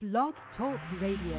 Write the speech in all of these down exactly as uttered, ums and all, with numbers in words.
Blog Talk Radio.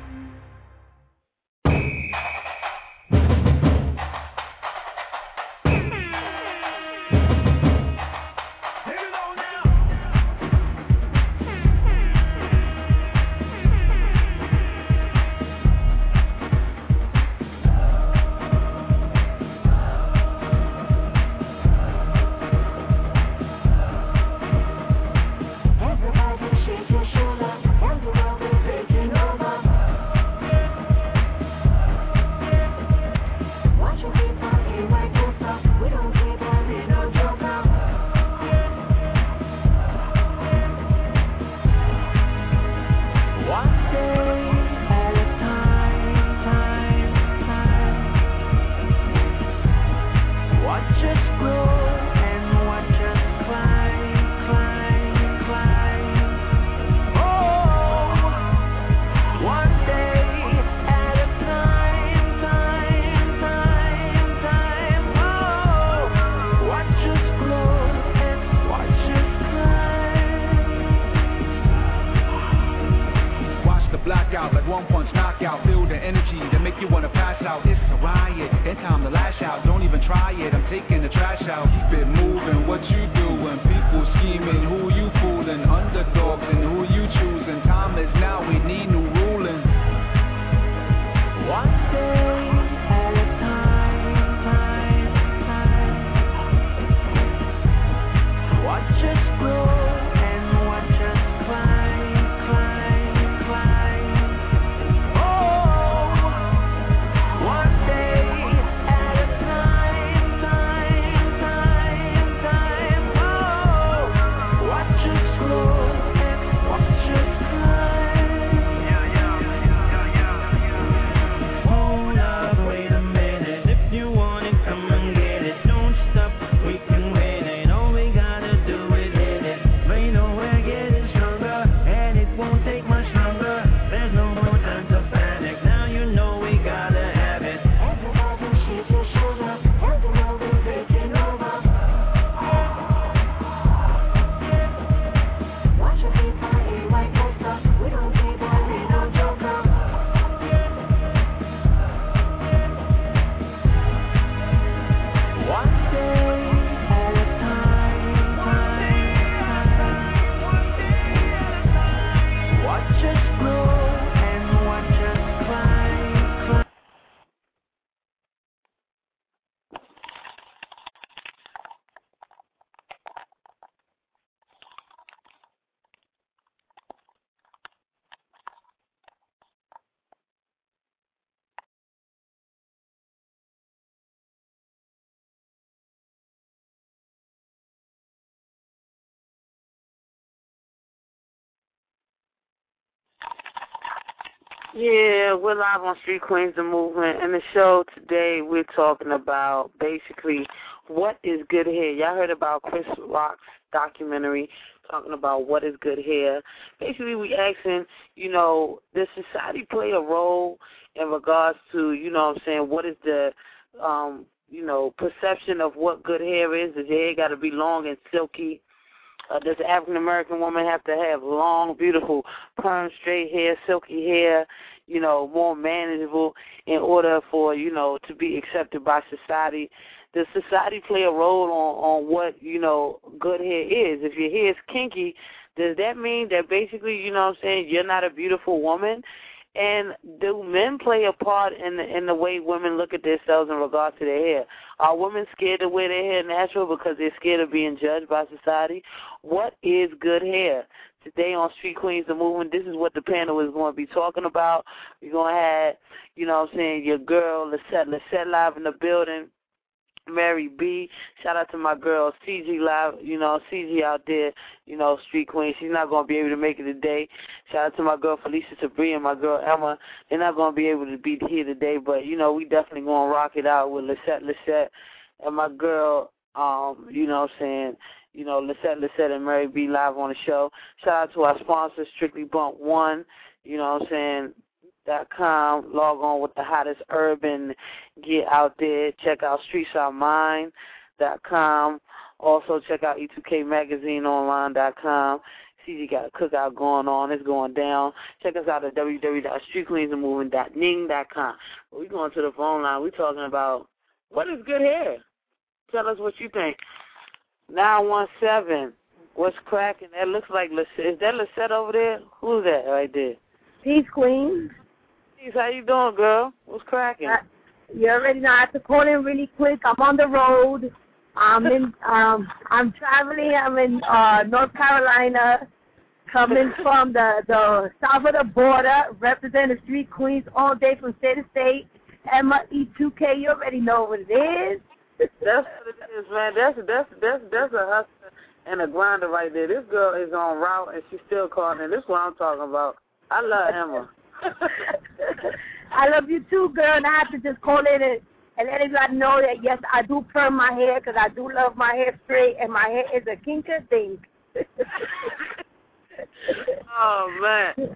Yeah, we're live on Street Queens, the movement. And the show today, we're talking about basically what is good hair. Y'all heard about Chris Rock's documentary talking about what is good hair. Basically, we asking, you know, does society play a role in regards to, you know what I'm saying, what is the, um, you know, perception of what good hair is? Does your hair got to be long and silky? Uh, does the African-American woman have to have long, beautiful, perm, straight hair, silky hair, you know, more manageable in order for, you know, to be accepted by society? Does society play a role on, on what, you know, good hair is? If your hair is kinky, does that mean that basically, you know what I'm saying, you're not a beautiful woman? And do men play a part in the, in the way women look at themselves in regards to their hair? Are women scared to wear their hair natural because they're scared of being judged by society? What is good hair? Today on Street Queens, the movement, this is what the panel is going to be talking about. We're going to have, you know what I'm saying, your girl, Lisette, Lisette live in the building. Mary B. Shout out to my girl C G live, you know, C G out there, you know, Street Queen. She's not going to be able to make it today. Shout out to my girl Felicia Sabri and my girl Emma. They're not going to be able to be here today, but, you know, we definitely going to rock it out with Lisette Lisette and my girl, um, you know what I'm saying, you know, Lisette Lisette and Mary B. live on the show. Shout out to our sponsor, Strictly Bump One, you know what I'm saying, dot com. Log on with the hottest urban. Get out there. Check out streets are mine dot com. Also check out E two K magazine online dot com. C G got a cookout going on. It's going down. Check us out at w w w dot street queens and movement dot ning dot com. We're going to the phone line. We're talking about what is good hair. Tell us what you think. nine one seven. What's cracking? That looks like Lisette. Is that Lisette over there? Who's that right there? Peace, Queen. Peace. How you doing, girl? What's cracking? Uh, you already know. I have to call in really quick. I'm on the road. I'm in. Um, I'm traveling. I'm in uh, North Carolina, coming from the the south of the border, representing Street Queens all day from state to state. Emma E two K. You already know what it is. That's what it is, man. That's that's that's that's a hustler and a grinder right there. This girl is on route and she's still calling. And this is what I'm talking about. I love Emma. I love you too, girl. And I have to just call in and, and let everybody know that yes, I do perm my hair because I do love my hair straight, and my hair is a kinker thing. Oh man.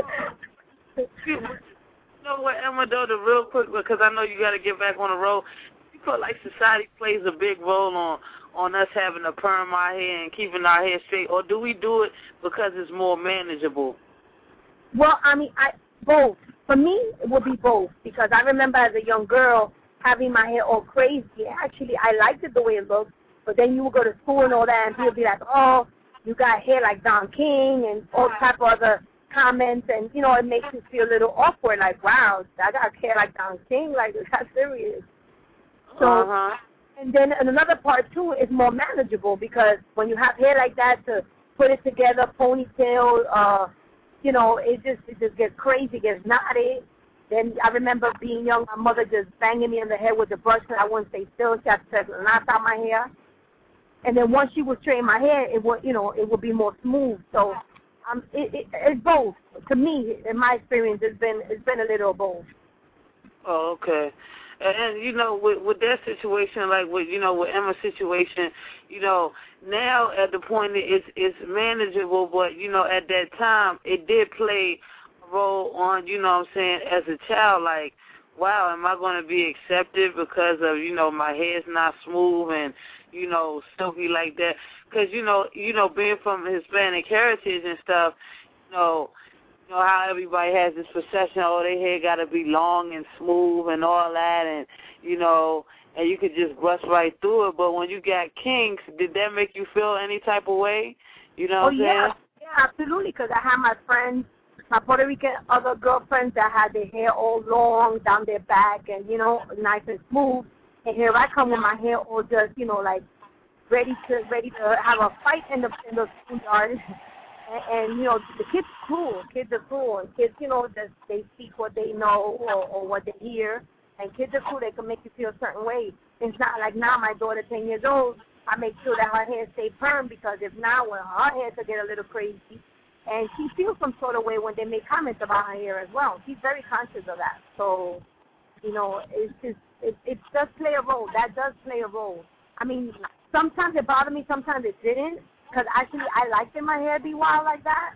You know what, Emma? Though, the real quick, because I know you got to get back on the road. You feel like society plays a big role on on us having to perm our hair and keeping our hair straight, or do we do it because it's more manageable? Well, I mean, I both. For me, it would be both, because I remember as a young girl having my hair all crazy. Actually, I liked it the way it looked, but then you would go to school and all that, and people would be like, oh, you got hair like Don King and all type of other comments, and, you know, it makes you feel a little awkward, like, wow, I got hair like Don King, like, that's serious. So, uh-huh. And then another part, too, is more manageable, because when you have hair like that, to put it together, ponytail, uh, you know, it just it just gets crazy, gets knotty. Then I remember being young, my mother just banging me in the head with the brush because I wouldn't stay still. She had to take knots out my hair. And then once she would straighten my hair, it would, you know, it would be more smooth. So um, it, it, it's both. To me, in my experience, it's been it's been a little both. Oh, okay. And, and you know, with, with that situation, like with, you know, with Emma's situation, you know, now at the point it's, it's manageable, but, you know, at that time it did play a role on, you know what I'm saying, as a child, like, wow, am I going to be accepted because of, you know, my hair's not smooth and, you know, silky like that? Because, you know, you know, being from Hispanic heritage and stuff, you know, You know how everybody has this perception, oh, their hair got to be long and smooth and all that, and, you know, and you could just brush right through it. But when you got kinks, did that make you feel any type of way? You know what oh, I'm yeah. saying? Yeah, absolutely, because I have my friends, my Puerto Rican other girlfriends that had their hair all long down their back and, you know, nice and smooth. And here I come with my hair all just, you know, like ready to ready to have a fight in the in the schoolyard. And, and, you know, the kids are cool. Kids are cool. And kids, you know, just, they speak what they know or, or what they hear. And kids are cool. They can make you feel a certain way. It's not like now my daughter, ten years old, I make sure that her hair stay perm, because if not, when her hair could get a little crazy. And she feels some sort of way when they make comments about her hair as well. She's very conscious of that. So, you know, it's just, it, it does play a role. That does play a role. I mean, sometimes it bothered me, sometimes it didn't. Because actually, I liked it, my hair be wild like that.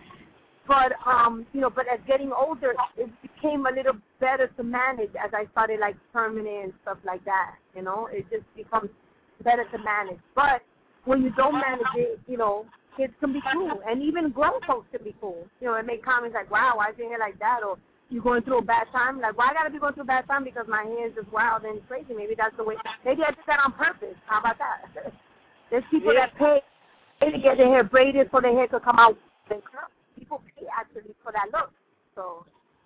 but, um, you know, but as getting older, it became a little better to manage as I started, like, permanent and stuff like that, you know. It just becomes better to manage. But when you don't manage it, you know, kids can be cool. And even grown folks can be cool. You know, and make comments like, wow, why is your hair like that? Or you going through a bad time? Like, why I got to be going through a bad time because my hair is just wild and crazy? Maybe that's the way. Maybe I did that on purpose. How about that? There's people Yeah. that pay to get their hair braided so their hair could come out and curl. People pay actually for that look. So,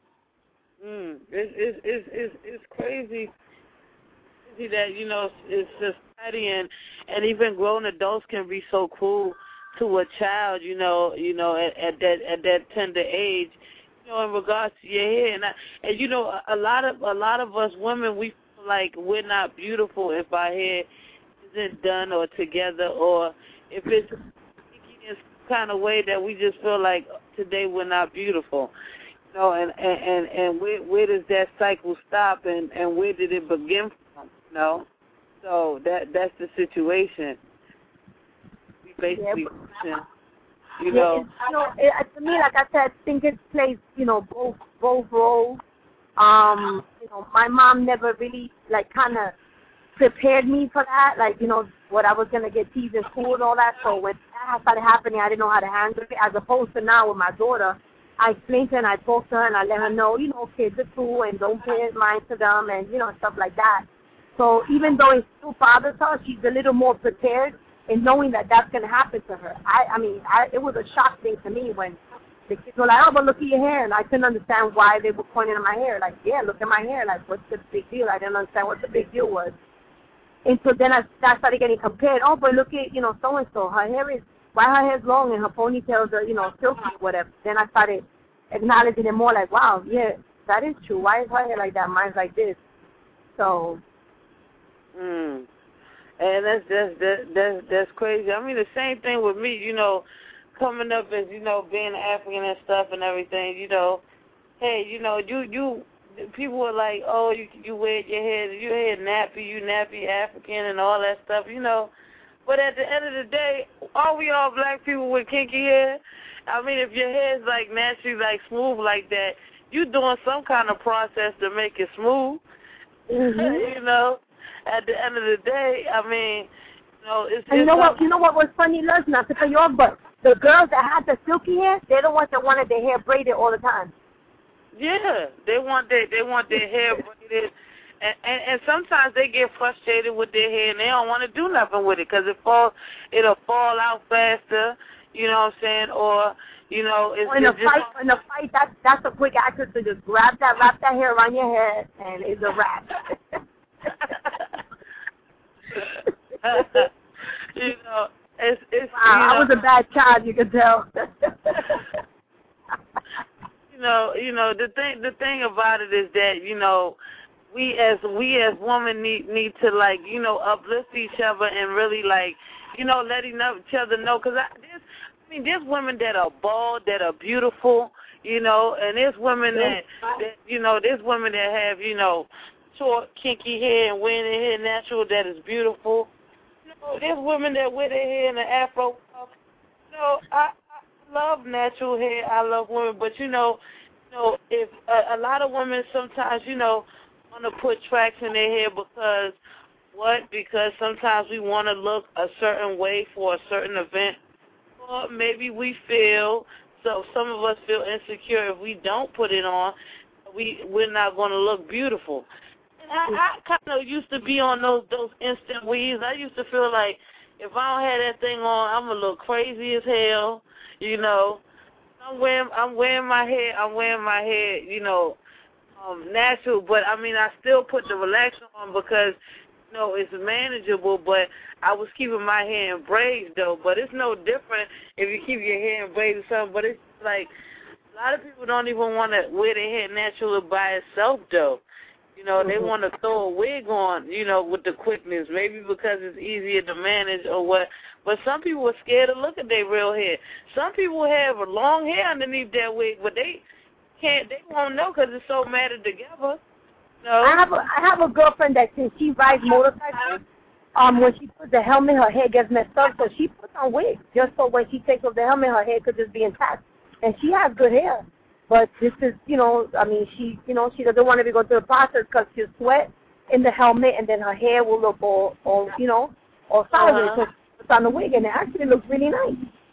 mm, it's it's it's it's it's crazy. Crazy that, you know, it's society and and even grown adults can be so cruel to a child. You know, you know, at, at that at that tender age. You know, in regards to your hair, and I, and you know, a, a lot of a lot of us women, we feel like we're not beautiful if our hair isn't done or together, or if it's in some kind of way that we just feel like today we're not beautiful, you know, and and, and, and where, where does that cycle stop, and, and where did it begin from, you know? So that that's the situation. We basically, yeah, you know. It, you know, it, to me, like I said, I think it plays, you know, both both roles. Um, you know, my mom never really, like, kind of prepared me for that. Like, you know, what I was gonna get teased in school and all that. So when that started happening, I didn't know how to handle it. As opposed to now with my daughter, I explained to her and I talked to her and I let her know, you know, kids are cool and don't pay mind to them and, you know, stuff like that. So even though it still bothers her, she's a little more prepared in knowing that that's going to happen to her. I, I mean, I, it was a shock thing to me when the kids were like, oh, but look at your hair. And I couldn't understand why they were pointing at my hair. Like, yeah, look at my hair. Like, what's the big deal? I didn't understand what the big deal was. And so then I, I started getting compared. Oh, but look at, you know, so-and-so. Her hair is, why her hair's long and her ponytails are, you know, silky or whatever. Then I started acknowledging it more like, wow, yeah, that is true. Why is her hair like that? Mine's like this. So. Mm. And that's, that's, that's, that's, that's crazy. I mean, the same thing with me, you know, coming up as, you know, being African and stuff and everything, you know, hey, you know, you, you, people are like, oh, you you wear your hair, your hair nappy, you nappy African and all that stuff, you know. But at the end of the day, are we all black people with kinky hair? I mean, if your hair is like naturally like smooth like that, you doing some kind of process to make it smooth. Mm-hmm. You know, at the end of the day, I mean, you know, it's. And you it's know what? You know what was funny, Les? Not to cut you off, but the girls that had the silky hair, they're the ones that wanted their hair braided all the time. Yeah, they want their they want their hair braided, and, and and sometimes they get frustrated with their hair and they don't want to do nothing with it because it fall it'll fall out faster. You know what I'm saying? Or you know, it's, in a it's just fight. In a fight, that's that's a quick access to just grab that, wrap that hair around your head, and it's a wrap. You know, it's it's. Wow, you know, I was a bad child. You can tell. You know, you know the thing. The thing about it is that you know, we as we as women need need to like you know uplift each other and really like you know let each other know because I there's I mean there's women that are bald that are beautiful you know and there's women that, that you know there's women that have you know short kinky hair and wearing their hair natural that is beautiful. You know, there's women that wear their hair in an afro. You know, I. love natural hair. I love women, but you know, you know, if a, a lot of women sometimes, you know, want to put tracks in their hair because what? Because sometimes we want to look a certain way for a certain event, or maybe we feel so. Some of us feel insecure if we don't put it on. We we're not going to look beautiful. And I, I kind of used to be on those those instant weaves. I used to feel like if I don't have that thing on, I'm gonna look crazy as hell. You know, I'm wearing I'm wearing my hair. I'm wearing my hair. You know, um, natural. But I mean, I still put the relaxer on because you know it's manageable. But I was keeping my hair in braids though. But it's no different if you keep your hair in braids or something. But it's like a lot of people don't even want to wear their hair natural by itself though. You know, they want to throw a wig on, you know, with the quickness, maybe because it's easier to manage or what. But some people are scared to look at their real hair. Some people have long hair underneath their wig, but they can't, they won't know because it's so matted together. No. I have a, I have a girlfriend that since she rides motorcycles, um, when she puts the helmet, her hair gets messed up, so she puts on wigs just so when she takes off the helmet, her hair could just be intact. And she has good hair. But this is, you know, I mean, she, you know, she doesn't want to go through the process because she'll sweat in the helmet and then her hair will look all, all you know, all sideways. Uh-huh. So it's on the wig and it actually looks really nice.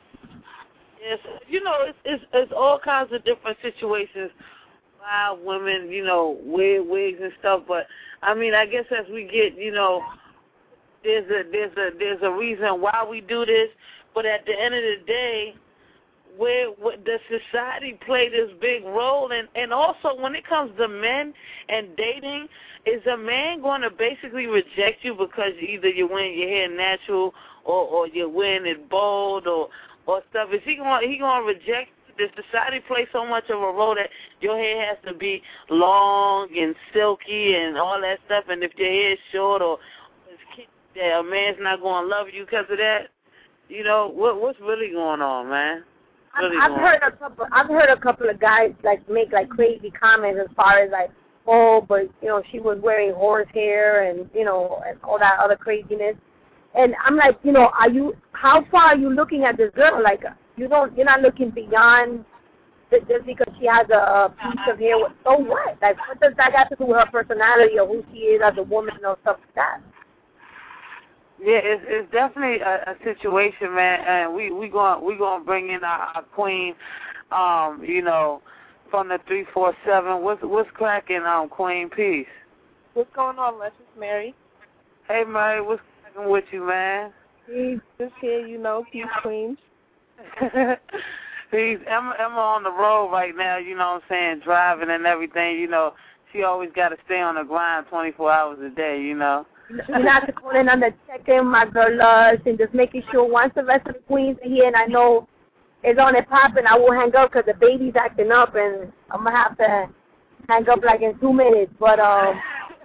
Yes, you know, it's, it's, it's all kinds of different situations why women, you know, wear wigs and stuff. But, I mean, I guess as we get, you know, there's a, there's a, there's a reason why we do this. But at the end of the day, where, where the society play this big role, and, and also when it comes to men and dating, is a man going to basically reject you because either you're wearing your hair natural or, or you're wearing it bold or, or stuff? Is he going he going to reject you? Does society play so much of a role that your hair has to be long and silky and all that stuff, and if your hair is short or it's kinky, that a man's not going to love you because of that? You know, what what's really going on, man? Really I've, I've heard a couple. I've heard a couple of guys like make like crazy comments as far as like, oh, but you know she was wearing horse hair and you know and all that other craziness. And I'm like, you know, are you? How far are you looking at this girl? Like, you don't. You're not looking beyond just because she has a piece of hair. So what? Like, what does that have to do with her personality or who she is as a woman or stuff like that? Yeah, it's it's definitely a, a situation, man, and we we going we going to bring in our, our queen, um, you know, from the three four seven. What's what's cracking, um, Queen Peace? What's going on, Luscious Mary? Hey, Mary, what's cracking with you, man? Peace, just here, you know, peace, queens. Peace. Emma, Emma on the road right now, you know what I'm saying, driving and everything, you know. She always got to stay on the grind twenty-four hours a day, you know. You have to call in on the check-in, my girl Lush, and just making sure once the rest of the queens are here and I know it's on and popping, I will hang up because the baby's acting up and I'm going to have to hang up like in two minutes. But um,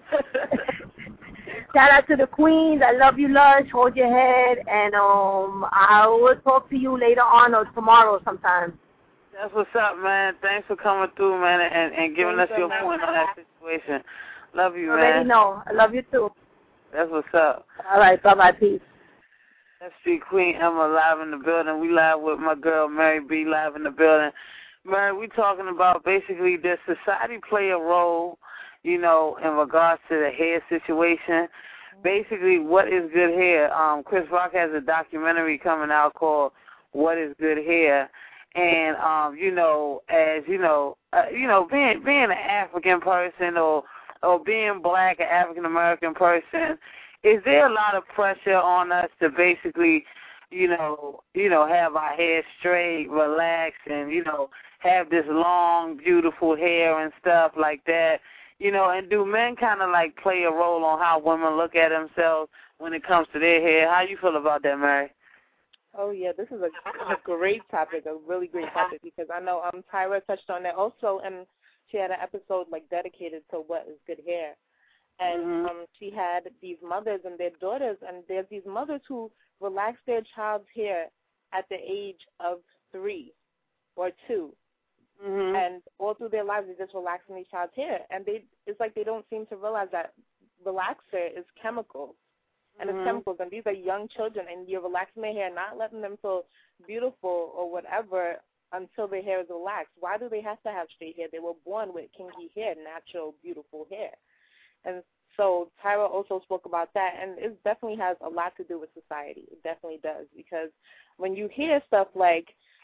shout out to the queens. I love you, Lush. Hold your head. And um, I will talk to you later on or tomorrow sometime. That's what's up, man. Thanks for coming through, man, and, and giving Thanks us your so point on that situation. Love you, I man. already know. I love you, too. That's what's up. All right. Bye-bye. Peace. That's Street Queen Emma live in the building. We live with my girl Mary B live in the building. Mary, we talking about basically does society play a role, you know, in regards to the hair situation? Basically, what is good hair? Um, Chris Rock has a documentary coming out called What is Good Hair? And, um, you know, as, you know, uh, you know, being being an African person or or being black, an African-American person, is there a lot of pressure on us to basically, you know, you know, have our hair straight, relax, and, you know, have this long, beautiful hair and stuff like that? You know, and do men kind of, like, play a role on how women look at themselves when it comes to their hair? How you feel about that, Mary? Oh, yeah, this is a, a great topic, a really great topic, because I know um Tyra touched on that also, and she had an episode, like, dedicated to what is good hair. And mm-hmm. um, she had these mothers and their daughters, and there's these mothers who relax their child's hair at the age of three or two. Mm-hmm. And all through their lives, they're just relaxing their child's hair. And they it's like they don't seem to realize that relaxer is chemicals. And mm-hmm. it's chemicals, and these are young children, and you're relaxing their hair, not letting them feel beautiful or whatever until their hair is relaxed. Why do they have to have straight hair? They were born with kinky hair, natural, beautiful hair. And so Tyra also spoke about that, and it definitely has a lot to do with society. It definitely does, because when you hear stuff like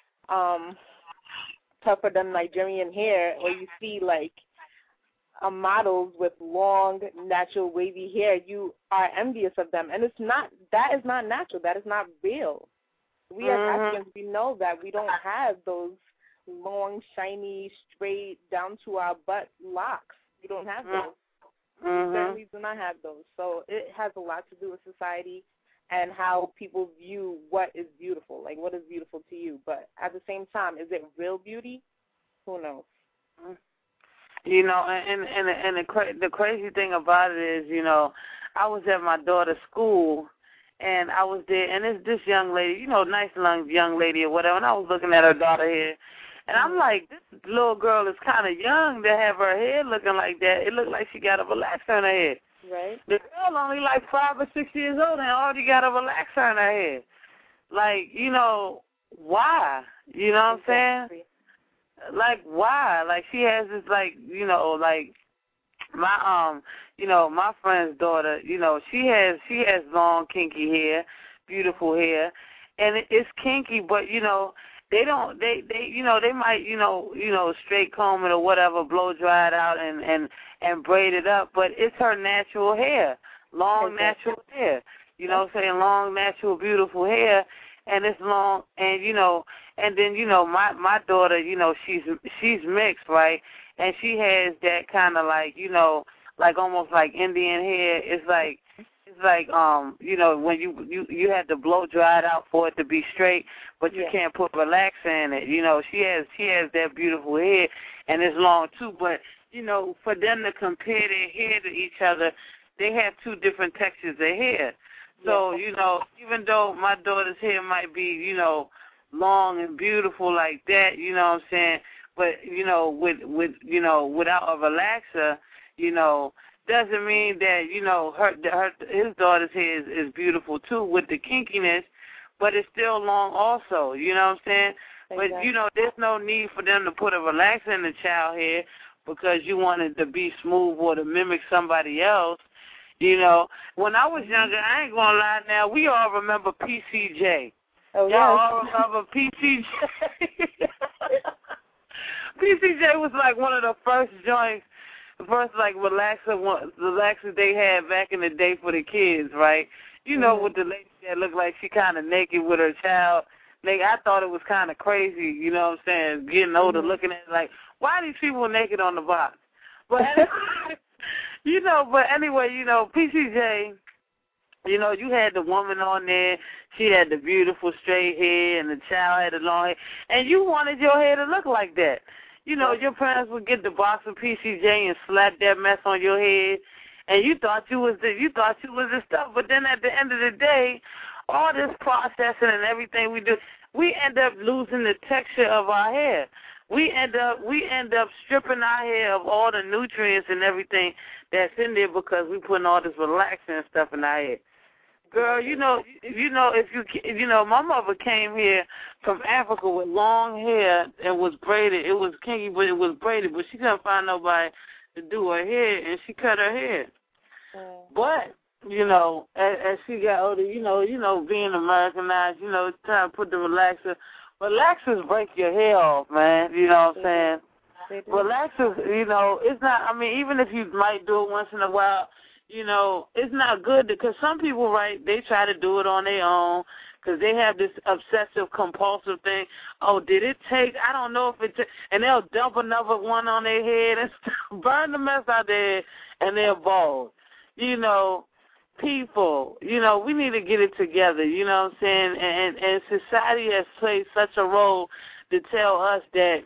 um, tougher than Nigerian hair, or you see, like, uh, models with long, natural, wavy hair, you are envious of them. And it's not, that is not natural. That is not real. We as mm-hmm. Africans, we know that we don't have those long, shiny, straight, down to our butt locks. We don't have those. Mm-hmm. We certainly do not have those. So it has a lot to do with society and how people view what is beautiful, like what is beautiful to you. But at the same time, is it real beauty? Who knows? You know, and and and the cra- the crazy thing about it is, you know, I was at my daughter's school, and I was there, and it's this young lady, you know, nice young young lady or whatever, and I was looking at her daughter here, and I'm like, this little girl is kind of young to have her hair looking like that. It looked like she got a relaxer in her hair. Right. The girl only like five or six years old and already got a relaxer in her hair. Like, you know, why? You know what I'm saying? Like, why? Like, she has this, like, you know, like, my, um, you know, my friend's daughter, you know, she has, she has long, kinky hair, beautiful hair, and it, it's kinky, but, you know, they don't, they, they, you know, they might, you know, you know, straight comb it or whatever, blow dry it out and, and, and braid it up, but it's her natural hair, long, natural hair, you know what I'm saying, long, natural, beautiful hair, and it's long, and, you know, and then, you know, my, my daughter, you know, she's, she's mixed, right, and she has that kind of like, you know, like almost like Indian hair. It's like, it's like, um, you know, when you, you, you had to blow dry it out for it to be straight, but you yeah. can't put relaxer in it. You know, she has, she has that beautiful hair, and it's long too, but, you know, for them to compare their hair to each other, they have two different textures of hair. So, you know, even though my daughter's hair might be, you know, long and beautiful like that, you know what I'm saying, but, you know, with, with you know, without a relaxer, you know, doesn't mean that, you know, her, her his daughter's hair is, is beautiful too with the kinkiness, but it's still long also, you know what I'm saying? Exactly. But, you know, there's no need for them to put a relaxer in the child hair because you want it to be smooth or to mimic somebody else. You know, when I was younger, I ain't gonna lie now, we all remember P C J. Oh, Y'all yes. all remember P C J. P C J was like one of the first joints, the first like relaxer, one, relaxers they had back in the day for the kids, right? You know, mm-hmm. with the lady that looked like she kind of naked with her child. Like, I thought it was kind of crazy, you know what I'm saying, getting older, mm-hmm. looking at it like, why are these people naked on the box? But, you know, but anyway, you know, P C J, you know, you had the woman on there. She had the beautiful straight hair, and the child had the long hair. And you wanted your hair to look like that. You know, your parents would get the box of P C J and slap that mess on your head, and you thought you was the, you thought you was the stuff. But then at the end of the day, all this processing and everything we do, we end up losing the texture of our hair. We end up we end up stripping our hair of all the nutrients and everything that's in there because we putting all this relaxing and stuff in our hair. Girl, you know, you know, if you, you know, my mother came here from Africa with long hair and was braided. It was kinky, but it was braided. But she couldn't find nobody to do her hair, and she cut her hair. Mm. But you know, as, as she got older, you know, you know, being Americanized, you know, trying to put the relaxer. Relaxers break your hair off, man. You know what I'm saying? Relaxers, you know, it's not. I mean, even if you might do it once in a while. You know, it's not good because some people, right, they try to do it on their own because they have this obsessive compulsive thing. Oh, did it take? I don't know if it took. And they'll dump another one on their head and stuff, burn the mess out their head, and they're bald. You know, people, you know, we need to get it together, you know what I'm saying? And, and society has played such a role to tell us that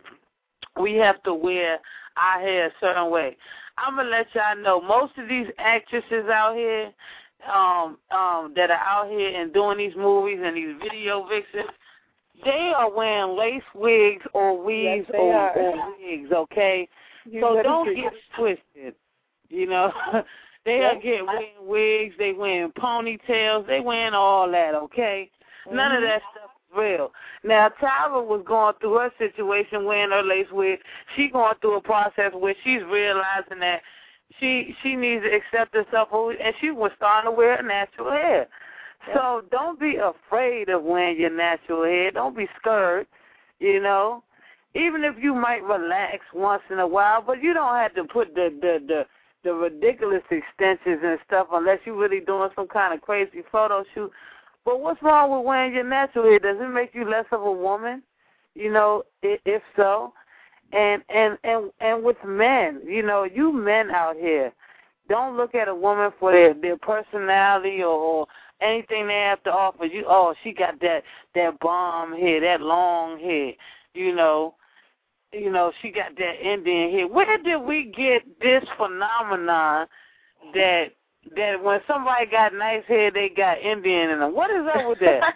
we have to wear our hair a certain way. I'm going to let y'all know, most of these actresses out here um, um, that are out here and doing these movies and these video vixens, they are wearing lace wigs or weaves yes, or, or wigs, okay? You so don't get twisted, you know. They yeah. are getting wearing wigs, they wearing ponytails, they wearing all that, okay? Mm-hmm. None of that stuff is real. Now, Tyra was going through her situation wearing her lace wig. She going through a process where she's realizing that she she needs to accept herself, and she was starting to wear her natural hair. Yeah. So don't be afraid of wearing your natural hair. Don't be scared, you know. Even if you might relax once in a while, but you don't have to put the the the the ridiculous extensions and stuff unless you're really doing some kind of crazy photo shoot. But what's wrong with wearing your natural hair? Does it make you less of a woman? You know, if so. And and and and with men, you know, you men out here, don't look at a woman for their, their personality or, or anything they have to offer. You, oh, she got that that bomb hair, that long hair, you know. You know, she got that Indian hair. Where did we get this phenomenon that that when somebody got nice hair, they got Indian in them? What is up with that?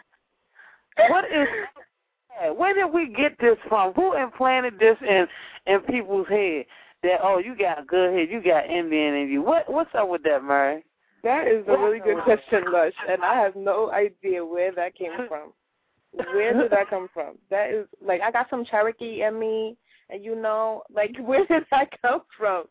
What is that? Where did we get this from? Who implanted this in in people's head? That, oh, you got good hair, you got Indian in you. What what's up with that, Murray? That is a really good question, Lush, and I have no idea where that came from. Where did that come from? That is, like, I got some Cherokee in me, and you know, like, where did that come from?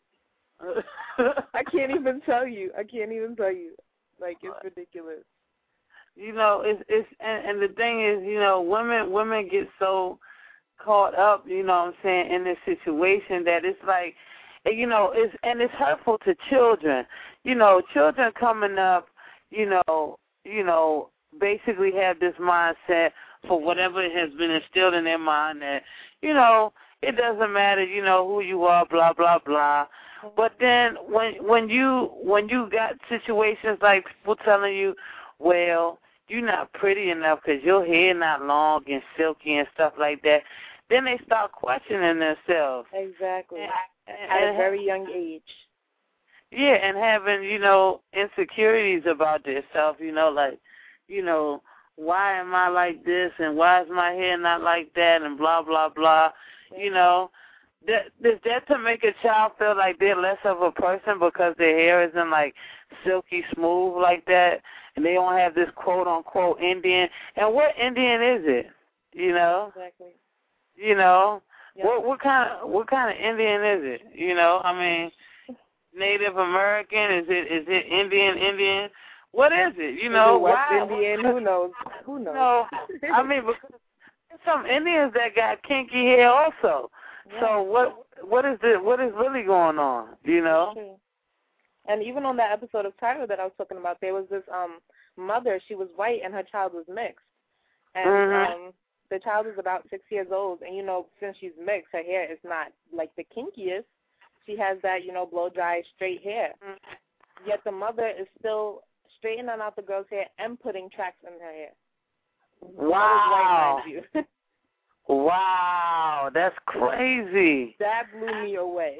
I can't even tell you. I can't even tell you. Like, it's ridiculous. You know, it's it's and, and the thing is, you know, women women get so caught up, you know what I'm saying, in this situation that it's like, you know, it's and it's hurtful to children. You know, children coming up, you know, you know, basically have this mindset for whatever has been instilled in their mind that, you know, it doesn't matter, you know, who you are, blah, blah, blah. But then when when you when you got situations like people telling you, well, you're not pretty enough because your hair not long and silky and stuff like that, then they start questioning themselves. Exactly. And, and, At and, a very young age. Yeah, and having, you know, insecurities about themselves, you know, like, you know, why am I like this and why is my hair not like that and blah, blah, blah, you know. That, is that to make a child feel like they're less of a person because their hair isn't, like, silky smooth like that and they don't have this quote-unquote Indian? And what Indian is it, you know? Exactly. You know, yep. what what kind of what kind of Indian is it, you know? I mean, Native American? Is it is it Indian? Indian? What is it? You know, is it West why? Indian? Who knows? Who knows? No, I mean, because there's some Indians that got kinky hair also. Yeah. So what what is the what is really going on? You know. And even on that episode of Tyler that I was talking about, there was this um mother. She was white and her child was mixed, and Mm-hmm. um the child is about six years old. And you know, since she's mixed, her hair is not like the kinkiest. She has that, you know, blow dry straight hair. Mm-hmm. Yet the mother is still straightening out the girl's hair and putting tracks in her hair. Wow. White, mind you. Wow, that's crazy. That blew me away.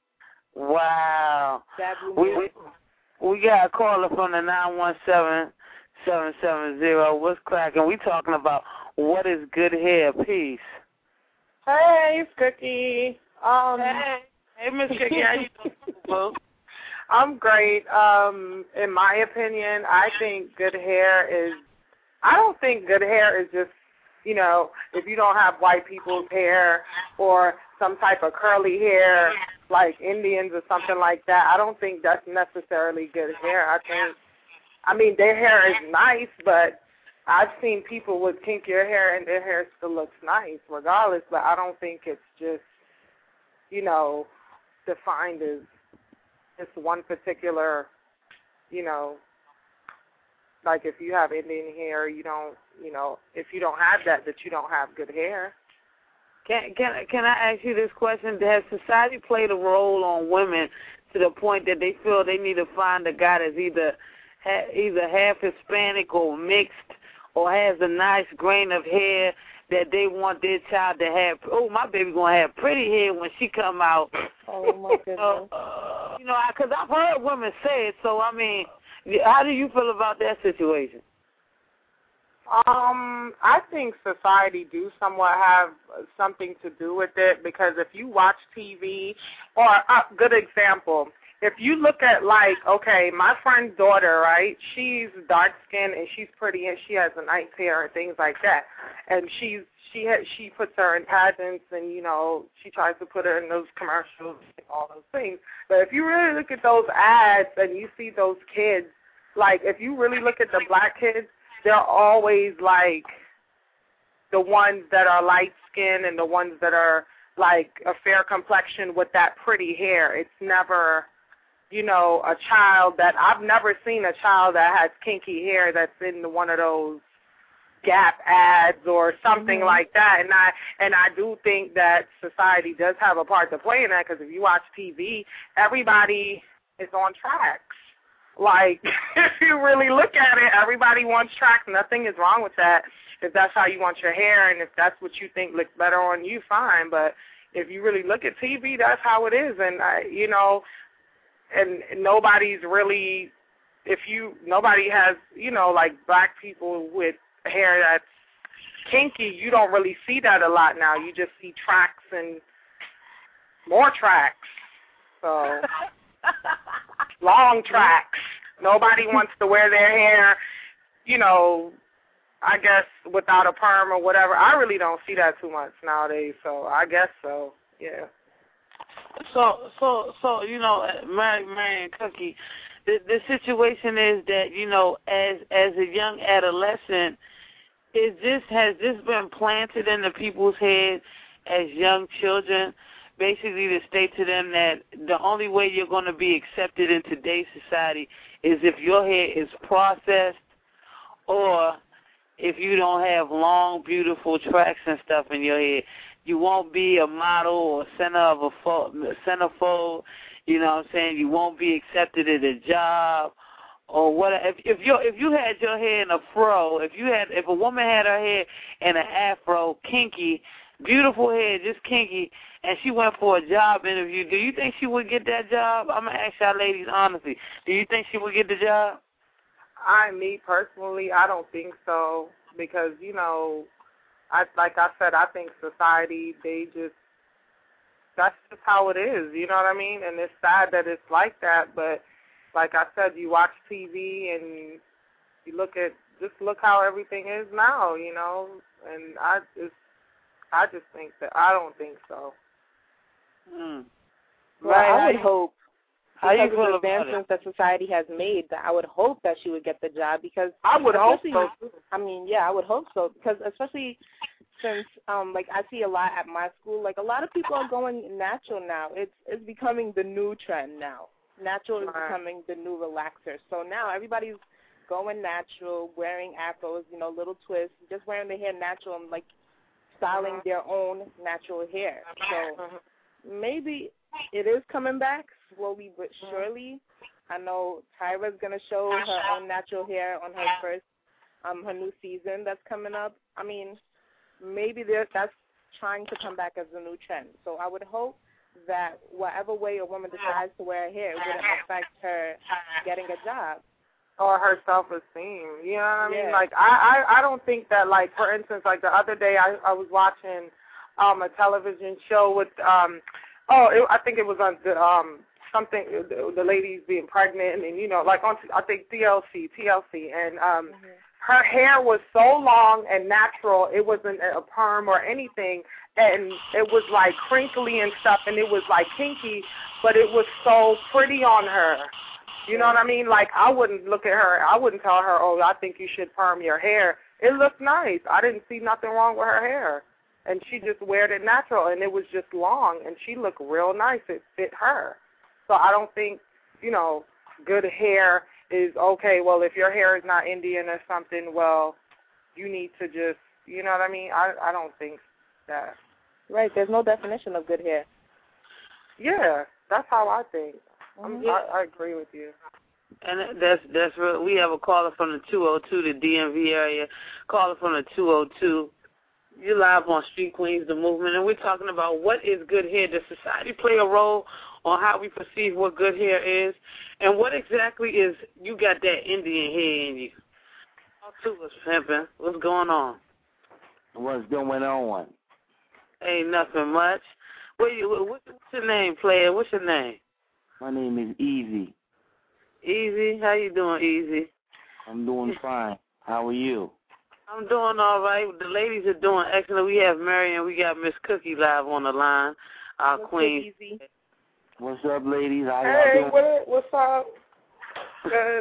Wow. That blew me we, away. We, we got a caller from the nine one seven, seven seven zero. What's cracking? We talking about what is good hair. Peace. Hey, it's Cookie. Um, hey, hey, Miss Cookie, how you doing? I'm great. Um, in my opinion, I think good hair is, I don't think good hair is just, you know, if you don't have white people's hair or some type of curly hair like Indians or something like that, I don't think that's necessarily good hair. I think, I mean, their hair is nice, but I've seen people with kinkier hair and their hair still looks nice regardless, but I don't think it's just, you know, defined as just one particular, you know, like if you have Indian hair, you don't, you know, if you don't have that, that you don't have good hair. Can can can I ask you this question? Has society played a role on women to the point that they feel they need to find a guy that's either ha- either half Hispanic or mixed or has a nice grain of hair that they want their child to have? Oh, my baby gonna have pretty hair when she come out. Oh my goodness. So, uh, you know, because I've heard women say it. So I mean, how do you feel about that situation? Um, I think society do somewhat have something to do with it because if you watch T V, or a uh, good example, if you look at like, okay, my friend's daughter, right, she's dark-skinned and she's pretty and she has a nice hair and things like that, and she's, she has, she puts her in pageants and, you know, she tries to put her in those commercials and all those things. But if you really look at those ads and you see those kids, like if you really look at the black kids, they're always like the ones that are light-skinned and the ones that are like a fair complexion with that pretty hair. It's never, you know, a child that, I've never seen a child that has kinky hair that's in one of those Gap ads or something mm-hmm. like that. And I and I do think that society does have a part to play in that because if you watch T V, everybody is on tracks. Like, if you really look at it, everybody wants tracks. Nothing is wrong with that. If that's how you want your hair and if that's what you think looks better on you, fine. But if you really look at T V, that's how it is. And, I, you know, and nobody's really, if you, nobody has, you know, like black people with hair that's kinky, you don't really see that a lot now. You just see tracks and more tracks. So, long tracks. Nobody wants to wear their hair, you know, I guess without a perm or whatever. I really don't see that too much nowadays, so I guess so, yeah. So, so, so you know, Mary, Mary and Cookie, the, the situation is that, you know, as as a young adolescent, is this has this been planted into people's heads as young children, basically to state to them that the only way you're going to be accepted in today's society is if your hair is processed or if you don't have long, beautiful tracks and stuff in your hair. You won't be a model or center of a fo- centerfold. You know what I'm saying? You won't be accepted at a job or what. If, if you if you had your hair in a fro, if you had if a woman had her hair in an afro, kinky, beautiful hair, just kinky, and she went for a job interview, do you think she would get that job? I'm gonna ask y'all ladies honestly. Do you think she would get the job? I, me personally, I don't think so because you know. I like I said, I think society, they just, that's just how it is, you know what I mean? And it's sad that it's like that, but like I said, you watch T V and you look at, just look how everything is now, you know? And I just, I just think that, I don't think so. Mm. Well, right, I would hope How you because feel of the about advancements that society has made, that I would hope that she would get the job because I would hope so. I mean, yeah, I would hope so because especially since um like I see a lot at my school, like a lot of people are going natural now. It's it's becoming the new trend now. Natural is Right. becoming the new relaxer. So now everybody's going natural, wearing afros, you know, little twists, just wearing their hair natural and like styling Mhm. their own natural hair. So Mhm. maybe it is coming back slowly but surely. I know Tyra's gonna show her own natural hair on her first, um, her new season that's coming up. I mean, maybe there that's trying to come back as a new trend. So I would hope that whatever way a woman decides to wear her hair, it wouldn't affect her getting a job. Or her self-esteem, you know what I mean? Yeah. Like, I, I, I don't think that, like, for instance, like the other day I, I was watching um, a television show with, um, oh, it, I think it was on the, um, something, the, the lady's being pregnant, and, you know, like on, I think T L C, T L C, and um, Mm-hmm. her hair was so long and natural, it wasn't a perm or anything, and it was, like, crinkly and stuff, and it was, like, kinky, but it was so pretty on her. You know what I mean? Like, I wouldn't look at her. I wouldn't tell her, oh, I think you should perm your hair. It looked nice. I didn't see nothing wrong with her hair. And she just weared it natural, and it was just long, and she looked real nice. It fit her. So I don't think, you know, good hair is okay. Well, if your hair is not Indian or something, well, you need to just, you know what I mean? I, I don't think that. Right. There's no definition of good hair. Yeah, that's how I think. I'm, Mhm. I, I agree with you. And that's that's real. We have a caller from the two oh two, the D M V area. Caller from the two oh two. You're live on Street Queens, the movement, and we're talking about what is good hair. Does society play a role on how we perceive what good hair is? And what exactly is, you got that Indian hair in you? Talk to us, pimpin'. What's going on? What's going on? Ain't nothing much. What you, what, what's your name, player? What's your name? My name is Easy. Easy? How you doing, Easy? I'm doing fine. How are you? I'm doing all right. The ladies are doing excellent. We have Mary and we got Miss Cookie live on the line, our What's queen. good, Easy? What's up, ladies? How Hey, y'all doing? what, what's up? Good.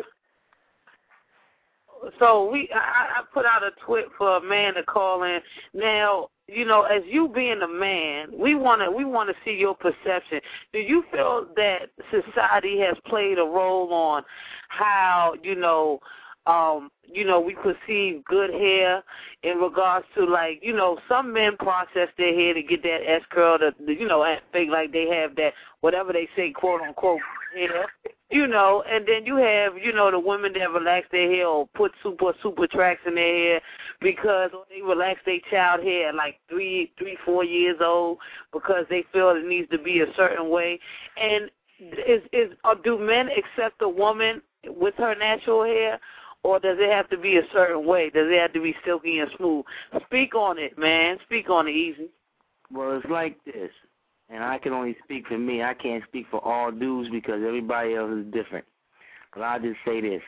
So we, I, I put out a tweet for a man to call in. Now, you know, as you being a man, we want to we want to see your perception. Do you feel that society has played a role on how, you know, um, you know, we perceive good hair in regards to, like, you know, some men process their hair to get that S curl, to, you know, and think like they have that, whatever they say, quote unquote, hair. You know, and then you have, you know, the women that relax their hair or put super, super tracks in their hair because they relax their child hair at like three, three, four years old because they feel it needs to be a certain way. And is is uh, do men accept a woman with her natural hair, or does it have to be a certain way? Does it have to be silky and smooth? Speak on it, man. Speak on it, Easy. Well, it's like this, and I can only speak for me. I can't speak for all dudes because everybody else is different. But I'll just say this.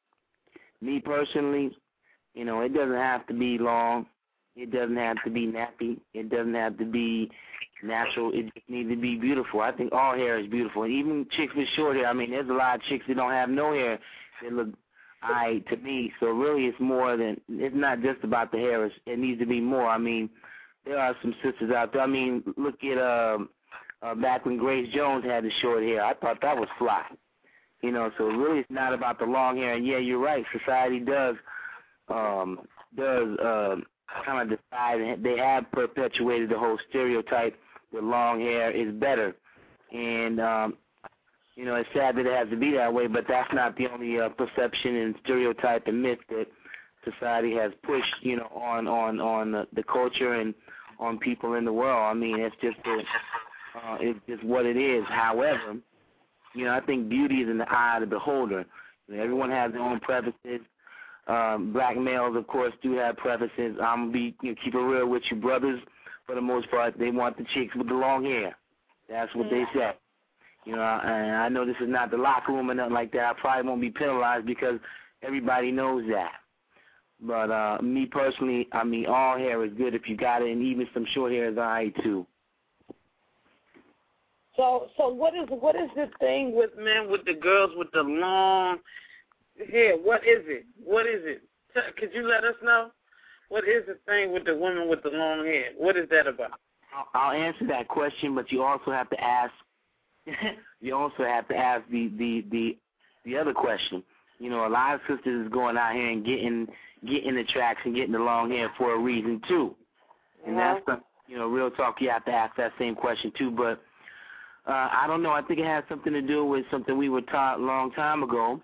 Me personally, you know, it doesn't have to be long. It doesn't have to be nappy. It doesn't have to be natural. It just needs to be beautiful. I think all hair is beautiful. And even chicks with short hair, I mean, there's a lot of chicks that don't have no hair that look all right to me. So really it's more than, it's not just about the hair. It's, it needs to be more. I mean, there are some sisters out there. I mean, look at um, uh, back when Grace Jones had the short hair. I thought that was fly. You know, so really it's not about the long hair. And, yeah, you're right. Society does um, does uh, kind of decide. They have perpetuated the whole stereotype that long hair is better. And, um, you know, it's sad that it has to be that way, but that's not the only uh, perception and stereotype and myth that society has pushed, you know, on on on the, the culture and on people in the world. I mean, it's just a, uh, it's just what it is. However, you know, I think beauty is in the eye of the beholder. You know, everyone has their own preferences. Um, black males, of course, do have preferences. I'm gonna be you know, keep it real with you, brothers. For the most part, they want the chicks with the long hair. That's what they say. You know, and I know this is not the locker room or nothing like that. I probably won't be penalized because everybody knows that. But uh, me personally, I mean, all hair is good if you got it, and even some short hair is all right, too. So, so what is what is the thing with men with the girls with the long hair? What is it? What is it? Could you let us know? What is the thing with the women with the long hair? What is that about? I'll answer that question, but you also have to ask. you also have to ask the, the the the other question. You know, a lot of sisters is going out here and getting getting the tracks and getting the long hair for a reason too, and yeah. that's the, you know, real talk. You have to ask that same question too, but. Uh, I don't know. I think it has something to do with something we were taught a long time ago,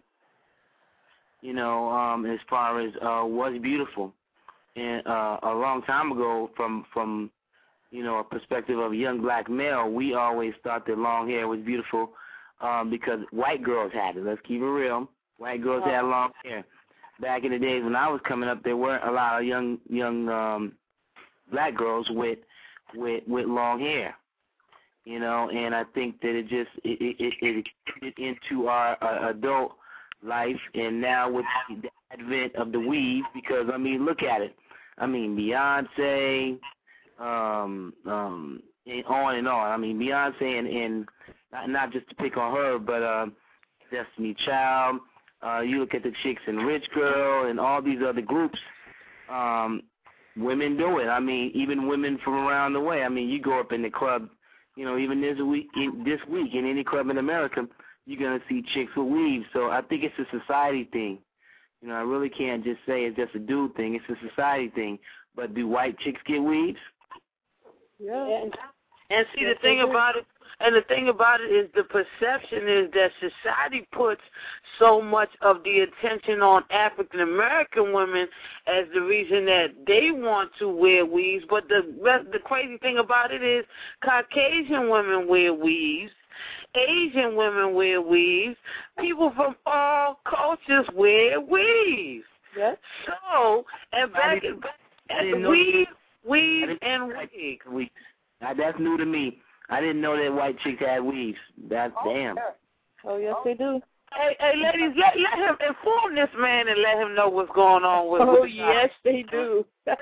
you know, um, as far as uh, what's beautiful. And uh, a long time ago, from, from, you know, a perspective of a young black male, we always thought that long hair was beautiful um, because white girls had it. Let's keep it real. White girls had long hair. Back in the days when I was coming up, there weren't a lot of young young um, black girls with, with, with long hair. You know, and I think that it just it it, it, it into our uh, adult life, and now with the advent of the weave, because I mean, look at it. I mean, Beyonce, um, um, and on and on. I mean, Beyonce and, and not, not just to pick on her, but uh, Destiny Child. Uh, you look at the Chicks and Rich Girl and all these other groups. Um, women do it. I mean, even women from around the way. I mean, you go up in the club. You know, even this week, in, this week in any club in America, you're going to see chicks with weaves. So I think it's a society thing. You know, I really can't just say it's just a dude thing. It's a society thing. But do white chicks get weaves? Yeah. And, and see, the thing about it, and the thing about it is the perception is that society puts so much of the attention on African American women as the reason that they want to wear weaves. But the the crazy thing about it is Caucasian women wear weaves, Asian women wear weaves, people from all cultures wear weaves. Yes. So, and back, back and weave, weave and wigs. That's new to me. I didn't know that white chicks had weaves. That's oh, damn. Yeah. Oh, yes, they do. Hey, hey, ladies, let, let him inform this man and let him know what's going on with him. Oh, yes, they do. but,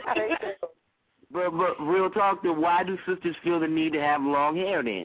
but real talk, then, why do sisters feel the need to have long hair then?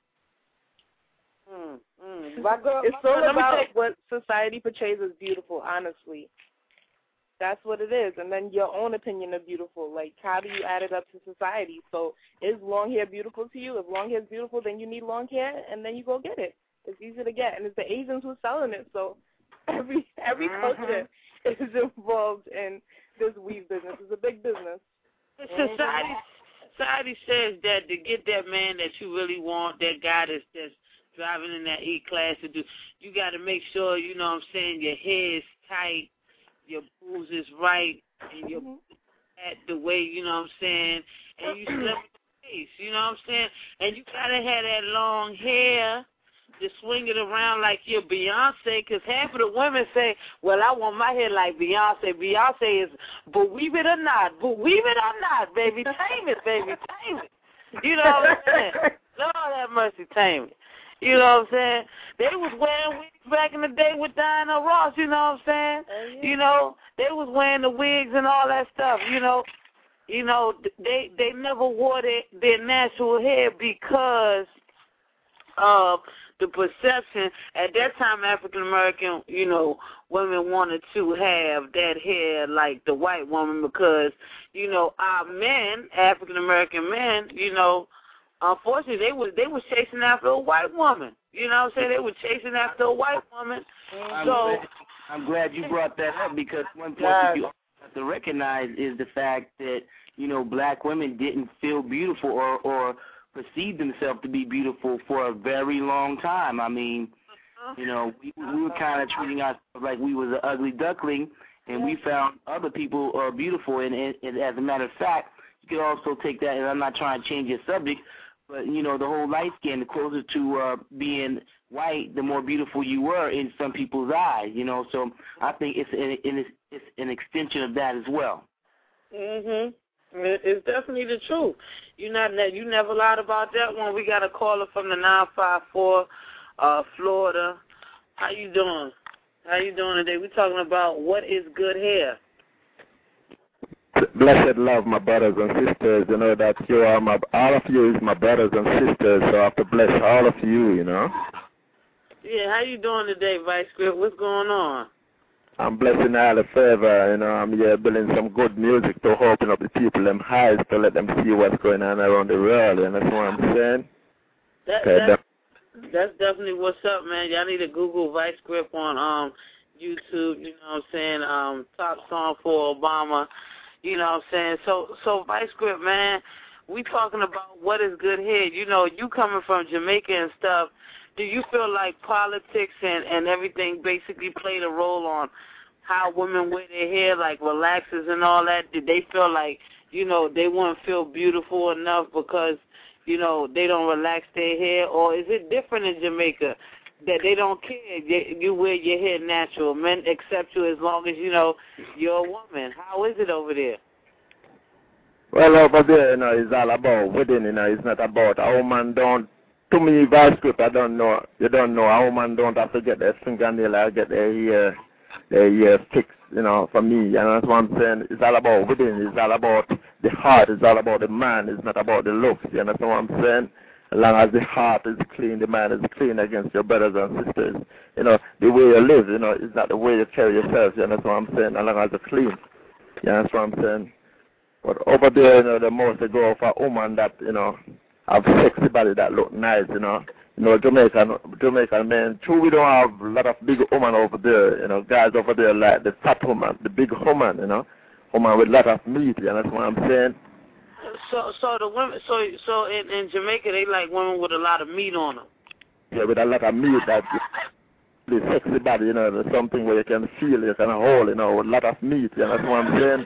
Mm, mm. My girl, it's my all girl, about what society portrays as beautiful, honestly. That's what it is. And then your own opinion of beautiful. Like, how do you add it up to society? So is long hair beautiful to you? If long hair is beautiful, then you need long hair, and then you go get it. It's easy to get. And it's the Asians who are selling it. So every every mm-hmm. culture is involved in this weave business. It's a big business. Society, society says that to get that man that you really want, that guy that's, that's driving in that E-Class to do, you got to make sure, you know what I'm saying, your hair is tight, your boobs is right, and your mm-hmm. at the way, you know what I'm saying, and you slip the face, you know what I'm saying, and you gotta have that long hair to swing it around like you're Beyonce, because half of the women say, well, I want my hair like Beyonce. Beyonce is, but weave it or not, but weave it or not, baby, tame it, baby, tame it. You know what I'm saying? Lord have mercy, tame it. You know what I'm saying? They was wearing wigs back in the day with Diana Ross, you know what I'm saying? Oh, yeah. You know, they was wearing the wigs and all that stuff, you know. You know, they they never wore their, their natural hair because of the perception. At that time, African-American, you know, women wanted to have that hair like the white woman because, you know, our men, African-American men, you know, unfortunately, they was they was chasing after a white woman. You know what I'm saying? They were chasing after a white woman. I'm so glad, I'm glad you brought that up because one point that you have to recognize is the fact that, you know, black women didn't feel beautiful or, or perceive themselves to be beautiful for a very long time. I mean, you know, we, we were kind of treating ourselves like we was an ugly duckling, and we found other people uh, beautiful. And, and, and as a matter of fact, you could also take that, and I'm not trying to change your subject, but, you know, the whole light skin, the closer to uh, being white, the more beautiful you were in some people's eyes, you know. So I think it's an, it's an extension of that as well. Mhm. It's definitely the truth. You not you never lied about that one. We got a caller from the nine five four, uh, Florida. How you doing? How you doing today? We're talking about what is good hair. blessed love, my brothers and sisters. You know that you are my, all of you is my brothers and sisters, so I have to bless all of you, you know. Yeah, how you doing today, Vice Grip? What's going on? I'm blessing all the favor, you know. I'm here building some good music to open up the people, them eyes, to let them see what's going on around the world, and that's what I'm saying. That, okay, that's, that's definitely what's up, man. Y'all need to Google Vice Grip on um YouTube, you know what I'm saying, um, top song for Obama, you know what I'm saying. So, so Vice Grip, man, we talking about what is good head. You know, you coming from Jamaica and stuff, do you feel like politics and, and everything basically played a role on how women wear their hair, like relaxers and all that? Did they feel like, you know, they wouldn't feel beautiful enough because, you know, they don't relax their hair? Or is it different in Jamaica that they don't care, you, you wear your hair natural, men accept you as long as, you know, you're a woman? How is it over there? Well, over there, you know, it's all about within, you know, it's not about a woman don't, to me, Vice Grip, I don't know, you don't know, a woman don't have to get their fingernail or get their hair, their hair fixed, you know, for me, and that's what I'm saying. It's all about within, it's all about the heart, it's all about the man, it's not about the looks, you know what I'm saying? As long as the heart is clean, the mind is clean against your brothers and sisters. You know, the way you live, you know, it's not the way you carry yourself, you know what I'm saying? As long as it's clean, you know what I'm saying? But over there, you know, the most they go for a woman that, you know, have sexy body that look nice, you know. You know, Jamaican, Jamaican men, true, we don't have a lot of big women over there, you know, guys over there like the fat woman, the big woman, you know, woman with a lot of meat, you know what I'm saying? So, so the women, so, so in, in Jamaica, they like women with a lot of meat on them. Yeah, with a lot of meat, that the sexy body, you know, there's something where you can feel, you can hold, you know, with a lot of meat, you know what I'm saying?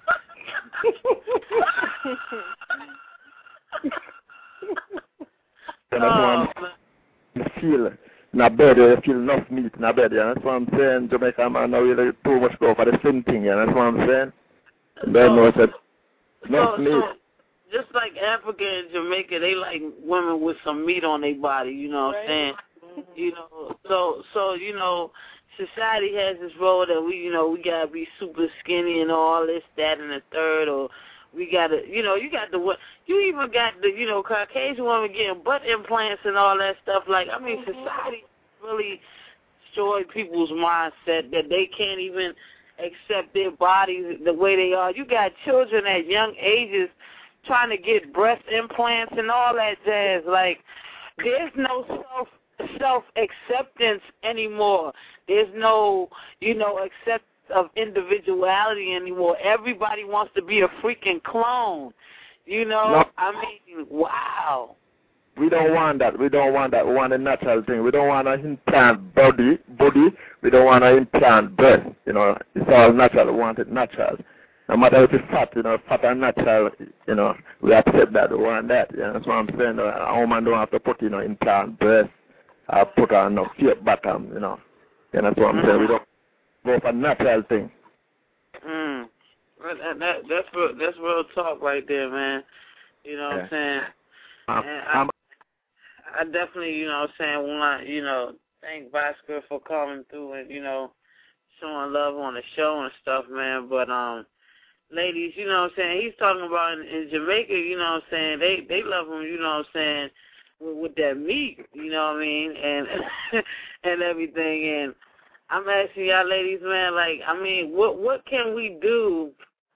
You know what I'm feel in a bed, you feel enough meat in a bed, you know what I'm saying? Jamaican man, not really too much go for the same thing, you know what I'm saying? And then, so, said, enough so, meat. So, just like Africa and Jamaica, they like women with some meat on their body, you know what I'm saying? You know, so, so, you know, society has this role that we, you know, we got to be super skinny and all this, that, and the third, or we got to, you know, you got the, you even got the, you know, Caucasian women getting butt implants and all that stuff. Like, I mean, society really destroyed people's mindset that they can't even accept their bodies the way they are. You got children at young ages trying to get breast implants and all that jazz. Like, there's no self self acceptance anymore. There's no, you know, acceptance of individuality anymore. Everybody wants to be a freaking clone. You know, no. I mean, wow. We don't want that. We don't want that. We want a natural thing. We don't want to implant body, body. We don't want to implant breast. You know, it's all natural. We want it natural. No matter if it's fat, you know, fat and natural, you know, we accept that. We want that. You know, that's what I'm saying. A woman don't have to put, you know, implant breast or put on no fake bottom, you know. You know, that's what I'm saying. We don't go for natural thing. Mm. Well, that, that, that's real, that's real talk right there, man. You know what yeah. I'm saying? Um, and I, I definitely, you know what I'm saying, want to, you know, thank Vasquez for coming through and, you know, showing love on the show and stuff, man. But, um, ladies, you know what I'm saying, he's talking about in, in Jamaica, you know what I'm saying, they, they love him, you know what I'm saying, with, with that meat, you know what I mean, and and everything. And I'm asking y'all ladies, man, like, I mean, what what can we do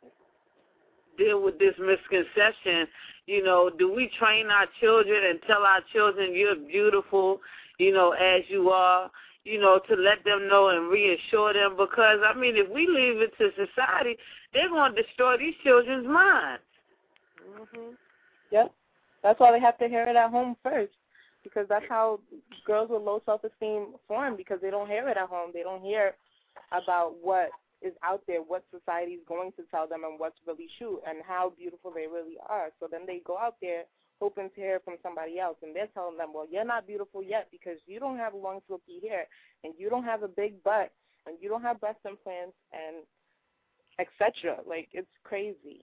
deal with this misconception? You know, do we train our children and tell our children you're beautiful, you know, as you are, you know, to let them know and reassure them? Because, I mean, if we leave it to society, they're going to destroy these children's minds. Mm-hmm. Yep. That's why they have to hear it at home first, because that's how girls with low self-esteem form, because they don't hear it at home. They don't hear about what is out there, what society is going to tell them and what's really true and how beautiful they really are. So then they go out there hoping to hear from somebody else, and they're telling them, well, you're not beautiful yet because you don't have long silky hair and you don't have a big butt and you don't have breast implants and et cetera. Like, it's crazy.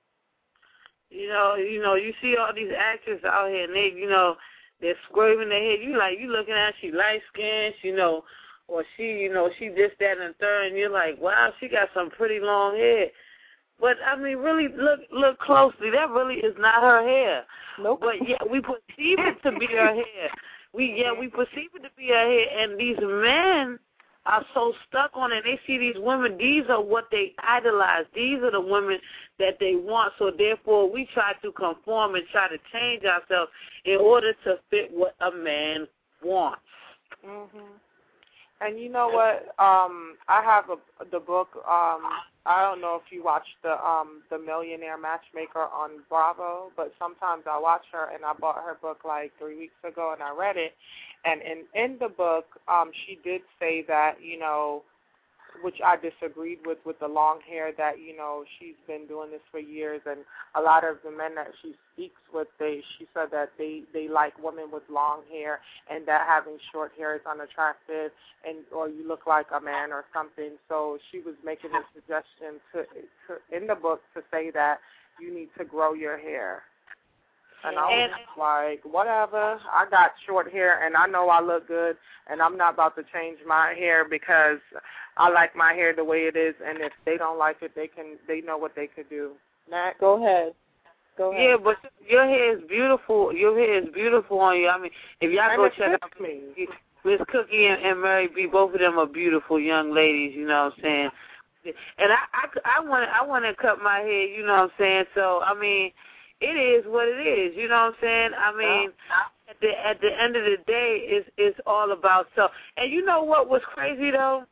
You know, you know, you see all these actors out here and they, you know, they're squirming their head. You like, you looking at, she light skinned, you know, or she, you know, she this, that, and the third, and you're like, wow, she got some pretty long hair. But I mean, really look look closely. That really is not her hair. Nope. But yeah, we perceive it to be her hair. We yeah, we perceive it to be her hair, and these men are so stuck on it. They see these women. These are what they idolize. These are the women that they want. So therefore, we try to conform and try to change ourselves in order to fit what a man wants. Mhm. And you know what? Um, I have a, the book. Um, I don't know if you watch the um, the Millionaire Matchmaker on Bravo, but sometimes I watch her, and I bought her book like three weeks ago, and I read it. And in in the book, um, she did say that, you know, which I disagreed with, with the long hair, that, you know, she's been doing this for years, and a lot of the men that she speaks with, they she said that they, they like women with long hair, and that having short hair is unattractive, and or you look like a man or something. So she was making a suggestion to, to in the book to say that you need to grow your hair. And I was like, whatever, I got short hair, and I know I look good, and I'm not about to change my hair because I like my hair the way it is, and if they don't like it, they can, they know what they could do. Next. Go ahead. Go ahead. Yeah, but your hair is beautiful. Your hair is beautiful on you. I mean, if y'all and go it check fits out me. Miss Cookie and, and Mary B, both of them are beautiful young ladies, you know what I'm saying? And I, I, I want I want to cut my hair, you know what I'm saying? So, I mean, it is what it is, you know what I'm saying? I mean, at the at the end of the day, it's it's all about self. And you know what was crazy though?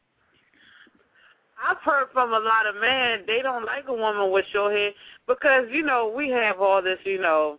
I've heard from a lot of men they don't like a woman with short hair because you know we have all this, you know,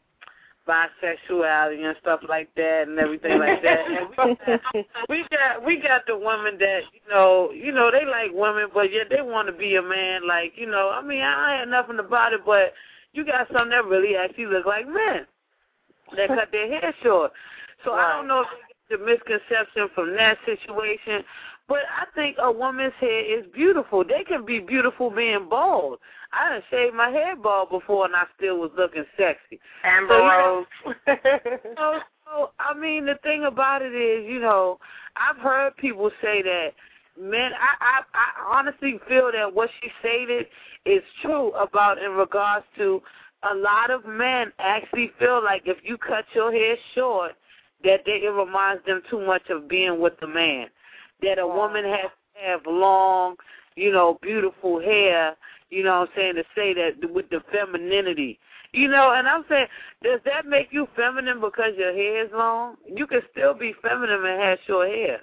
bisexuality and stuff like that and everything like that. And we got, we got we got the women that you know you know they like women, but yet they want to be a man. Like you know, I mean, I ain't nothing about it, but you got some that really actually look like men that cut their hair short. So right. I don't know if they get the misconception from that situation, but I think a woman's hair is beautiful. They can be beautiful being bald. I done shaved my hair bald before, and I still was looking sexy. Amber so, Rose. You know, so, I mean, the thing about it is, you know, I've heard people say that men, I, I, I honestly feel that what she stated is true about in regards to a lot of men actually feel like if you cut your hair short, that they, it reminds them too much of being with a man. That a woman has to have long, you know, beautiful hair, you know what I'm saying, to say that with the femininity. You know, and I'm saying, does that make you feminine because your hair is long? You can still be feminine and have short hair.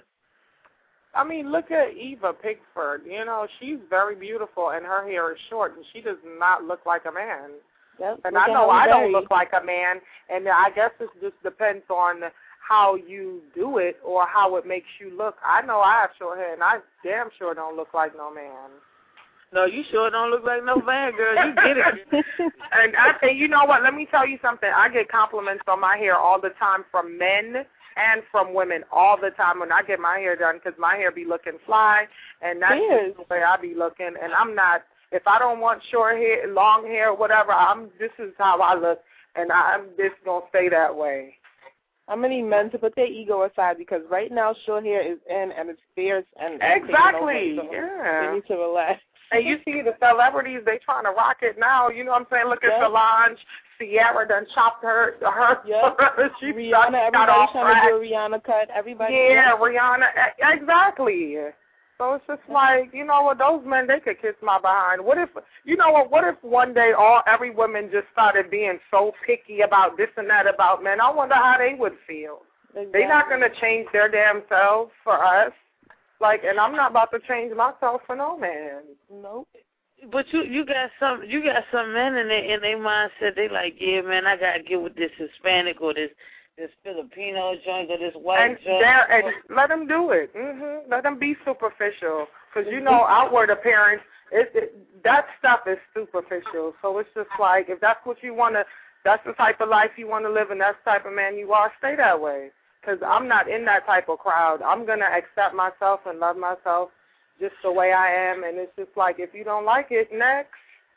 I mean, look at Eva Pickford. You know, she's very beautiful, and her hair is short, and she does not look like a man. Yep, and I know I don't look like a man, and I guess it just depends on how you do it or how it makes you look. I know I have short hair, and I damn sure don't look like no man. No, you sure don't look like no man, girl. You get it. And I say, you know what? Let me tell you something. I get compliments on my hair all the time from men and from women all the time when I get my hair done because my hair be looking fly, and that's just the way I be looking. And I'm not, if I don't want short hair, long hair, whatever, I'm. This is how I look, and I'm just going to stay that way. How many men to put their ego aside because right now short hair is in and it's fierce and exactly, over, so yeah. They need to relax. And you see the celebrities, they trying to rock it now. You know what I'm saying? Look at yep. Solange. Ciara done chopped her. her yep. she Rihanna, everybody's trying to do a Rihanna cut. Everybody. Yeah, yep. Rihanna. Exactly. So it's just like, you know what, those men, they could kiss my behind. What if, you know what, what if one day all every woman just started being so picky about this and that about men? I wonder how they would feel. Exactly. They're not going to change their damn selves for us. Like, and I'm not about to change myself for no man. Nope. But you you got some you got some men in their in their mindset. They like, yeah, man, I gotta get with this Hispanic or this this Filipino joint or this white and joint. And let them do it. Mm-hmm. Let them be superficial, because you know outward appearance, it, it that stuff is superficial. So it's just like if that's what you want to, that's the type of life you want to live, and that's the type of man you are. Stay that way. Because I'm not in that type of crowd. I'm going to accept myself and love myself just the way I am. And it's just like, if you don't like it, next.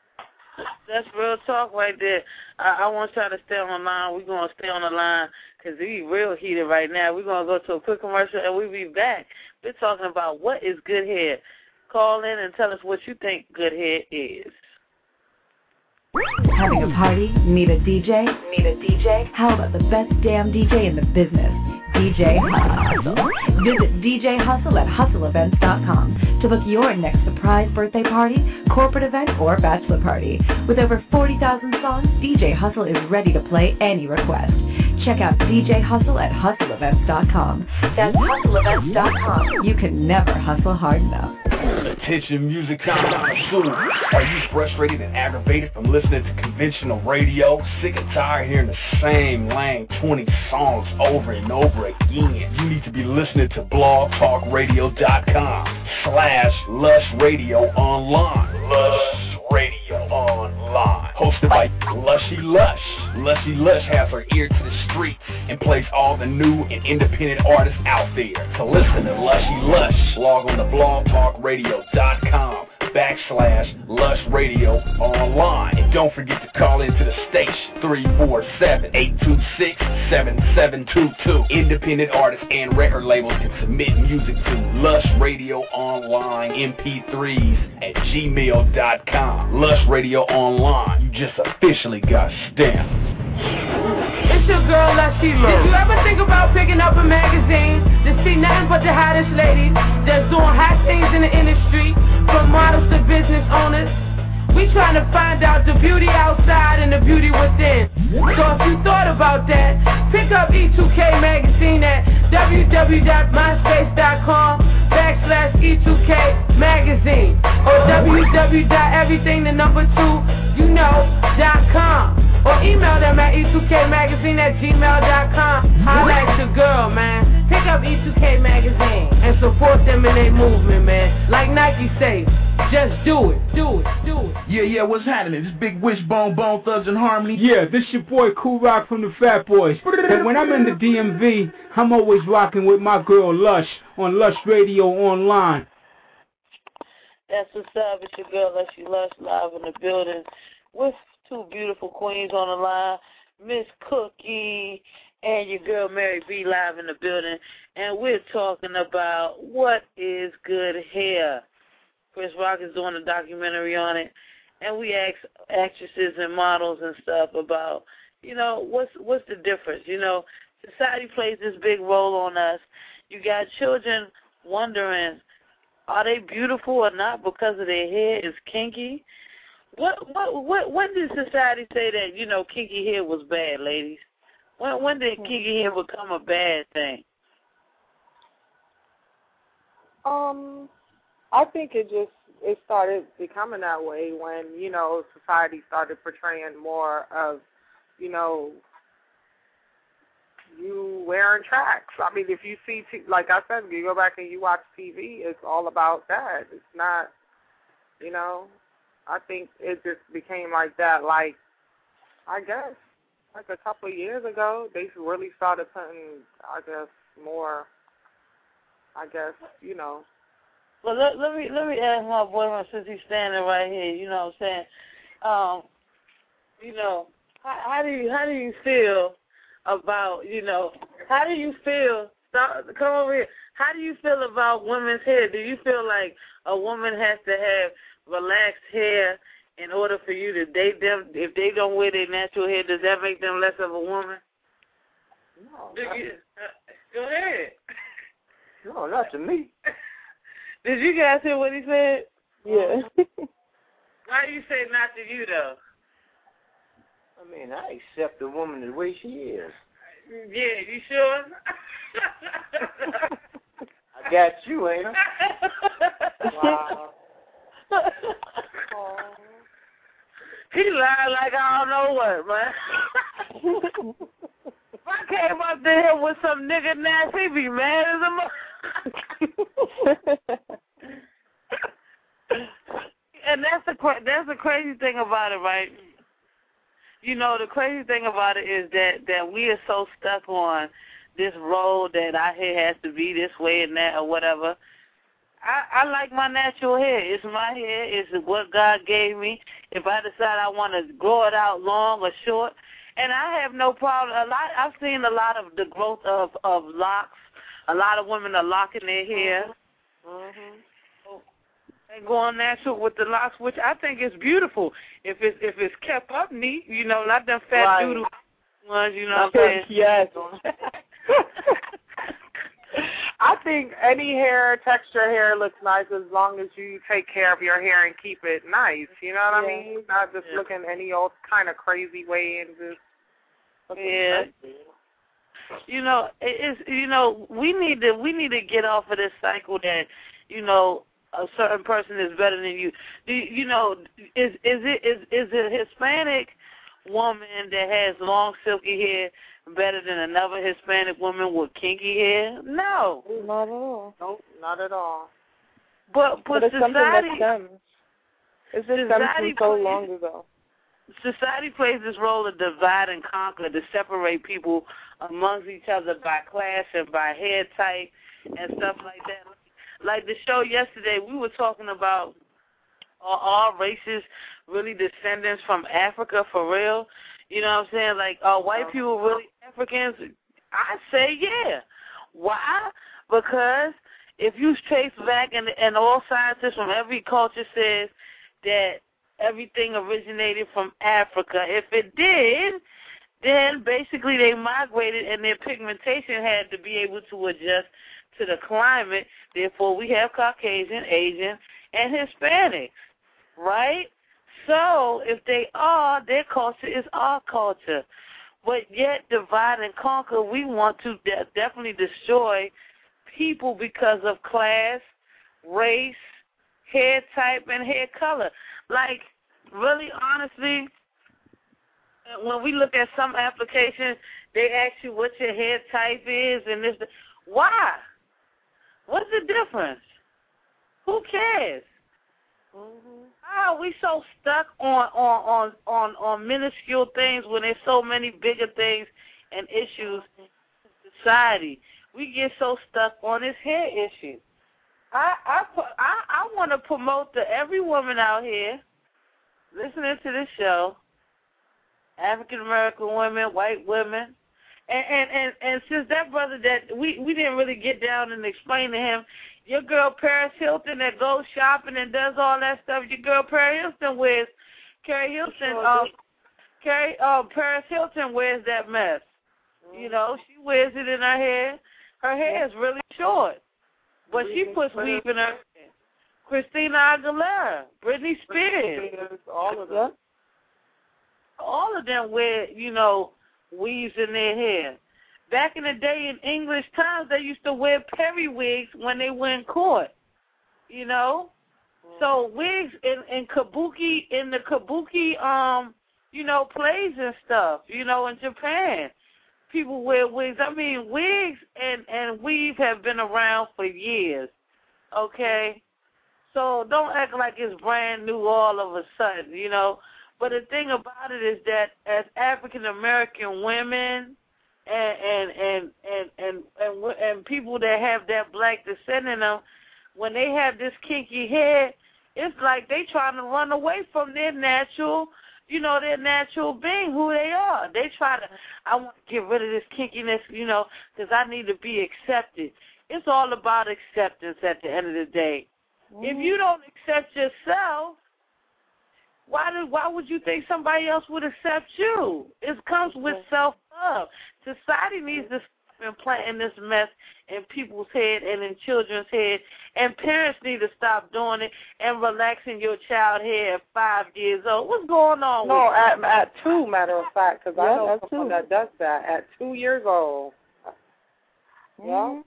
That's real talk right there. I, I want y'all to stay on the line. We're going to stay on the line because we real heated right now. We're going to go to a quick commercial, and we'll be back. We're talking about what is good hair. Call in and tell us what you think good hair is. Having a party? Need a D J? Need a D J? How about the best damn D J in the business? D J Hustle. Visit D J Hustle at hustle events dot com to book your next surprise birthday party, corporate event, or bachelor party. With over forty thousand songs, D J Hustle is ready to play any request. Check out D J Hustle at hustle events dot com. That's hustle events dot com. You can never hustle hard enough. Attention music connoisseurs. Are you frustrated and aggravated from listening to conventional radio? Sick and tired hearing the same lame twenty songs over and over again? You need to be listening to blog talk radio dot com slash lush radio online. Lush Radio Online. Hosted by Lushy Lush. Lushy Lush has her ear to the street and plays all the new and independent artists out there. To listen to Lushy Lush, log on to blog talk radio dot com backslash Lush Radio Online. And don't forget to call into the station three four seven, eight two six, seven seven two two. Independent artists and record labels can submit music to Lush Radio Online M P threes at gmail dot com. Lush Radio Online, you just officially got stamped. It's your girl, Lushy Lush. Did you ever think about picking up a magazine to see nothing but the hottest ladies that's doing hot things in the industry, from models to business owners? We trying to find out the beauty outside and the beauty within. So if you thought about that, pick up E two K magazine at w w w dot myspace dot com backslash E two K magazine or w w w dot everything the number two you know dot com. Or email them at E two K magazine at gmail dot com. Holla at your girl, man. Pick up E two K magazine and support them in their movement, man. Like Nike say, just do it, do it, do it. Yeah, yeah, what's happening? This Big Wishbone, Bone Thugs and Harmony. Yeah, this your boy Cool Rock from the Fat Boys. And when I'm in the D M V, I'm always rocking with my girl Lush on Lush Radio Online. That's what's up. It's your girl Lushy Lush live in the building with two beautiful queens on the line, Miss Cookie and your girl Mary B live in the building, and we're talking about what is good hair. Chris Rock is doing a documentary on it, and we ask actresses and models and stuff about, you know, what's what's the difference? You know, society plays this big role on us. You got children wondering, are they beautiful or not because of their hair is kinky? What what what when did society say that, you know, kinky hair was bad, ladies? When when did kinky hair become a bad thing? Um, I think it just it started becoming that way when, you know, society started portraying more of, you know, you wearing tracks. I mean, if you see, t- like I said, you go back and you watch T V, it's all about that. It's not, you know. I think it just became like that, like, I guess, like a couple of years ago, they really started putting, I guess, more, I guess, you know. Well, let, let me let me ask my boyfriend, since he's standing right here, you know what I'm saying, um, you know, how, how do you how do you feel about, you know, how do you feel, stop, come over here, how do you feel about women's hair? Do you feel like a woman has to have relaxed hair in order for you to date them? If they don't wear their natural hair, does that make them less of a woman? No. Did you, uh, go ahead. No, not to me. Did you guys hear what he said? Yeah. Why do you say not to you, though? I mean, I accept the woman the way she is. Yeah, you sure? I got you, ain't I? Wow. He lied like I don't know what, man. If I came up there with some nigga nasty, he'd be mad as a mother. And that's the cra- that's the crazy thing about it, right? You know, the crazy thing about it is that, that we are so stuck on this road that our hair has to be this way and that or whatever. I, I like my natural hair. It's my hair. It's what God gave me. If I decide I want to grow it out long or short, and I have no problem. A lot. I've seen a lot of the growth of, of locks. A lot of women are locking their hair. Mm-hmm. and going natural with the locks, which I think is beautiful. If it's if it's kept up neat, you know, not them fat right. doodle ones, you know what I'm saying? Yes. I think any hair, texture hair looks nice as long as you take care of your hair and keep it nice. You know what yeah. I mean? Not just yeah. looking any old kind of crazy way and just. Yeah. You know, it's you know we need to we need to get off of this cycle that you know a certain person is better than you. Do you, you know is is it is is a Hispanic woman that has long silky hair better than another Hispanic woman with kinky hair? No, not at all. Nope, not at all. But but, but it's society, something that stems. It's just stems from so plays, long ago. Society plays this role of divide and conquer to separate people amongst each other by class and by hair type and stuff like that. Like the show yesterday, we were talking about are all races really descendants from Africa for real? You know what I'm saying? Like, are white people really Africans? I say yeah. Why? Because if you trace back, and, and all scientists from every culture says that everything originated from Africa. If it did, then basically they migrated and their pigmentation had to be able to adjust to the climate. Therefore, we have Caucasian, Asian, and Hispanics, right? So if they are, their culture is our culture. But yet, divide and conquer, we want to de- definitely destroy people because of class, race, hair type, and hair color. Like, really, honestly, when we look at some applications, they ask you what your hair type is, and this. Why? What's the difference? Who cares? Mm-hmm. How are we so stuck on on on on on minuscule things when there's so many bigger things and issues in society? We get so stuck on this hair issue. I I I, I want to promote to every woman out here listening to this show, African American women, white women, and, and and and since that brother that we we didn't really get down and explain to him, your girl Paris Hilton that goes shopping and does all that stuff. Your girl Paris Hilton wears Carrie Hilton. Um, Carrie uh, Paris Hilton wears that mess. Mm-hmm. You know, she wears it in her hair. Her hair is really short, but she puts weave in her hair. Christina Aguilera, Britney Spears, all of them. All of them wear, you know, weaves in their hair. Back in the day in English times, they used to wear periwigs when they were in court, you know. Mm. So wigs in, in kabuki, in the kabuki, um, you know, plays and stuff, you know, in Japan, people wear wigs. I mean, wigs and, and weave have been around for years, okay? So don't act like it's brand new all of a sudden, you know. But the thing about it is that as African American women and and and and and and, and, and people that have that black descent in them, when they have this kinky hair, it's like they trying to run away from their natural, you know, their natural being, who they are. They try to, I want to get rid of this kinkiness, you know, because I need to be accepted. It's all about acceptance at the end of the day. Mm-hmm. If you don't accept yourself, why did, why would you think somebody else would accept you? It comes with self-love. Society needs to stop implanting this mess in people's head and in children's head, and parents need to stop doing it and relaxing your child hair at five years old. What's going on no, with at, at two, matter of fact, because yeah, I know someone that does that at two years old. Mm-hmm. Yeah.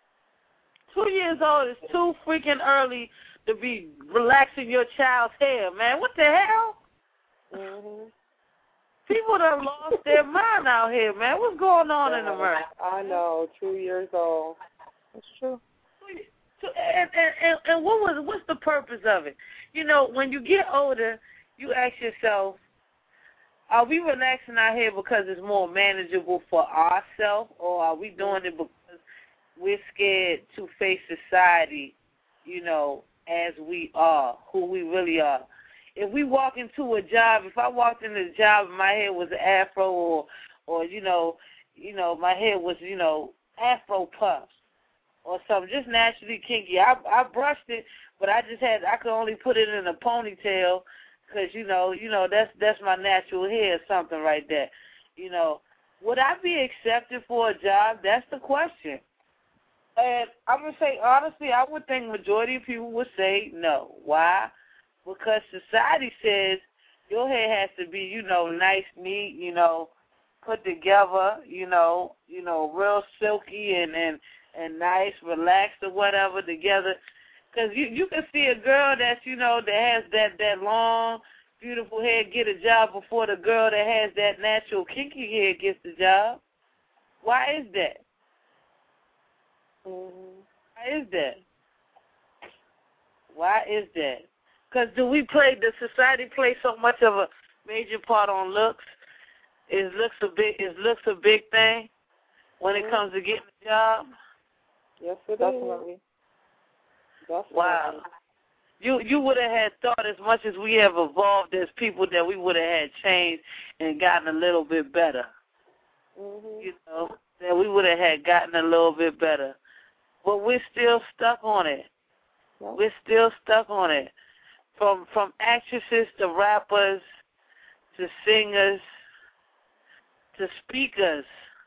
Two years old is too freaking early to be relaxing your child's hair, man. What the hell? Mm-hmm. People done lost their mind out here, man. What's going on yeah, in America? I know, two years old. That's true. And, and, and, and what was what's the purpose of it? You know, when you get older, you ask yourself, are we relaxing our hair because it's more manageable for ourselves, or are we doing it because we're scared to face society, you know, as we are, who we really are? If we walk into a job, if I walked into a job and my hair was an afro, or, or you know, you know, my hair was, you know, afro puffs, or something, just naturally kinky. I I brushed it, but I just had I could only put it in a ponytail because you know you know that's that's my natural hair or something right there. You know, would I be accepted for a job? That's the question. And I'm gonna say honestly, I would think majority of people would say no. Why? Because society says your hair has to be, you know, nice, neat, you know, put together, you know, you know, real silky and and, and nice, relaxed or whatever together. Because you you can see a girl that's, you know, that has that that long, beautiful hair get a job before the girl that has that natural kinky hair gets the job. Why is that? Mm-hmm. Why is that? Why is that? Because do we play, does society play so much of a major part on looks? Is looks a big, is looks a big thing when it comes to getting a job? Yes, it Definitely. is. Definitely. Wow. You you would have had thought as much as we have evolved as people that we would have had changed and gotten a little bit better. Mm-hmm. You know, that we would have had gotten a little bit better. But we're still stuck on it. Yep. We're still stuck on it. From from actresses to rappers to singers to speakers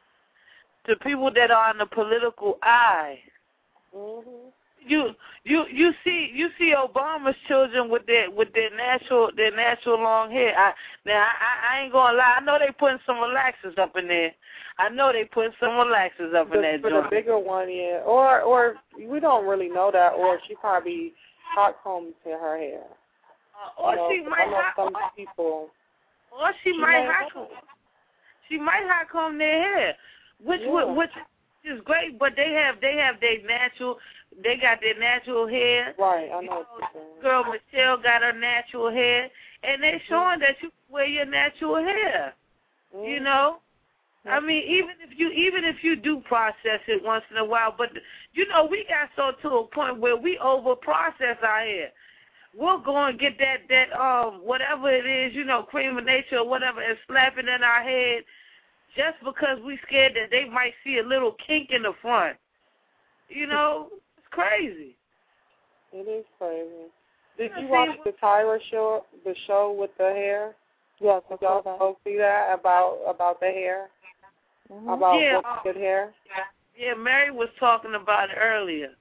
to people that are in the political eye. Mm-hmm. You you you see you see Obama's children with their with their natural their natural long hair. I, now I, I ain't gonna lie. I know they putting some relaxers up in there. I know they putting some relaxers up in that for joint. the bigger one, yeah. Or or we don't really know that. Or she probably hot combs in her hair. Uh, or you know, she might I know hot, some or, people. or she, she might might hot comb. She might hot comb their hair, which yeah. which is great. But they have they have their natural. They got their natural hair. Right, I know. You know what you're saying. girl Michelle got her natural hair, and they showing that you wear your natural hair. Mm-hmm. You know, I mean, even if you even if you do process it once in a while, but you know, we got so to a point where we over process our hair. We'll go and get that that um whatever it is, you know, cream of nature or whatever, and slap it in our head just because we scared that they might see a little kink in the front. You know. Crazy. It is crazy. Did you see, watch the Tyra show, the show with the hair? Yes, I Did y'all both see that about about the hair? Mm-hmm. About yeah, what's good hair? Yeah, Mary was talking about it earlier.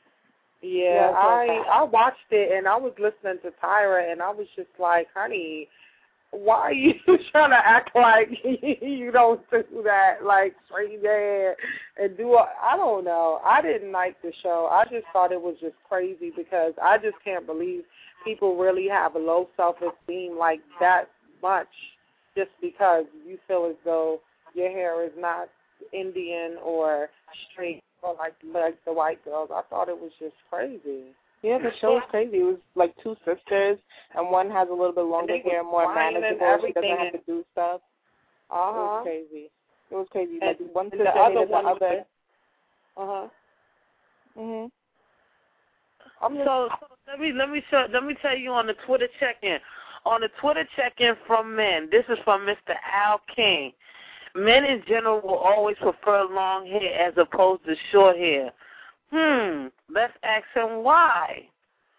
Yeah, I I watched it and I was listening to Tyra and I was just like, honey, why are you trying to act like you don't do that, like straighten your hair and do a, I don't know. I didn't like the show. I just thought it was just crazy because I just can't believe people really have a low self-esteem like that much just because you feel as though your hair is not Indian or straight or like, like the white girls. I thought it was just crazy. Yeah, the show was crazy. It was like two sisters, and one has a little bit longer hair, more manageable. She doesn't have to do stuff. Uh huh. It was crazy. It was crazy. Like and, one and sister the other hated one the other. Uh huh. Mhm. I'm so, so let me let me show, let me tell you on the Twitter check-in. On the Twitter check-in from men, this is from Mister Al King. Men in general will always prefer long hair as opposed to short hair. Hmm. Let's ask him why.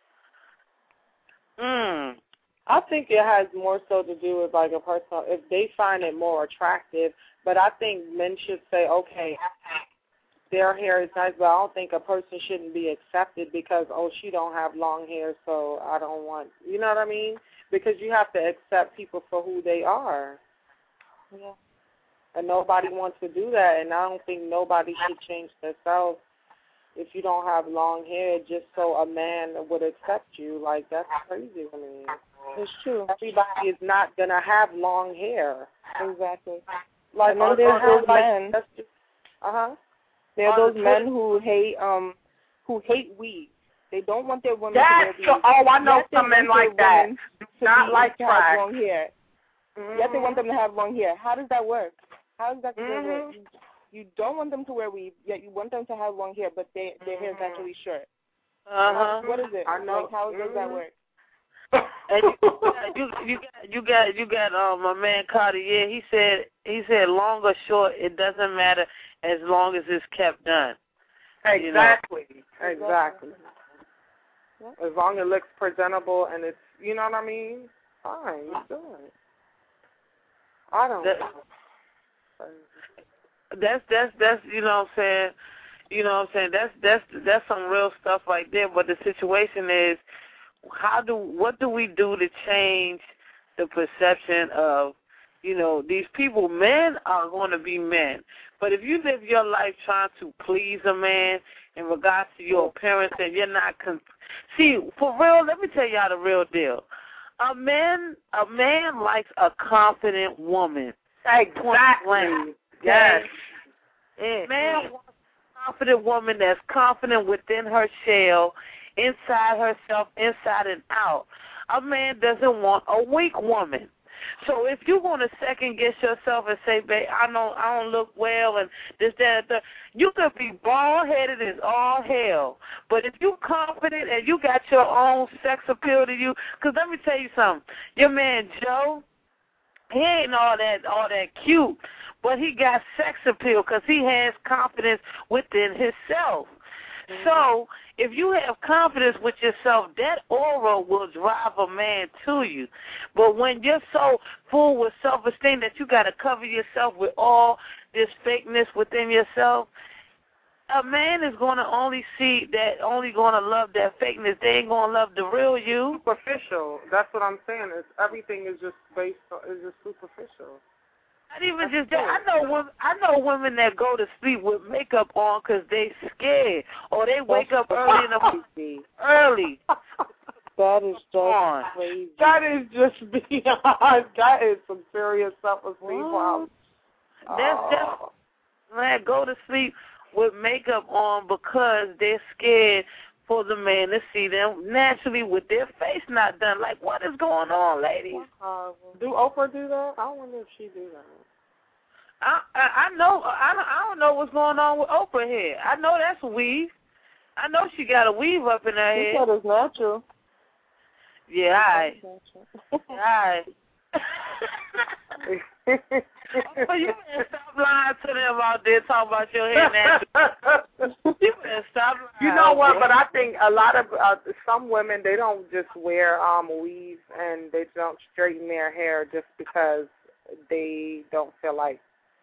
Hmm. I think it has more so to do with like a personal, if they find it more attractive. But I think men should say, okay, their hair is nice, but I don't think a person shouldn't be accepted because, oh, she don't have long hair, so I don't want, you know what I mean? Because you have to accept people for who they are. Yeah. And nobody wants to do that, and I don't think nobody should change themselves if you don't have long hair just so a man would accept you. Like, that's crazy to me. It's true. Everybody is not going to have long hair. Exactly. Like, and then there's those like, men. Uh-huh. There are those men who hate um who hate weed. They don't want their women That's to wear weed. oh, I know yes, some men like that. Not like to have trash. long hair. Mm-hmm. Yes, they want them to have long hair. How does that work? How does that mm-hmm. work? You, you don't want them to wear weed, yet you want them to have long hair, but they, their hair is naturally short. Uh-huh. What is it? I know. Like, how mm-hmm. does that work? And you, you, you got you got you got um my man Cartier. He said he said long or short, it doesn't matter as long as it's kept done. Exactly. You know? Exactly. As long as it looks presentable and it's, you know what I mean? Fine, you do it. I don't that, know. That's that's that's you know what I'm saying. You know what I'm saying? That's that's that's some real stuff right there. But the situation is, how do what do we do to change the perception of, you know, these people? Men are going to be men, but if you live your life trying to please a man in regards to your appearance, and you're not con- see for real, let me tell y'all the real deal. A man, a man likes a confident woman. Exactly. Yes. A man wants a confident woman that's confident within her shell, inside herself, inside and out. A man doesn't want a weak woman. So if you want to second guess yourself and say, babe, I don't, I don't look well and this, that, and that, you could be bald-headed as all hell. But if you confident and you got your own sex appeal to you, because let me tell you something, your man Joe, he ain't all that, all that cute, but he got sex appeal because he has confidence within himself. Mm-hmm. So if you have confidence with yourself, that aura will drive a man to you. But when you're so full with self-esteem that you got to cover yourself with all this fakeness within yourself, a man is going to only see that, only going to love that fakeness. They ain't going to love the real you. Superficial. That's what I'm saying. Is everything is just based on, is just superficial. Not even just that. I know women. I know women that go to sleep with makeup on because they scared, or they wake up early in the morning. Early. That is just crazy. That is just beyond. That is some serious self-esteem problems. That's oh. just man. Go to sleep with makeup on because they're scared for the man to see them naturally with their face not done. Like, what is going on, ladies? Uh, do Oprah do that? I wonder if she do that. I I, I know I don't, I don't know what's going on with Oprah here. I know that's a weave. I know she got a weave up in her head. She said it's natural. Yeah, all right. All right. Oh, you better stop lying to them out there talking about your hair natural. You better stop lying. You know what? But I think a lot of uh, some women, they don't just wear um weaves and they don't straighten their hair just because they don't feel like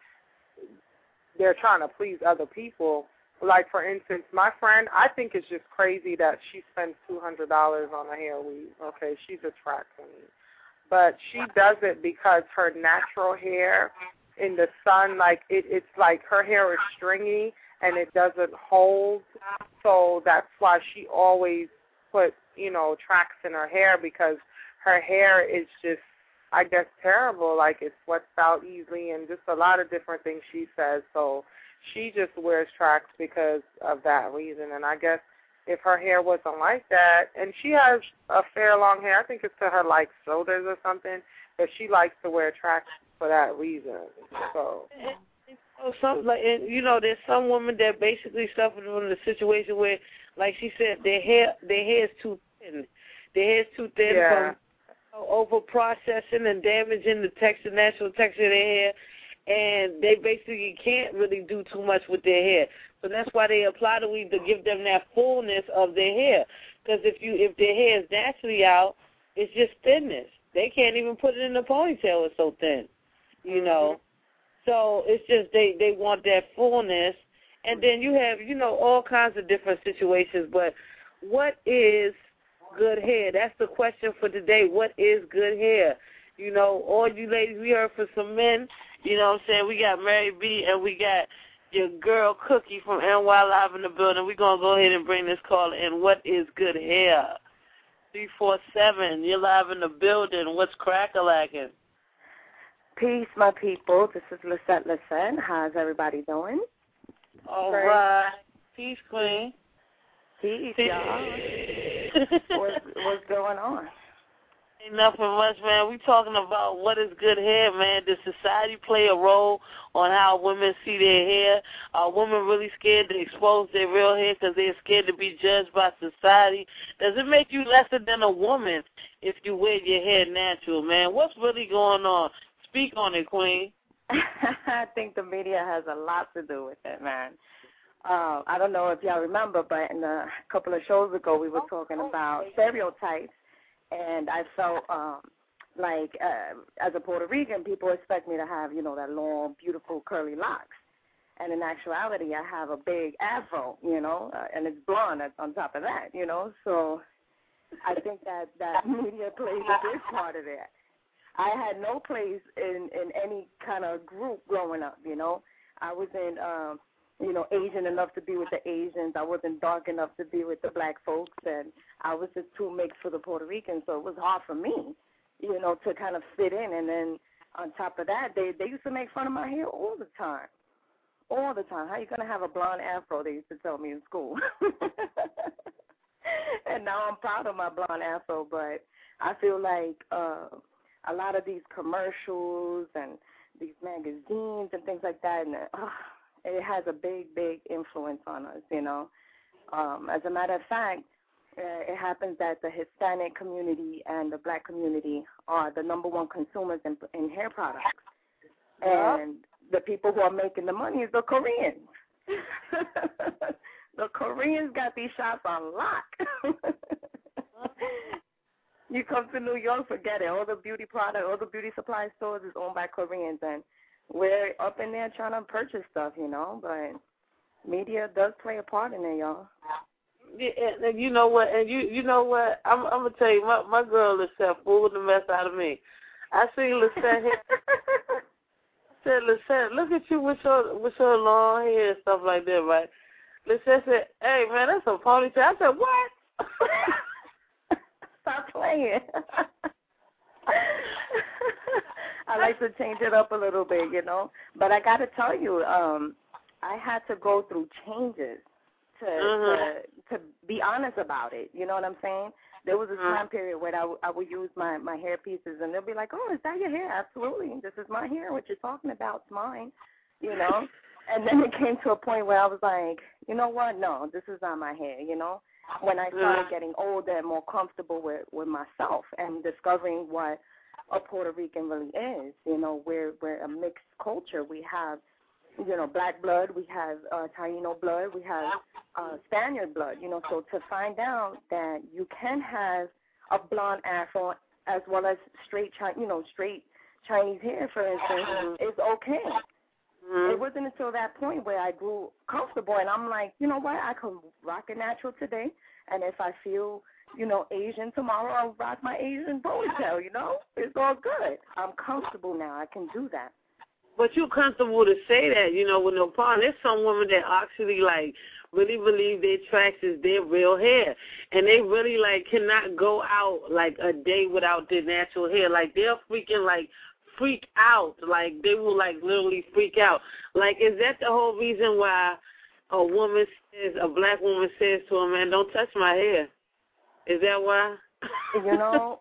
they're trying to please other people. Like, for instance, my friend, I think it's just crazy that she spends two hundred dollars on a hair weave. Okay, she's a track queen. But she does it because her natural hair in the sun, like, it, it's like her hair is stringy and it doesn't hold. So that's why she always puts, you know, tracks in her hair, because her hair is just, I guess, terrible. Like, it sweats out easily and just a lot of different things she says. So she just wears tracks because of that reason. And I guess if her hair wasn't like that, and she has a fair long hair, I think it's to her, like, shoulders or something, but she likes to wear tracks for that reason. So, oh, some, like, and, you know, there's some women that basically suffer from the situation where, like she said, their hair, their hair is too thin. Their hair is too thin yeah. from over processing and damaging the texture, natural texture of their hair, and they basically can't really do too much with their hair. So that's why they apply the weave to give them that fullness of their hair. Because if you if their hair is naturally out, it's just thinness. They can't even put it in a ponytail. It's so thin, you know. So it's just they, they want that fullness. And then you have, you know, all kinds of different situations. But what is good hair? That's the question for today. What is good hair? You know, all you ladies, we heard from some men. You know what I'm saying? We got Mary B. and we got your girl Cookie from N Y Live in the building. We're going to go ahead and bring this call in. What is good hair? three four seven, you're live in the building. What's crack-a-lacking? Peace, my people. This is Lisette Lisette. How's everybody doing? All Great. Right. Peace, Queen. Peace, y'all. what's, what's going on? Ain't nothing much, man. We talking about what is good hair, man. Does society play a role on how women see their hair? Are women really scared to expose their real hair because they're scared to be judged by society? Does it make you lesser than a woman if you wear your hair natural, man? What's really going on? Speak on it, Queen. I think the media has a lot to do with it, man. Uh, I don't know if y'all remember, but in a couple of shows ago, we were talking about stereotypes, and I felt um, like uh, as a Puerto Rican, people expect me to have, you know, that long, beautiful, curly locks. And in actuality, I have a big afro, you know, uh, and it's blonde on top of that, you know. So I think that, that media plays a big part of that. I had no place in, in any kind of group growing up, you know. I was in, um, you know, Asian enough to be with the Asians. I wasn't dark enough to be with the black folks, and I was just too mixed for the Puerto Ricans, so it was hard for me, you know, to kind of fit in. And then on top of that, they, they used to make fun of my hair all the time, all the time. How you going to have a blonde afro, they used to tell me in school. And now I'm proud of my blonde afro, but I feel like uh, a lot of these commercials and these magazines and things like that, and uh, it has a big, big influence on us, you know. Um, as a matter of fact, uh, it happens that the Hispanic community and the black community are the number one consumers in, in hair products. Yeah. And the people who are making the money is the Koreans. The Koreans got these shops on lock. You come to New York, forget it. All the beauty product, all the beauty supply stores is owned by Koreans, and we're up in there trying to purchase stuff, you know. But media does play a part in it, y'all. Yeah, and, and you know what? And you you know what? I'm I'm gonna tell you, my my girl Lisette fooled the mess out of me. I seen Lisette here. I said, Lisette, look at you with your with your long hair and stuff like that, right? Lisette said, "Hey man, that's a ponytail." I said, "What?" Stop playing. I like to change it up a little bit, you know. But I got to tell you, um, I had to go through changes to, mm-hmm. to to be honest about it. You know what I'm saying? There was a mm-hmm. time period where I, w- I would use my, my hair pieces, and they'll be like, "Oh, is that your hair?" Absolutely. This is my hair. What you're talking about is mine, you know. And then it came to a point where I was like, you know what? No, this is not my hair, you know. When I started getting older and more comfortable with, with myself and discovering what a Puerto Rican really is, you know, we're, we're a mixed culture. We have, you know, black blood, we have uh, Taino blood, we have uh, Spaniard blood, you know, so to find out that you can have a blonde afro as well as straight, chi- you know, straight Chinese hair, for instance, is okay. Mm-hmm. It wasn't until that point where I grew comfortable, and I'm like, you know what, I can rock it natural today, and if I feel, you know, Asian tomorrow, I'll rock my Asian ponytail, you know? It's all good. I'm comfortable now. I can do that. But you're comfortable to say that, you know, with no problem. There's some women that actually, like, really believe their tracks is their real hair, and they really, like, cannot go out, like, a day without their natural hair. Like, they're freaking, like, freak out. Like, they will, like, literally freak out. Like, is that the whole reason why a woman says, a black woman says to a man, don't touch my hair? Is that why? You know,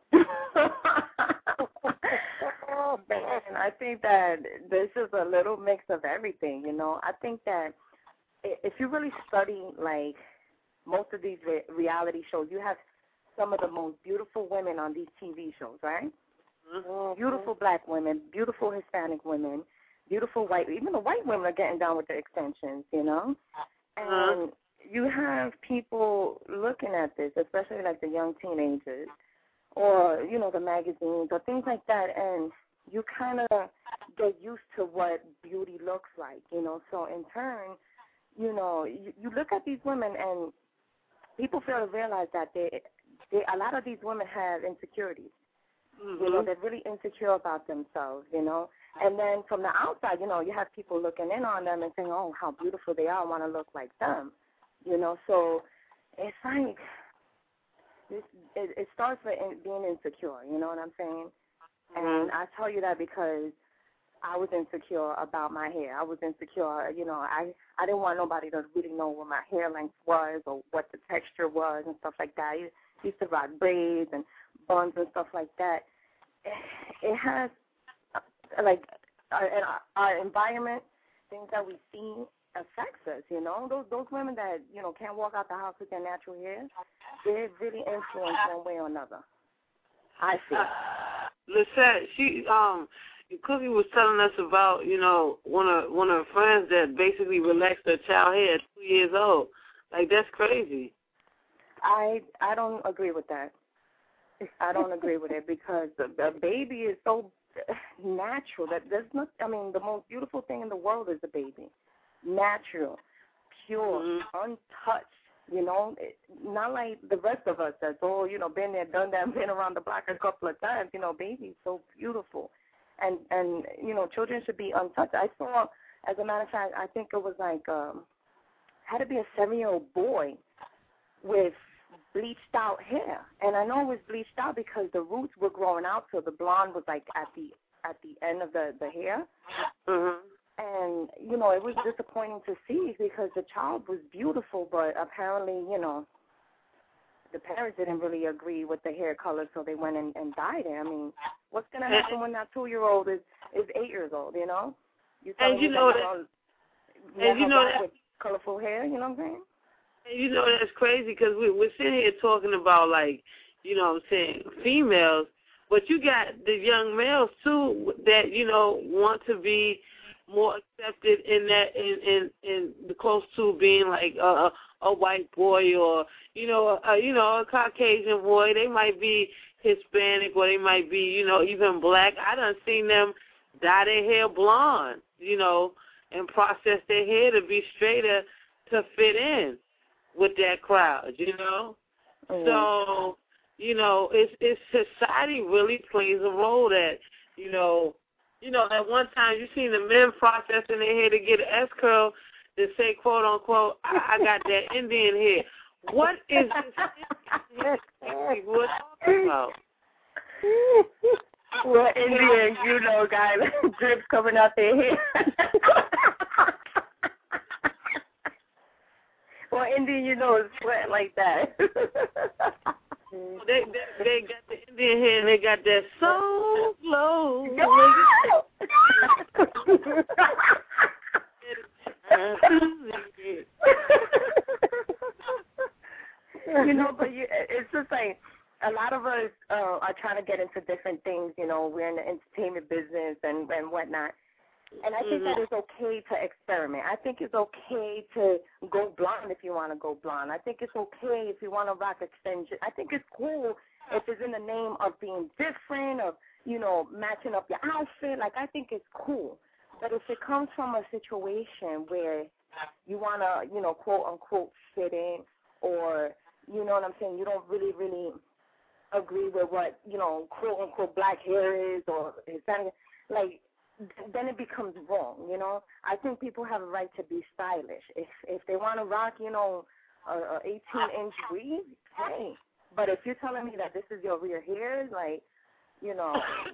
oh, man, I think that this is a little mix of everything, you know. I think that if you really study, like, most of these re- reality shows, you have some of the most beautiful women on these T V shows, right? Mm-hmm. Beautiful black women, beautiful Hispanic women, beautiful white, even the white women are getting down with the extensions, you know? And mm-hmm. you have people looking at this, especially like the young teenagers or, you know, the magazines or things like that, and you kind of get used to what beauty looks like, you know? So in turn, you know, you, you look at these women and people fail to realize that they, they, a lot of these women have insecurities. Mm-hmm. You know, they're really insecure about themselves, you know. And then from the outside, you know, you have people looking in on them and saying, oh, how beautiful they are, I want to look like them, you know. So it's like this, it, it starts with being insecure, you know what I'm saying? Mm-hmm. And I tell you that because I was insecure about my hair. I was insecure, you know, I, I didn't want nobody to really know what my hair length was or what the texture was and stuff like that. I used to rock braids and buns and stuff like that. It has, like, our, our environment, things that we see affects us, you know. Those those women that, you know, can't walk out the house with their natural hair, they really influence one way or another, I feel. Uh, Lisette, she, um, Cookie was telling us about, you know, one of one of her friends that basically relaxed her child hair at two years old. Like, that's crazy. I I don't agree with that. I don't agree with it because the, the baby is so natural that there's not. I mean, the most beautiful thing in the world is a baby, natural, pure, mm-hmm. untouched. You know, it, not like the rest of us that's all, you know, been there, done that, been around the block a couple of times. You know, baby's so beautiful. And, and you know, children should be untouched. I saw, as a matter of fact, I think it was like, um, had to be a seven-year-old boy with bleached out hair. And I know it was bleached out because the roots were growing out, so the blonde was like at the at the end of the, the hair. Mm-hmm. And, you know, it was disappointing to see because the child was beautiful, but apparently, you know, the parents didn't really agree with the hair color, so they went and, and dyed it. I mean, what's going to happen when that two-year-old is, is eight years old, you know? You and you know that, that and you know that with colorful hair, you know what I'm saying? And you know that's crazy because we, we're sitting here talking about, like, you know what I'm saying, females, but you got the young males, too, that, you know, want to be more accepted in that, in, in, in the close to being like a, a white boy or, you know, a, you know, a Caucasian boy. They might be Hispanic or they might be, you know, even black. I done seen them dye their hair blonde, you know, and process their hair to be straighter to fit in with that crowd, you know. Mm-hmm. So, you know, it's, it's society really plays a role that, you know, You know, at one time you seen the men processing their hair to get an S curl to say, quote unquote, I, I got that Indian hair. What is this Indian hair we're talking about? Well, Indian, you know, guys, drips coming out their hair. Well, Indian, you know, is sweat like that. They, they they got the Indian hair and they got that so low. You know, but you, it's just like a lot of us uh, are trying to get into different things. You know, we're in the entertainment business and, and whatnot. And I think mm-hmm. that it's okay to experiment. I think it's okay to go blonde if you want to go blonde. I think it's okay if you want to rock extension. I think it's cool if it's in the name of being different, of, you know, matching up your outfit. Like, I think it's cool. But if it comes from a situation where you want to, you know, quote, unquote, fit in, or, you know what I'm saying, you don't really, really agree with what, you know, quote, unquote, black hair is or Hispanic, like, then it becomes wrong, you know. I think people have a right to be stylish. If if they want to rock, you know, a eighteen-inch weave, hey. But if you're telling me that this is your real hair, like, you know,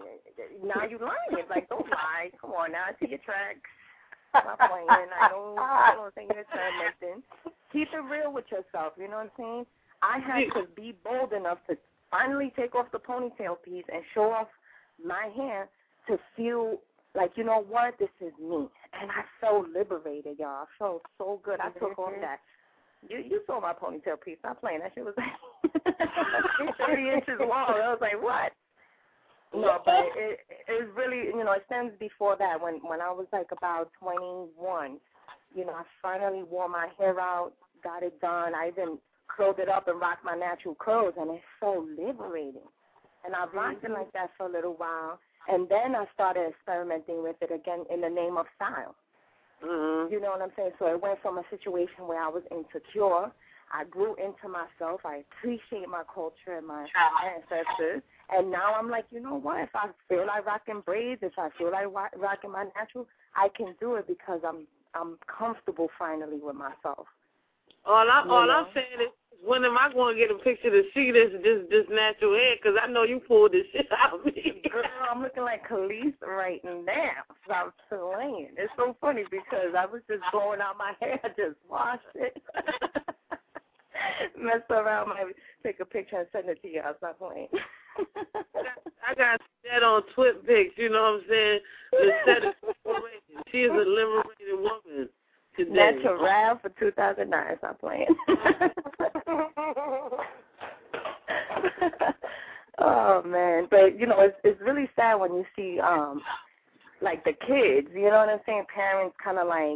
now you're lying. Like, don't lie. Come on now, I see your tracks. I'm not playing. I don't, I don't think you're experimenting. Keep it real with yourself, you know what I'm saying? I had to be bold enough to finally take off the ponytail piece and show off my hair to feel like, you know what, this is me. And I felt liberated, y'all. I felt so good. I took off that. You you saw my ponytail piece. Stop playing. That shit was like thirty inches long. I was like, what? No, but it it really, you know, it stems before that. When, when I was like about twenty-one, you know, I finally wore my hair out, got it done. I even curled it up and rocked my natural curls, and it felt liberating. And I rocked mm-hmm. it like that for a little while. And then I started experimenting with it again in the name of style. Mm-hmm. You know what I'm saying? So it went from a situation where I was insecure. I grew into myself. I appreciate my culture and my ancestors. And now I'm like, you know what? If I feel like rocking braids, if I feel like rocking my natural, I can do it because I'm I'm comfortable finally with myself. All, I, all I'm saying is, when am I going to get a picture to see this this this natural hair? Because I know you pulled this shit out of me. Girl, I'm looking like Khalees right now. So I'm playing. It's so funny because I was just blowing out my hair. I just washed it. Messed around. Might take a picture and send it to you. I'm not playing. I got that on Twit Pics. You know what I'm saying? The set is liberated. She is a liberated woman. Today. Natural for two thousand nine. Stop playing. Oh man, but you know it's it's really sad when you see um like the kids. You know what I'm saying? Parents kind of like,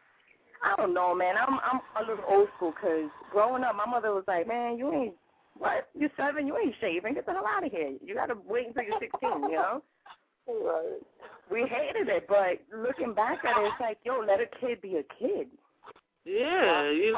I don't know, man. I'm I'm a little old school because growing up, my mother was like, man, you ain't, what? You're seven, you ain't shaving. Get the hell out of here. You got to wait until you're sixteen, you know? Right. We hated it, but looking back at it, it's like, yo, let a kid be a kid. Yeah, you.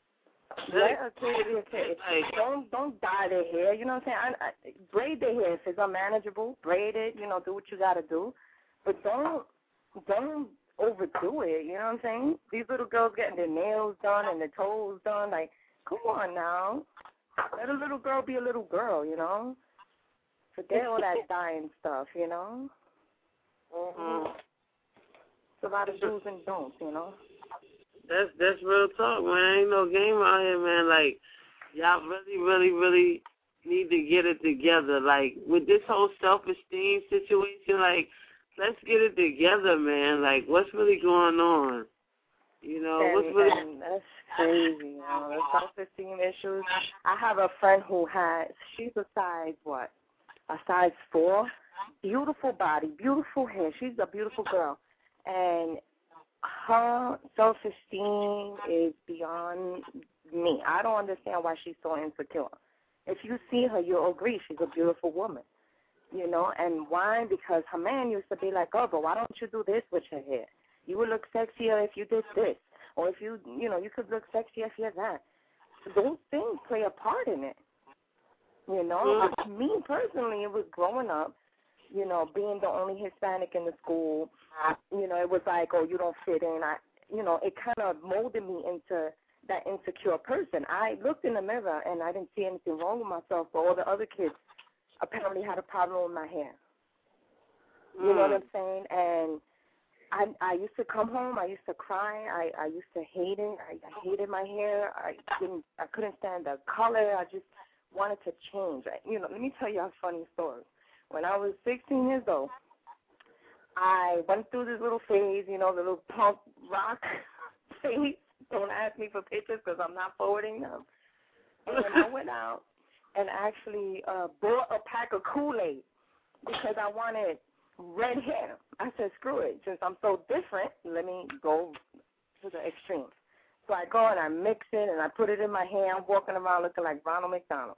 Let a kid be a kid. Don't don't dye their hair. You know what I'm saying? I, I, braid their hair if it's unmanageable. Braid it. You know, do what you got to do, but don't don't overdo it. You know what I'm saying? These little girls getting their nails done and their toes done. Like, come on now. Let a little girl be a little girl. You know. Forget all that dyeing stuff. You know. Mm-hmm. It's a lot of do's and don'ts. You know. That's that's real talk, man. Ain't no game out here, man. Like, y'all really, really, really need to get it together. Like, with this whole self-esteem situation, like, let's get it together, man. Like, what's really going on? You know, and, what's really... And that's crazy, you know, the self-esteem issues. I have a friend who has, she's a size, what, a size four? Beautiful body, beautiful hair. She's a beautiful girl. And her self-esteem is beyond me. I don't understand why she's so insecure. If you see her, you'll agree she's a beautiful woman, you know. And why? Because her man used to be like, oh, but why don't you do this with your hair? You would look sexier if you did this. Or if you, you know, you could look sexier if you had that. Those things play a part in it, you know. Mm-hmm. Me, personally, it was growing up, you know, being the only Hispanic in the school. You know, it was like, oh, you don't fit in. I, you know, it kind of molded me into that insecure person. I looked in the mirror and I didn't see anything wrong with myself, but all the other kids apparently had a problem with my hair. You mm. know what I'm saying? And I I used to come home, I used to cry, I, I used to hate it. I, I hated my hair. I didn't I couldn't stand the color. I just wanted to change. I, you know, let me tell you a funny story. When I was sixteen years old, I went through this little phase, you know, the little punk rock phase. Don't ask me for pictures because I'm not forwarding them. And I went out and actually uh, bought a pack of Kool-Aid because I wanted red hair. I said, screw it. Since I'm so different, let me go to the extreme. So I go and I mix it and I put it in my hair. I'm walking around looking like Ronald McDonald.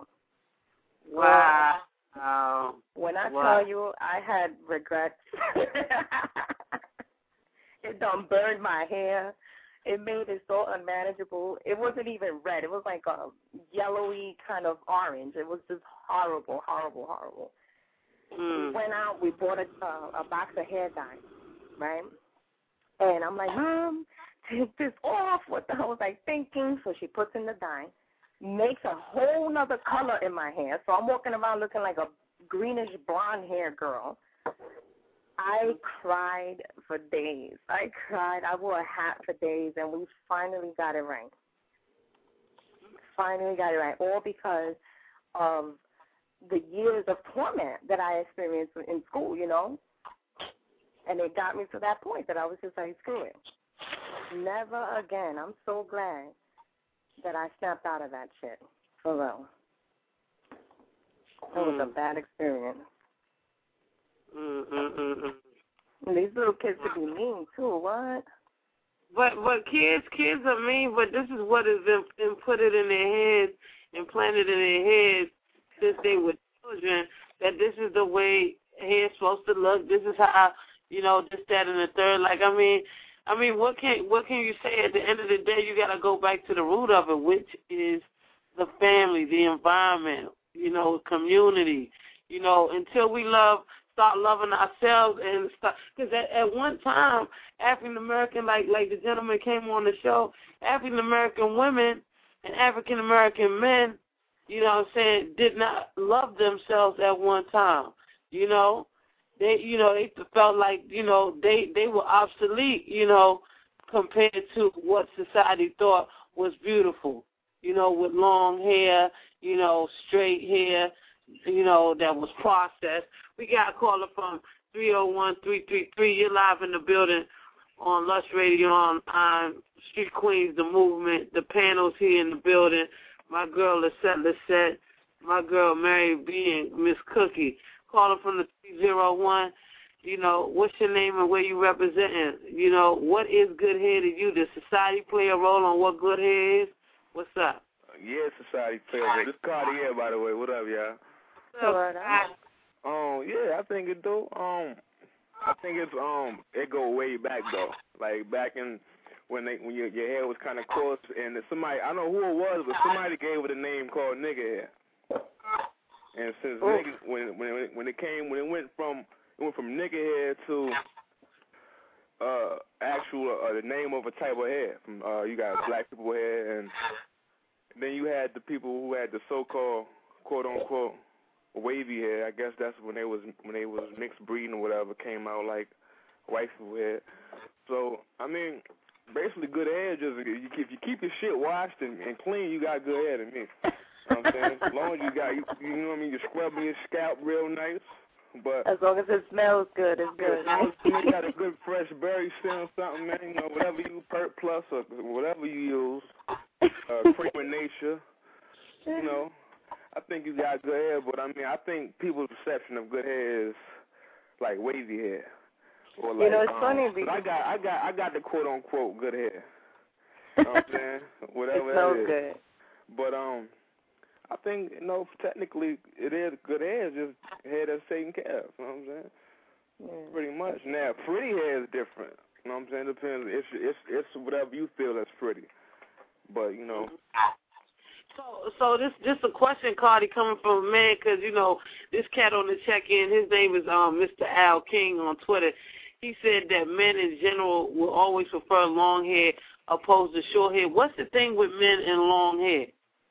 Wow. Wow. When I wow. tell you I had regrets, it done burned my hair. It made it so unmanageable. It wasn't even red. It was like a yellowy kind of orange. It was just horrible, horrible, horrible. Mm. We went out. We bought a, uh, a box of hair dye, right? And I'm like, Mom, take this off. What the hell was I thinking? So she puts in the dye. Makes a whole nother color in my hair. So I'm walking around looking like a greenish blonde hair girl. I cried for days. I cried. I wore a hat for days, and we finally got it right. Finally got it right. All because of the years of torment that I experienced in school, you know. And it got me to that point that I was just like, screw it. Never again. I'm so glad that I snapped out of that shit, for real. It was a bad experience. Mm-mm-mm-mm. These little kids could be mean, too. What? But but kids, kids are mean, but this is what has been, been put it in their heads, implanted in their heads since they were children, that this is the way hair's supposed to look. This is how, you know, this, that, and the third. Like, I mean... I mean, what can what can you say? At the end of the day, you got to go back to the root of it, which is the family, the environment, you know, community. You know, until we love, start loving ourselves and start. Because at, at one time, African American, like like the gentleman came on the show, African American women and African American men, you know what I'm saying, did not love themselves at one time. You know. They, you know, they felt like, you know, they, they were obsolete, you know, compared to what society thought was beautiful, you know, with long hair, you know, straight hair, you know, that was processed. We got a caller from three oh one, three three three. You're live in the building on Lush Radio on, on Street Queens, the movement. The panel's here in the building. My girl, Lisette Lisette. My girl, Mary B. and Miss Cookie. Caller from the three oh one. You know, what's your name and where you representing? You know, what is good hair to you? Does society play a role on what good hair is? What's up? Yeah, society plays a role. This Cartier, by the way. What up, y'all? What's up? Um, yeah, I think it do. Um, I think it's um, it go way back though. Like back in when they when your your hair was kind of coarse, and somebody I don't know who it was, but somebody gave it a name called nigga hair. And since nigga, when when it, when it came when it went from it went from nigga hair to uh actual uh, the name of a type of hair. From uh you got black people hair, and then you had the people who had the so-called quote unquote wavy hair. I guess that's when they was when they was mixed breeding or whatever came out like white people hair. So I mean, basically good hair just if you keep your shit washed and, and clean, you got good hair to me. You know what I'm saying? As long as you got, you, you know what I mean, you're scrubbing your scalp real nice. But as long as it smells good, it's good. As long as you got a good fresh berry scent or something, man, you know, whatever you, Pert Plus or whatever you use, uh, Cream of Nature, you know, I think you got good hair. But I mean, I think people's perception of good hair is like wavy hair. Or like, you know, it's um, funny because I got, I got, I got the quote unquote good hair. You know what I'm saying? Whatever it smells it is. good. But um. I think, you know, technically it is good hair, it's just hair that's taken care of, you know what I'm saying? Yeah. Pretty much. Now, pretty hair is different, you know what I'm saying? It depends. It's, it's, it's whatever you feel that's pretty. But, you know. So, so this just a question, Cardi, coming from a man, because, you know, this cat on the check-in, his name is um Mister Al King on Twitter. He said that men in general will always prefer long hair opposed to short hair. What's the thing with men and long hair?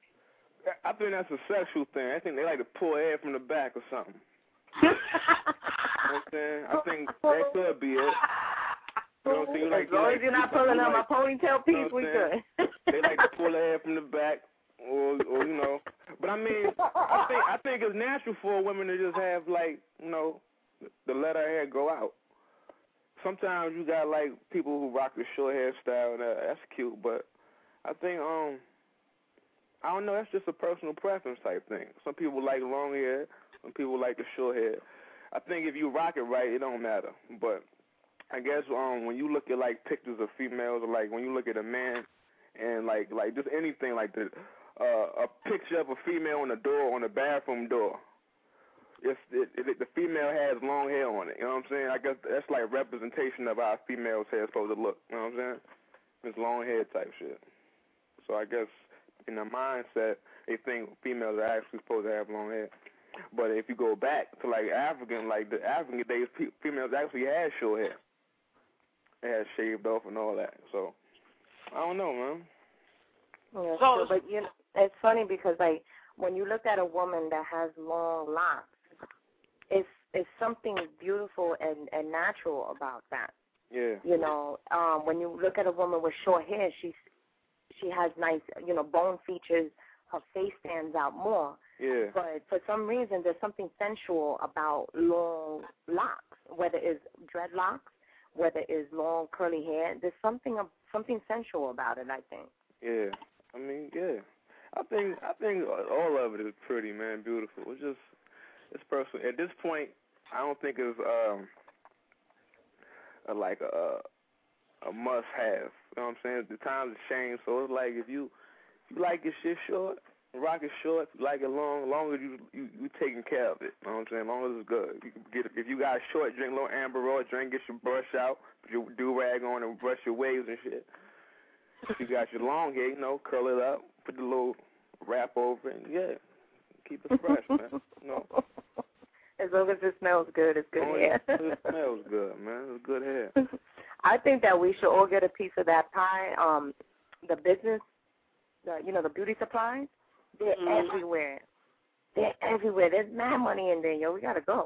I think that's a sexual thing. I think they like to pull hair from the back or something. You know what I'm saying? I think that could be it. You know what I'm saying? Like, as long like, as you're not pulling like, on my ponytail piece, you know we good. They like to pull the hair from the back, or, or you know. But I mean, I think I think it's natural for women to just have like, you know, the let her hair go out. Sometimes you got like people who rock the short hairstyle, and uh, that's cute. But I think um. I don't know, that's just a personal preference type thing. Some people like long hair, some people like the short hair. I think if you rock it right, it don't matter. But I guess um when you look at like pictures of females, or like when you look at a man and like like just anything like the uh, a picture of a female on the door, on the bathroom door. If it, it, the female has long hair on it, you know what I'm saying? I guess that's like representation of how a female's hair is supposed to look, you know what I'm saying? It's long hair type shit. So I guess in their mindset, they think females are actually supposed to have long hair. But if you go back to like African, like the African days, pe- females actually had short hair. They had shaved off and all that. So I don't know, man. Yeah, so, but you know, it's funny because like when you look at a woman that has long locks, it's it's something beautiful and, and natural about that. Yeah. You know, um, when you look at a woman with short hair, she's She has nice, you know, bone features. Her face stands out more. Yeah. But for some reason, there's something sensual about long locks, whether it's dreadlocks, whether it's long curly hair. There's something something sensual about it, I think. Yeah. I mean, yeah. I think I think all of it is pretty, man, beautiful. It's just it's personal. At this point, I don't think it's um a, like a. a must-have. You know what I'm saying? The times have changed, so it's like if you if you like your shit short, rock it short. If you like it long, long as you you, you taking care of it. You know what I'm saying? Long as it's good. You can get if you got a short, drink a little Amber Raw, drink, get your brush out, put your do-rag on, and brush your waves and shit. If you got your long hair, you know, curl it up, put the little wrap over it, and yeah, keep it fresh, man. You know. As long as it smells good, it's good oh, hair. It smells good, man. It's good hair. I think that we should all get a piece of that pie. Um, the business, the you know, the beauty supplies, they're mm. everywhere. They're everywhere. There's mad money in there, yo. We gotta go.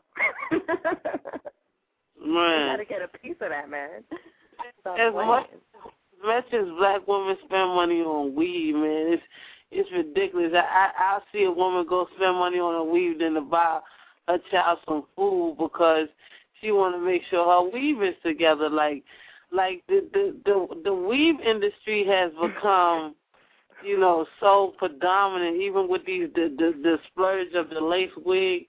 Man, we gotta get a piece of that, man. As much, as much as black women spend money on weed, man, it's it's ridiculous. I I I'll see a woman go spend money on a weave than to buy her child some food because she want to make sure her weave is together. Like, like the, the the the weave industry has become, you know, so predominant. Even with these the the, the splurge of the lace wig,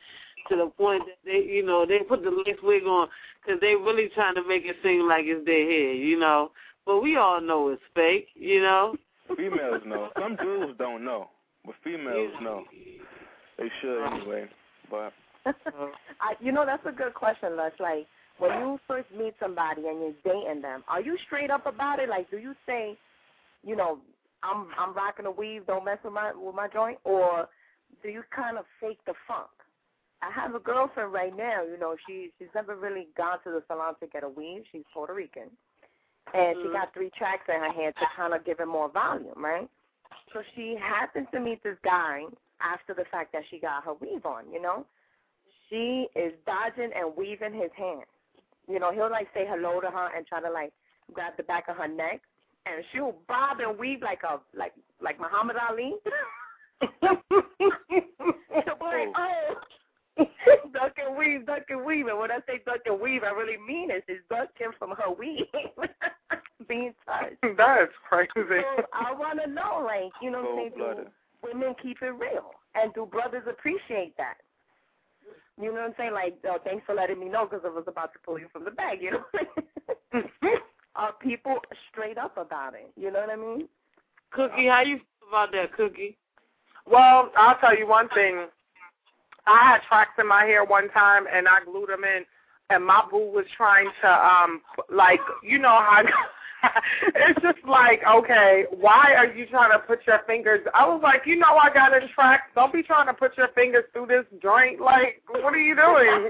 to the point that they, you know, they put the lace wig on because they really trying to make it seem like it's their hair, you know. But we all know it's fake, you know. Females know. Some dudes don't know, but females know. They should anyway. But I, you know, that's a good question, Les. Like, when you first meet somebody and you're dating them, are you straight up about it? Like, do you say, you know, I'm I'm rocking a weave, don't mess with my with my joint, or do you kind of fake the funk? I have a girlfriend right now. You know, she she's never really gone to the salon to get a weave. She's Puerto Rican. And she got three tracks in her hand to kind of give it more volume, right? So she happens to meet this guy after the fact that she got her weave on, you know? She is dodging and weaving his hand. You know, he'll, like, say hello to her and try to, like, grab the back of her neck. And she'll bob and weave like a like like Muhammad Ali. She'll be like, oh. Duck and weave, duck and weave. And when I say duck and weave, I really mean it. It's ducking from her weave being touched. That's crazy. So I want to know, like, you know, say, do women keep it real? And do brothers appreciate that? You know what I'm saying? Like, oh, thanks for letting me know because I was about to pull you from the bag, you know? Are people straight up about it? You know what I mean? Cookie, how you feel about that, Cookie? Well, I'll tell you one thing. I had tracks in my hair one time, and I glued them in, and my boo was trying to, um, like, you know how it's just like, okay, why are you trying to put your fingers? I was like, you know I got in tracks. Don't be trying to put your fingers through this joint. Like, what are you doing?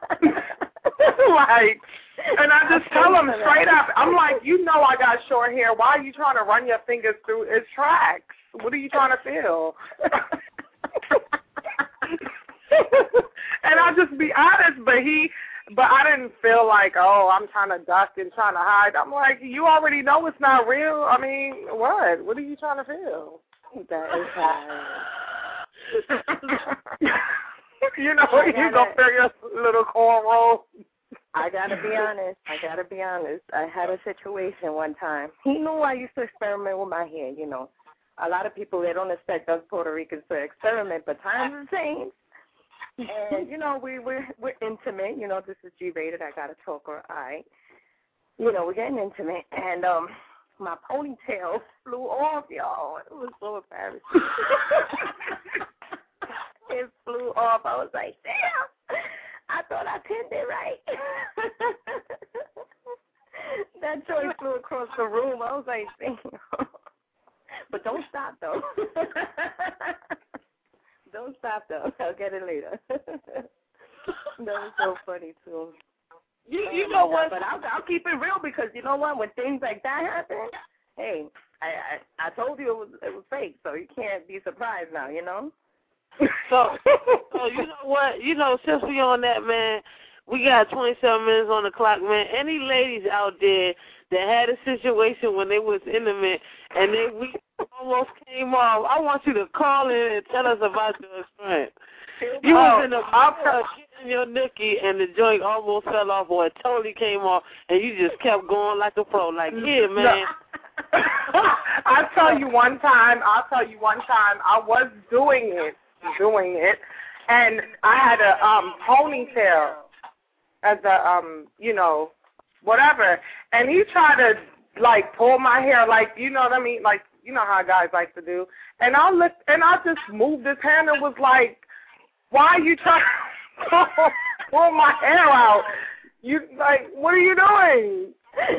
Like, and I just tell them straight up, I'm like, you know I got short hair. Why are you trying to run your fingers through its tracks? What are you trying to feel? And I'll just be honest, but he, but I didn't feel like, oh, I'm trying to duck and trying to hide. I'm like, you already know it's not real. I mean, what? What are you trying to feel? That is high. You know, you gonna feel your little cornrow. I gotta be honest. I gotta be honest. I had a situation one time. He knew I used to experiment with my hair. You know, a lot of people, they don't expect us Puerto Ricans to experiment, but times have changed. And, you know, we, we're, we're intimate. You know, this is G-rated. I got a talker. All right. You know, we're getting intimate. And um, my ponytail flew off, y'all. It was so embarrassing. It flew off. I was like, damn, I thought I pinned it right. That joint flew across the room. I was like, damn. But don't stop, though. Don't stop, though. I'll get it later. That was so funny, too. You, you know what? But I'll, I'll keep it real because, you know what, when things like that happen, hey, I, I, I told you it was, it was fake, so you can't be surprised now, you know? So, so you know what? You know, since we on that, man, we got twenty-seven minutes on the clock, man. Any ladies out there that had a situation when they was intimate and they we almost came off, I want you to call in and tell us about your experience. You oh, was in the bathtub getting your nookie and the joint almost fell off or it totally came off and you just kept going like a pro, like, yeah, man. I'll tell you one time, I'll tell you one time, I was doing it, doing it, and I had a um, ponytail as a, um, you know, whatever, and he tried to, like, pull my hair, like, you know what I mean, like, you know how guys like to do, and I looked, and I just moved his hand and was like, why are you trying to pull my hair out? You, like, what are you doing?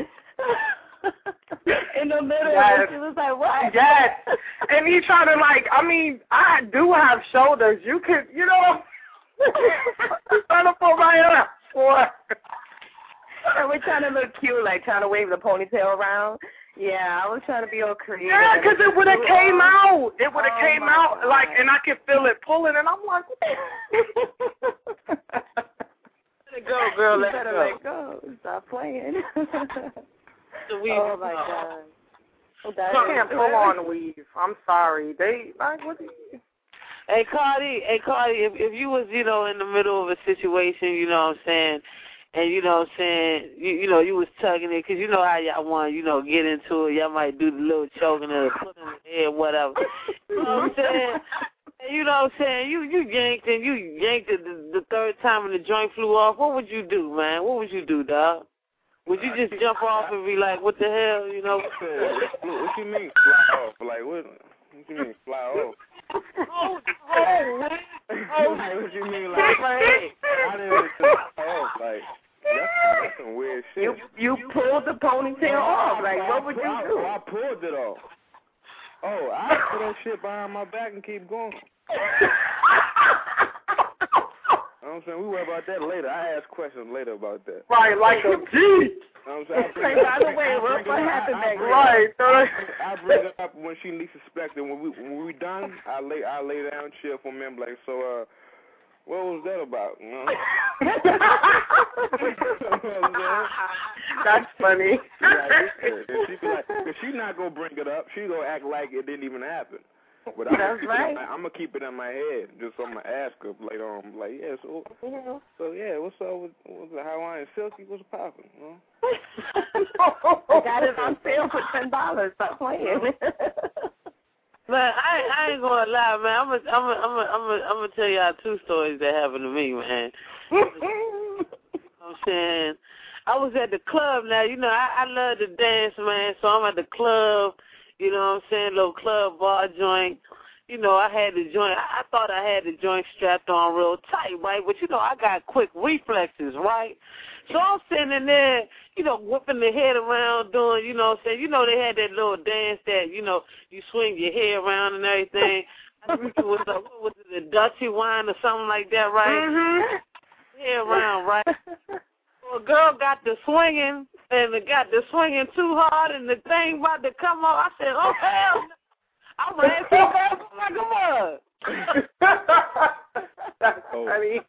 In the middle, yes. She was like, what? Yes. And he tried to, like, I mean, I do have shoulders. You could, you know, trying to pull my hair out for. And we're trying to look cute, like trying to wave the ponytail around. Yeah, I was trying to be all creative. Yeah, because it would have came out. It would have oh came out, God. Like, and I could feel it pulling, and I'm like, let it go, girl, let it go. Let go. Stop playing. Oh, my God. Oh, you can't pull on the weave. I'm sorry. They, like, what do you... Hey, Cardi, hey, Cardi, if, if you was, you know, in the middle of a situation, you know what I'm saying, and, you know what I'm saying, you, you know, you was tugging it, because you know how y'all want to, you know, get into it. Y'all might do the little choking or put in the head, whatever. You know what I'm saying? And you know what I'm saying? You you yanked and you yanked the, the third time and the joint flew off, what would you do, man? What would you do, dog? Would you just jump off and be like, what the hell, you know? What you mean fly off? Like, what, what you mean fly off? Oh, oh, man. Oh, like, what you mean, like, I didn't fly off, like, that's, that's some weird shit. You, you pulled the ponytail off, like, what would you do? I, I pulled it off. Oh, I put that shit behind my back and keep going. You know what I'm saying? We worry about that later. I ask questions later about that. Right, like a G. You know what I'm saying? Say, by the way, what happened back there? Right. I bring it up when she least suspected. When we when we done, I lay I lay down, chill for a minute, like, so uh, what was that about? You know? That's funny. Like, and she be like, cause she's not gonna bring it up. She gonna act like it didn't even happen. But I'm That's gonna, right. my, I'm gonna keep it in my head, just so I'm gonna ask her later on. Like, yeah, so, so yeah, what's up with what's the Hawaiian Silky? What's poppin'? You know? I got it on sale for ten dollars. Stop playing. Man, I, I ain't gonna lie, man. I'm gonna, I'm gonna, I'm gonna, I'm gonna, I'm gonna tell y'all two stories that happened to me, man. You know what I'm saying? I was at the club now. You know, I, I love to dance, man. So I'm at the club. You know what I'm saying? Little club bar joint. You know, I had the joint. I, I thought I had the joint strapped on real tight, right? But, you know, I got quick reflexes, right? So I'm sitting in there, you know, whipping the head around, doing, you know what I'm saying? You know, they had that little dance that, you know, you swing your hair around and everything. I think it was, a, what was it, a Dutchy wine or something like that, right? Mm-hmm. Hair around, right? A girl got the swinging, and it got the swinging too hard, and the thing about to come off. I said, oh, hell no. I ran so fast like a mug. That's funny.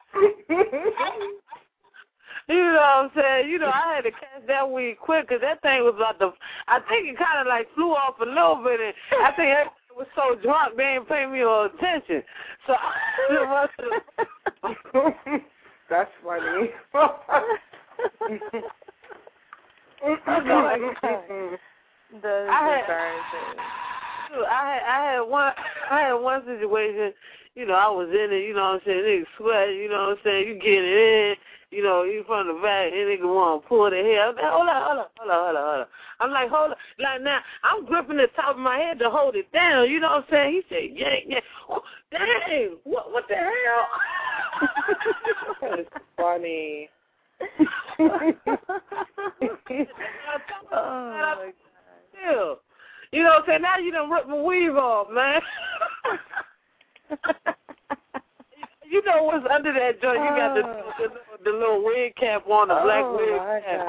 You know what I'm saying? You know, I had to catch that weed quick, because that thing was about to, I think it kind of like flew off a little bit, and I think everybody was so drunk, they didn't pay me no attention. So I must have. That's funny. The I had, I had I had one I had one situation, you know, I was in it, you know what I'm saying, nigga sweat, you know what I'm saying, you get it in, you know, you from the back, and nigga want to pull the hair. I'm like, hold on, hold on, hold on, hold on, hold on. I'm like, hold on. Like now, I'm gripping the top of my head to hold it down, you know what I'm saying? He said, yeah, yeah. Dang, what, what the hell? That's funny. Oh, my God. You know what I'm saying? Now you done ripped my weave off, man. You know what's under that joint? You got the, the, the little wig cap on, the oh black wig cap.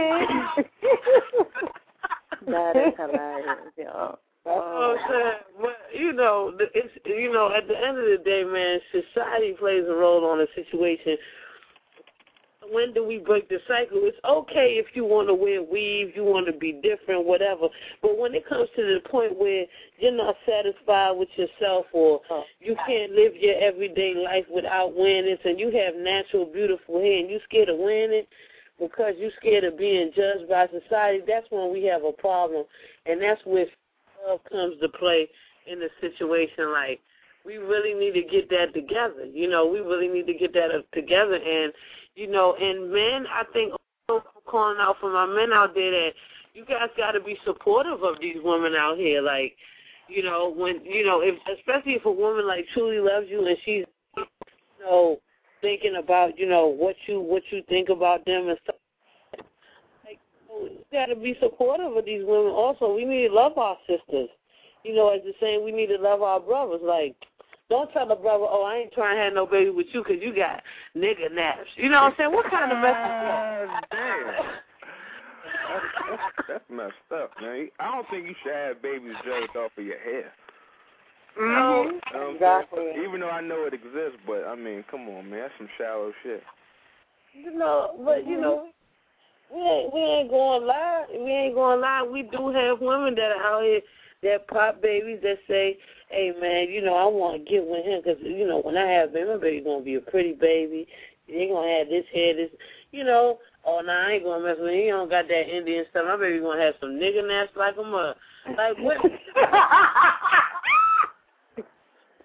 Mm-hmm. That is hilarious, yo. Oh, uh, but you know, it's you know, at the end of the day, man, society plays a role on the situation. When do we break the cycle? It's okay if you want to wear weave, you want to be different, whatever. But when it comes to the point where you're not satisfied with yourself, or you can't live your everyday life without wearing it, and you have natural, beautiful hair, and you're scared of wearing it because you're scared of being judged by society, that's when we have a problem. And that's where love comes to play in a situation. Like, we really need to get that together. You know, we really need to get that together. And, you know, and men, I think, also calling out for my men out there that you guys got to be supportive of these women out here. Like, you know, when, you know, if, especially if a woman, like, truly loves you and she's, you know, thinking about, you know, what you what you think about them and stuff. Like, you got to be supportive of these women also. We need to love our sisters. You know, as the saying, we need to love our brothers. Like, don't tell the brother, oh, I ain't trying to have no baby with you because you got nigga naps. You know what I'm saying? What kind of message is that? Damn. That's, that's, that's messed up, man. I don't think you should have babies judged off of your hair. No, you know exactly. Even though I know it exists, but, I mean, come on, man. That's some shallow shit. You know, but, you know, we ain't, we ain't going to lie. We ain't going to lie. We do have women that are out here that pop babies that say, hey, man, you know, I want to get with him because, you know, when I have a baby, my baby's going to be a pretty baby. He ain't going to have this hair, this, you know. Oh, no, nah, I ain't going to mess with him. He don't got that Indian stuff. My baby's going to have some nigga naps like a mother. Like, what?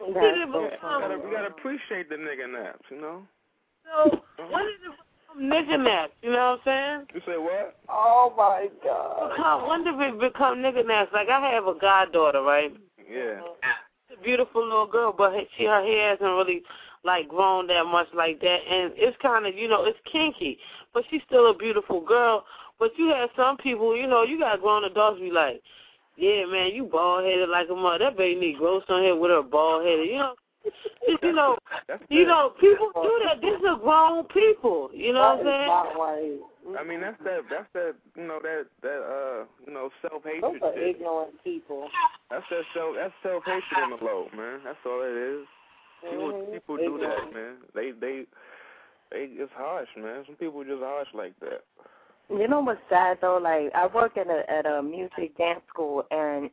When did it become? Yeah, we, gotta, we gotta appreciate the nigga naps, you know? So, when did it become nigga naps, you know what I'm saying? You say what? Oh, my God. Become, when did it become nigga naps? Like, I have a goddaughter, right? Yeah. She's a beautiful little girl, but she her hair hasn't really, like, grown that much like that. And it's kind of, you know, it's kinky. But she's still a beautiful girl. But you have some people, you know, you got grown adults be like, yeah, man, you bald-headed like a mother. That baby need grow some hair with her bald-headed, you know. Just, you know, you know, people do that. These are grown people, you know what I'm saying? I mean, that's that, that's that, you know, that, that, uh, you know, self-hatred Those are shit. ignorant people. That's that self, that's self-hatred in the low, man. That's all it is. People, Mm-hmm. people do that, man. They, they, they, it's harsh, man. Some people just harsh like that. You know what's sad though? Like, I work at a at a music dance school, and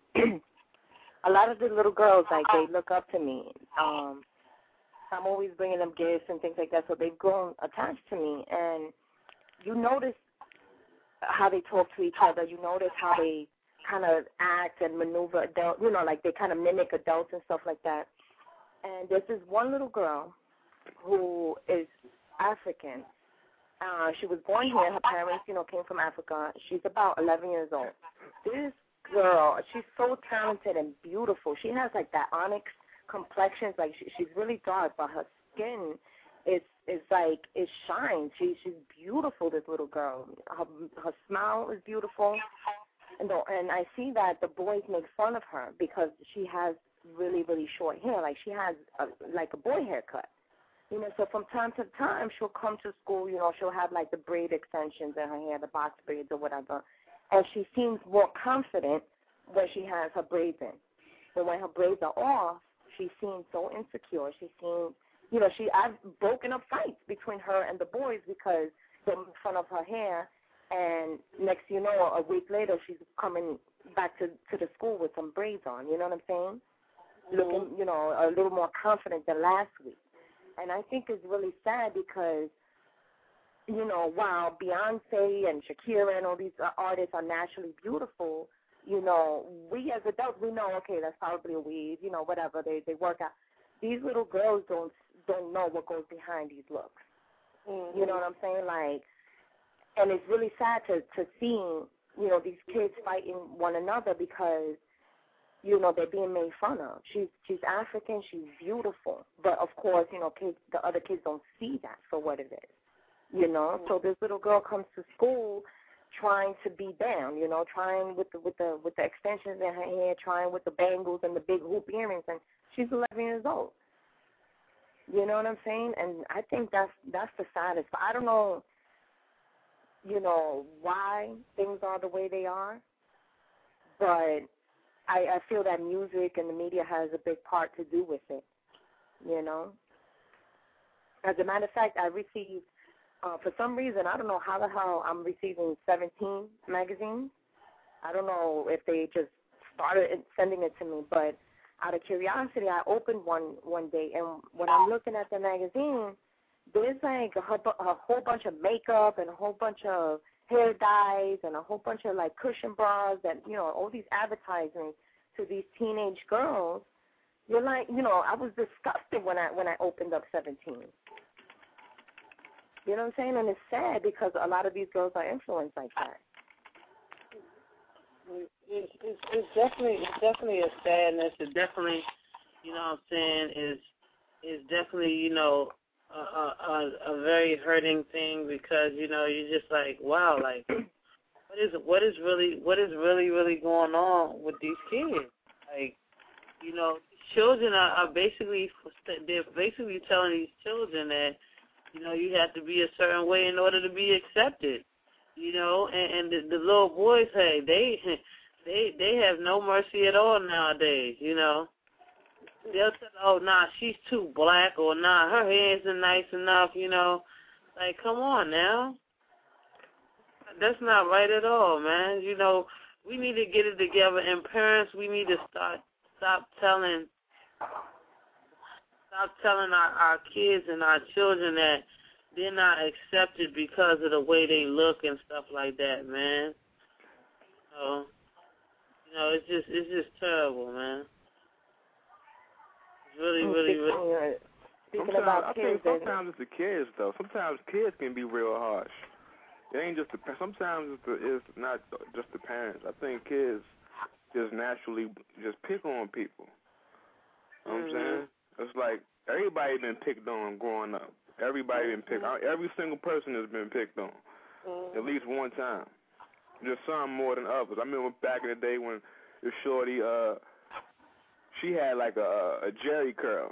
a lot of the little girls, like, they look up to me. Um, I'm always bringing them gifts and things like that, so they've grown attached to me. And you notice how they talk to each other. You notice how they kind of act and maneuver adult. You know, like they kind of mimic adults and stuff like that. And there's this one little girl who is African. Uh, she was born here. Her parents, you know, came from Africa. She's about eleven years old. This girl, she's so talented and beautiful. She has, like, that onyx complexion. Like, she, she's really dark, but her skin is, is like, it shines. She, she's beautiful, this little girl. Her, her smile is beautiful. And, the, and I see that the boys make fun of her because she has really, really short hair. Like, she has, a, like, a boy haircut. You know, so from time to time, she'll come to school, you know, she'll have, like, the braid extensions in her hair, the box braids or whatever, and she seems more confident when she has her braids in. But when her braids are off, she seems so insecure. She seems, you know, she I've broken up fights between her and the boys because they make fun of her hair, and next you know, a week later, she's coming back to, to the school with some braids on, you know what I'm saying? Mm-hmm. Looking, you know, a little more confident than last week. And I think it's really sad because, you know, while Beyonce and Shakira and all these uh, artists are naturally beautiful, you know, we as adults, we know, okay, that's probably a weave, you know, whatever, they, they work out. These little girls don't don't know what goes behind these looks. Mm-hmm. You know what I'm saying? Like, and it's really sad to, to see, you know, these kids fighting one another because, you know, they're being made fun of. She's she's African, she's beautiful. But, of course, you know, kids, the other kids don't see that for what it is, you know. So this little girl comes to school trying to be down, you know, trying with the with the with the extensions in her hair, trying with the bangles and the big hoop earrings, and she's eleven years old. You know what I'm saying? And I think that's that's the saddest. I don't know, you know, why things are the way they are, but I, I feel that music and the media has a big part to do with it, you know. As a matter of fact, I received, uh, for some reason, I don't know how the hell I'm receiving seventeen magazines. I don't know if they just started sending it to me, but out of curiosity, I opened one one day, and when I'm looking at the magazine, there's like a, a whole bunch of makeup and a whole bunch of hair dyes and a whole bunch of like cushion bras and, you know, all these advertisements to these teenage girls. You're like, you know, I was disgusted when I when I opened up seventeen. You know what I'm saying? And it's sad because a lot of these girls are influenced like that. It's, it's, it's definitely it's definitely a sadness. It definitely, you know what I'm saying, is is definitely, you know, a, a, a very hurting thing because, you know, you're just like, wow, like, what is what is really what is really really going on with these kids? Like, you know, children are, are basically they're basically telling these children that, you know, you have to be a certain way in order to be accepted. You know, and, and the, the little boys, hey, they they they have no mercy at all nowadays. You know, they'll say, oh, nah, she's too black, or nah, her hair isn't nice enough. You know, like, come on now. That's not right at all, man. You know, we need to get it together, and parents, we need to start stop telling stop telling our, our kids and our children that they're not accepted because of the way they look and stuff like that, man. So, you know, it's just it's just terrible, man. It's Really, really, really. Speaking sometimes, about I kids, think sometimes it's the kids though. Sometimes kids can be real harsh. It ain't just the. Sometimes it's, the, it's not just the parents. I think kids just naturally just pick on people. You know what mm-hmm. I'm saying? It's like everybody been picked on growing up. Everybody been picked. Every single person has been picked on mm-hmm. at least one time. Just some more than others. I remember back in the day when the shorty, uh, she had like a, a Jerry curl,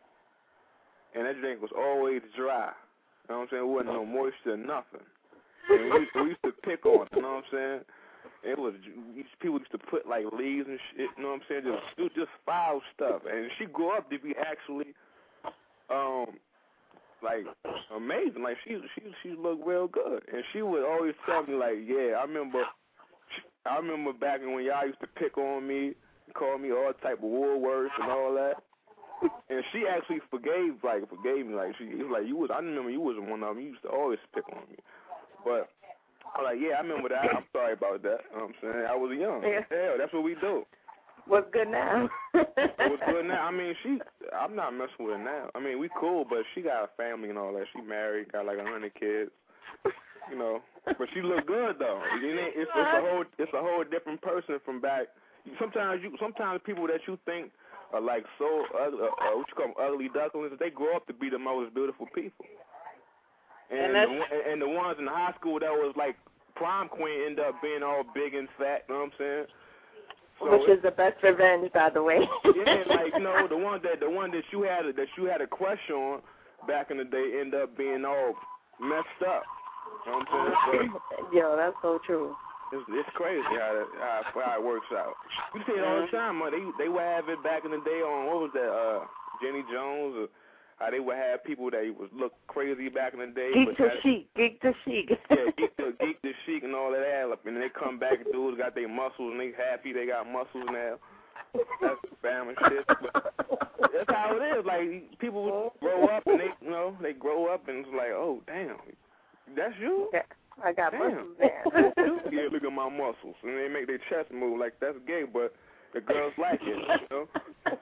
and that drink was always dry. You know what I'm saying? There wasn't no moisture, nothing. And we, we used to pick on it. You know what I'm saying? It was people used to put like leaves and shit. You know what I'm saying? Just do just foul stuff. And she grew up to be actually, um, like amazing. Like she she she looked real good. And she would always tell me like, yeah, I remember, I remember back when y'all used to pick on me, call me all type of war words and all that. And she actually forgave, like forgave me. Like she was like, you was. I remember you was one of them. You used to always pick on me. But I'm like, yeah, I remember that. I'm sorry about that. You know what I'm saying? I was young. Yeah. Hell, that's what we do. What's good now? What's good now? I mean, she. I'm not messing with her now. I mean, we cool, but she got a family and all that. She married, got like a hundred kids. You know, but she look good though. It's, it's a whole, it's a whole different person from back. Sometimes you, sometimes people that you think are like so ugly, uh, what you call them, ugly ducklings, they grow up to be the most beautiful people. And, and, the, and the ones in high school that was like prom queen end up being all big and fat. You know what I'm saying? So Which is the best revenge, by the way. Yeah, like you know, the one that the one that you had that you had a crush on back in the day end up being all messed up. You know what I'm saying? So, yo, that's so true. It's, it's crazy how it, how, how it works out. You see it all the time, man. They they would have it back in the day on what was that, uh, Jenny Jones, or how they would have people that was look crazy back in the day. Geek to that, chic, geek to chic. Yeah, geek to geek to chic and all of that. And then they come back and dudes got their muscles and they happy they got muscles now. That's spam and shit. But that's how it is. Like people grow up and they you know they grow up and it's like, oh damn, that's you. Yeah. I got Damn. muscles there. Yeah, look at my muscles. And they make their chest move like that's gay, but the girls like it, you know?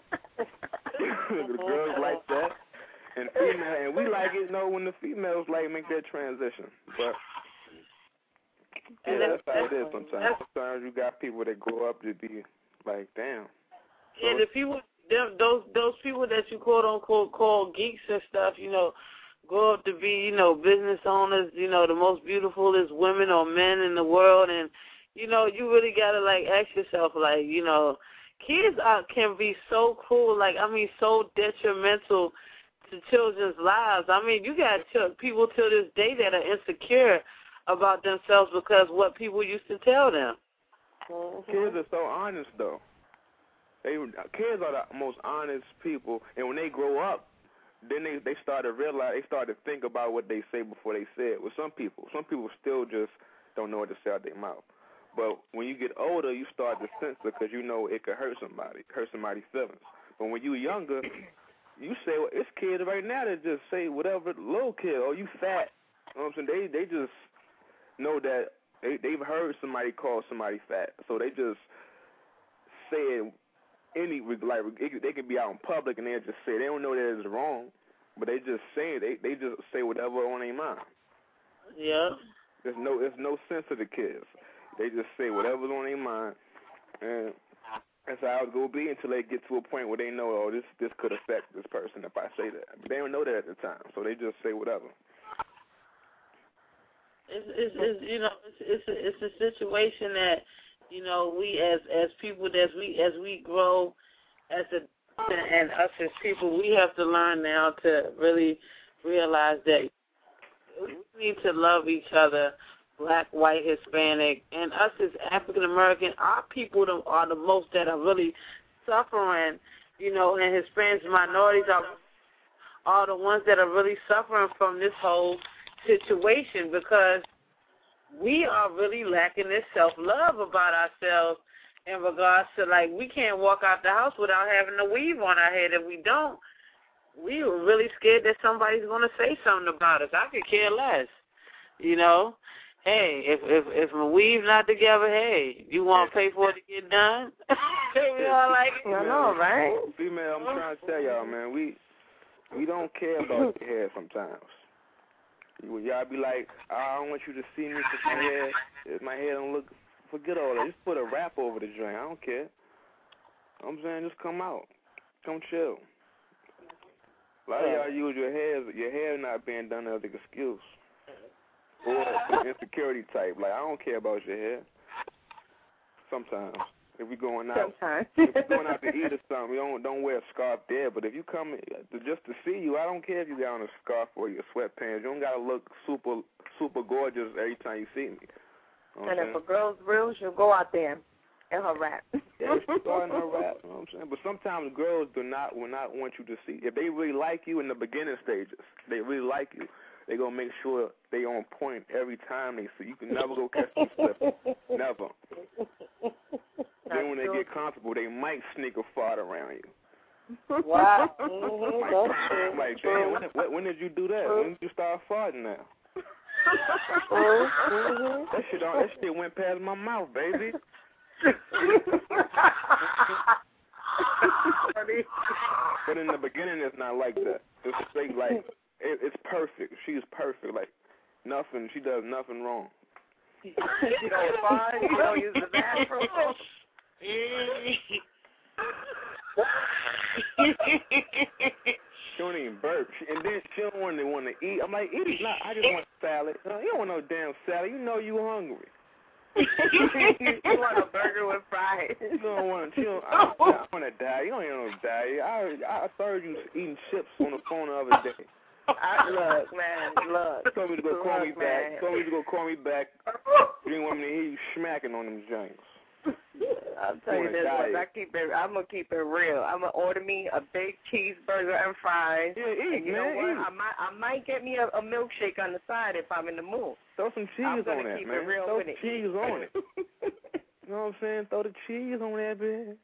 The girls like that. And female, and we like it, you know, when the females like make that transition. But yeah, that's how it is sometimes. Sometimes you got people that grow up to be like, damn. So yeah, the people, them, those those people that you quote unquote call geeks and stuff, you know, grow up to be, you know, business owners, you know, the most beautifulest women or men in the world. And, you know, you really got to, like, ask yourself, like, you know, kids are, can be so cruel, like, I mean, so detrimental to children's lives. I mean, you got ch- people to this day that are insecure about themselves because what people used to tell them. Mm-hmm. Kids are so honest, though. They Kids are the most honest people, and when they grow up, then they, they start to realize, they start to think about what they say before they say it. With some people, some people still just don't know what to say out their mouth. But when you get older, you start to sense it because you know it could hurt somebody, hurt somebody's feelings. But when you're younger, you say, well, it's kids right now that just say whatever, little kid, oh, you fat. You know what I'm saying? They, they just know that they, they've heard somebody call somebody fat. So they just say it. Any like they could be out in public and they just say they don't know that it's wrong, but they just say they they just say whatever on their mind. Yeah. There's no there's no sense to the kids. They just say whatever's on their mind, and that's how it's gonna be until they get to a point where they know, oh, this this could affect this person if I say that. But they don't know that at the time, so they just say whatever. It's it's, it's you know it's it's a, it's a situation that. You know, we as as people as we as we grow as a and us as people, we have to learn now to really realize that we need to love each other, black, white, Hispanic, and us as African American. Our people are the most that are really suffering. You know, and Hispanics, minorities are are the ones that are really suffering from this whole situation because. We are really lacking this self-love about ourselves in regards to, like, we can't walk out the house without having a weave on our head. If we don't, we are really scared that somebody's going to say something about us. I could care less, you know. hey, if if if my weave not together, hey, you want to pay for it to get done? You know, like I know, right? Female, I'm trying to tell y'all, man, we we don't care about your hair sometimes. Y'all be like, I don't want you to see me because my hair, if my hair don't look, forget all that. Just put a wrap over the joint. I don't care. I'm saying just come out. Come chill. A lot of y'all use your hair, your hair not being done as an excuse. Or some insecurity type. Like, I don't care about your hair. Sometimes. If we going out, Sometimes. if we going out to eat or something, we don't don't wear a scarf there. But if you come to, just to see you, I don't care if you got on a scarf or your sweatpants. You don't gotta look super super gorgeous every time you see me. You know and if a girl's real, she'll go out there in her rap. Yeah, she'll go in her rap. You know what I'm saying? But sometimes girls do not will not want you to see. If they really like you in the beginning stages, they really like you. They gonna make sure they on point every time they see you. Can never go catch them slipping. Never. Then when they get comfortable, they might sneak a fart around you. Wow. Mm-hmm. Like, like damn, when, when, when did you do that? When did you start farting now? Mm-hmm. That shit, that shit went past my mouth, baby. But in the beginning, it's not like that. It's straight like it, it's perfect. She's perfect. Like nothing. She does nothing wrong. You don't fart. You don't use the bathroom. She don't even burp. She, and then she don't want to want to eat. I'm like, eat. Nah, I just want salad. No, you don't want no damn salad. You know you hungry. You want a burger with fries. You don't want. You don't. I, I want to die. You don't want to die. I I heard you eating chips on the phone the other day. I, look, man, look. Told me to go look, call me man. back. Told me to go call me back. You didn't want me to hear you smacking on them joints. I'll tell you this much. I keep it. I'm gonna keep it real. I'm gonna order me a big cheeseburger and fries. Yeah, eat, and you man, know what? eat. I might, I might get me a, a milkshake on the side if I'm in the mood. Throw some cheese I'm on gonna that, keep man. It real Throw with it. cheese on it. You know what I'm saying? Throw the cheese on that bitch.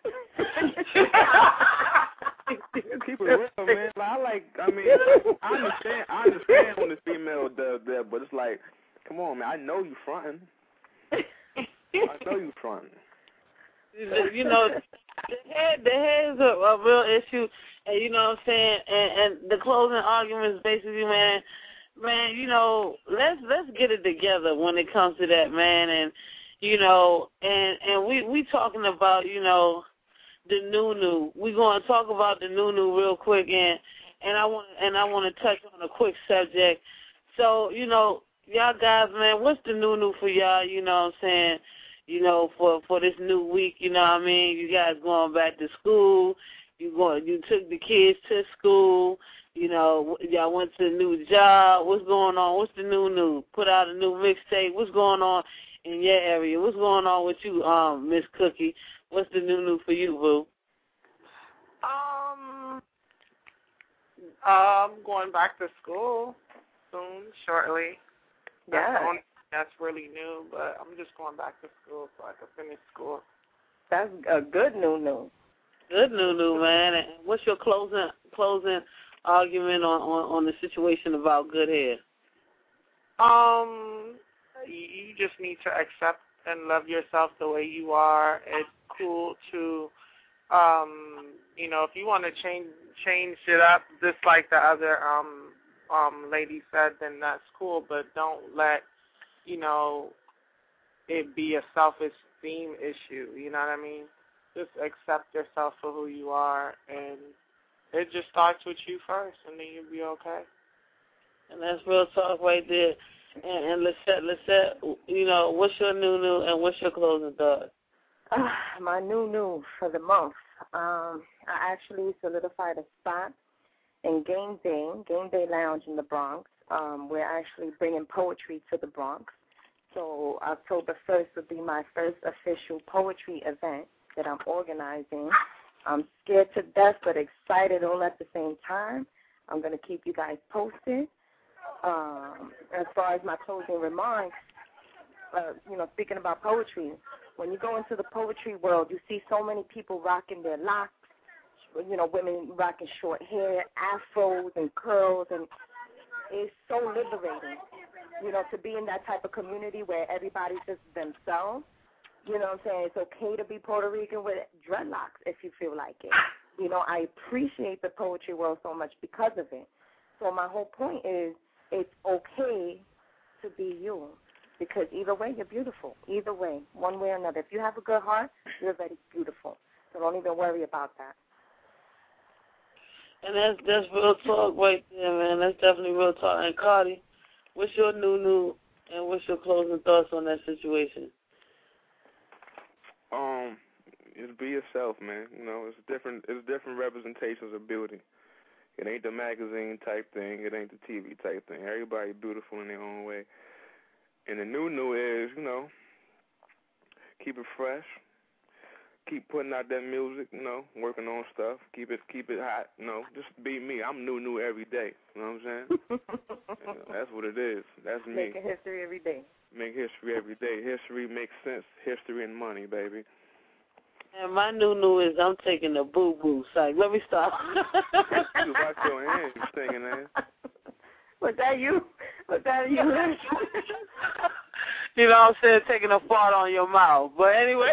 Keep it real, man. Like, I like. I mean, I understand. I understand when the female does that, but it's like, come on, man. I know you fronting. I know you fronting. You know, the head, the head is a, a real issue, and you know what I'm saying. And, and the closing argument is basically, man, man, you know, let's let's get it together when it comes to that, man. And you know, and and we we talking about, you know, the new-new. We're going to talk about the new-new real quick, and and I want and I want to touch on a quick subject. So, you know, y'all guys, man, what's the new-new for y'all? You know what I'm saying? You know, for, for this new week, you know what I mean? You guys going back to school. You going, you took the kids to school. You know, y'all went to a new job. What's going on? What's the new-new? Put out a new mixtape. What's going on in your area? What's going on with you, um, Miss Cookie? What's the new-new for you, Boo? Um, um, going back to school soon, shortly. That's Yeah. the only thing that's really new, but I'm just going back to school so I can finish school. That's a good new-new. Good new-new, man. And what's your closing closing argument on, on, on the situation about good hair? Um, you just need to accept and love yourself the way you are. It's cool to, um, you know, if you want to change change it up, just like the other um um lady said, then that's cool. But don't let, you know, it be a self-esteem issue. You know what I mean? Just accept yourself for who you are, and it just starts with you first, and then you'll be okay. And that's real talk right there. And, and Lisette, Lisette, you know, what's your new-new and what's your closing thought? Uh, my new-new for the month. Um, I actually solidified a spot in Game Day, Game Day Lounge in the Bronx. Um, we're actually bringing poetry to the Bronx. So October first will be my first official poetry event that I'm organizing. I'm scared to death but excited all at the same time. I'm going to keep you guys posted. Um, as far as my closing remarks, uh, you know, speaking about poetry, when you go into the poetry world, you see so many people rocking their locks, you know, women rocking short hair, afros and curls, and it's so liberating. you know, to be in that type of community where everybody's just themselves. You know what I'm saying? It's okay to be Puerto Rican with dreadlocks if you feel like it. You know, I appreciate the poetry world so much because of it. So my whole point is it's okay to be you because either way, you're beautiful. Either way, one way or another. If you have a good heart, you're very beautiful. So don't even worry about that. And that's that's real talk right there, man. That's definitely real talk. And Cardi, what's your new new and what's your closing thoughts on that situation? Um, just be yourself, man. You know, it's different. It's different representations of beauty. It ain't the magazine type thing. It ain't the T V type thing. Everybody beautiful in their own way. And the new new is, you know, keep it fresh. Keep putting out that music. You know, working on stuff. Keep it keep it hot. You know, just be me. I'm new new every day. You know what I'm saying? You know, that's what it is. That's me. Making history every day. Make history every day. History makes sense. History and money, baby. And my new new is I'm taking the boo boo side. Let me stop. You watch your hands, you singing ass. Was that you? Was that you? You know what I'm saying? Taking a fart on your mouth. But anyway.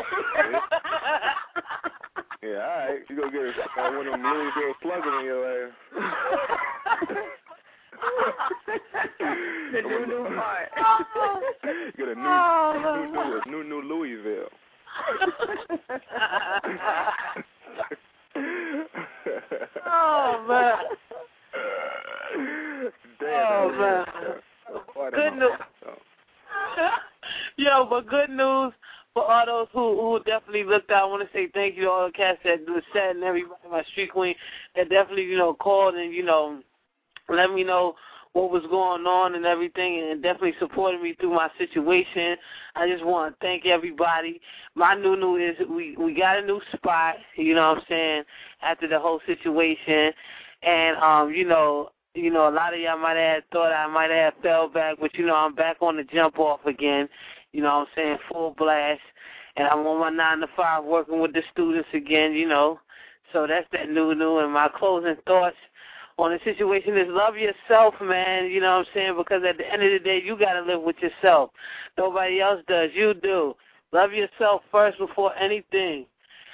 Yeah, all right. You go get uh, one of them Louisville sluggers in your ass. The new new part. Get a new, oh, new, new, new, new Louisville. Oh man. Damn, oh man. Good news. Yo, but good news for all those who who definitely looked out. I want to say thank you to all the cats that said and everybody, my street queen that definitely you know called and you know. Let me know what was going on and everything and definitely supported me through my situation. I just want to thank everybody. My new new is we, we got a new spot, you know what I'm saying, after the whole situation. And, um, you know, you know, a lot of y'all might have thought I might have fell back, but, you know, I'm back on the jump off again, you know what I'm saying, full blast. And I'm on my nine to five working with the students again, you know. So that's that new new. And my closing thoughts on the situation is love yourself, man, you know what I'm saying, because at the end of the day, you got to live with yourself. Nobody else does. You do. Love yourself first before anything.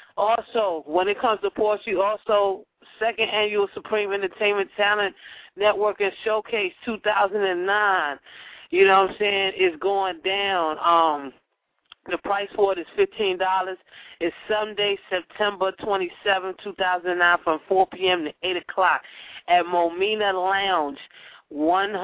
Also, when it comes to Porsche, also, second annual Supreme Entertainment Talent Network and Showcase two thousand nine, you know what I'm saying, is going down. Um, the price for it is fifteen dollars. It's Sunday, September twenty-seventh, two thousand nine, from four p.m. to eight o'clock at Momina Lounge, one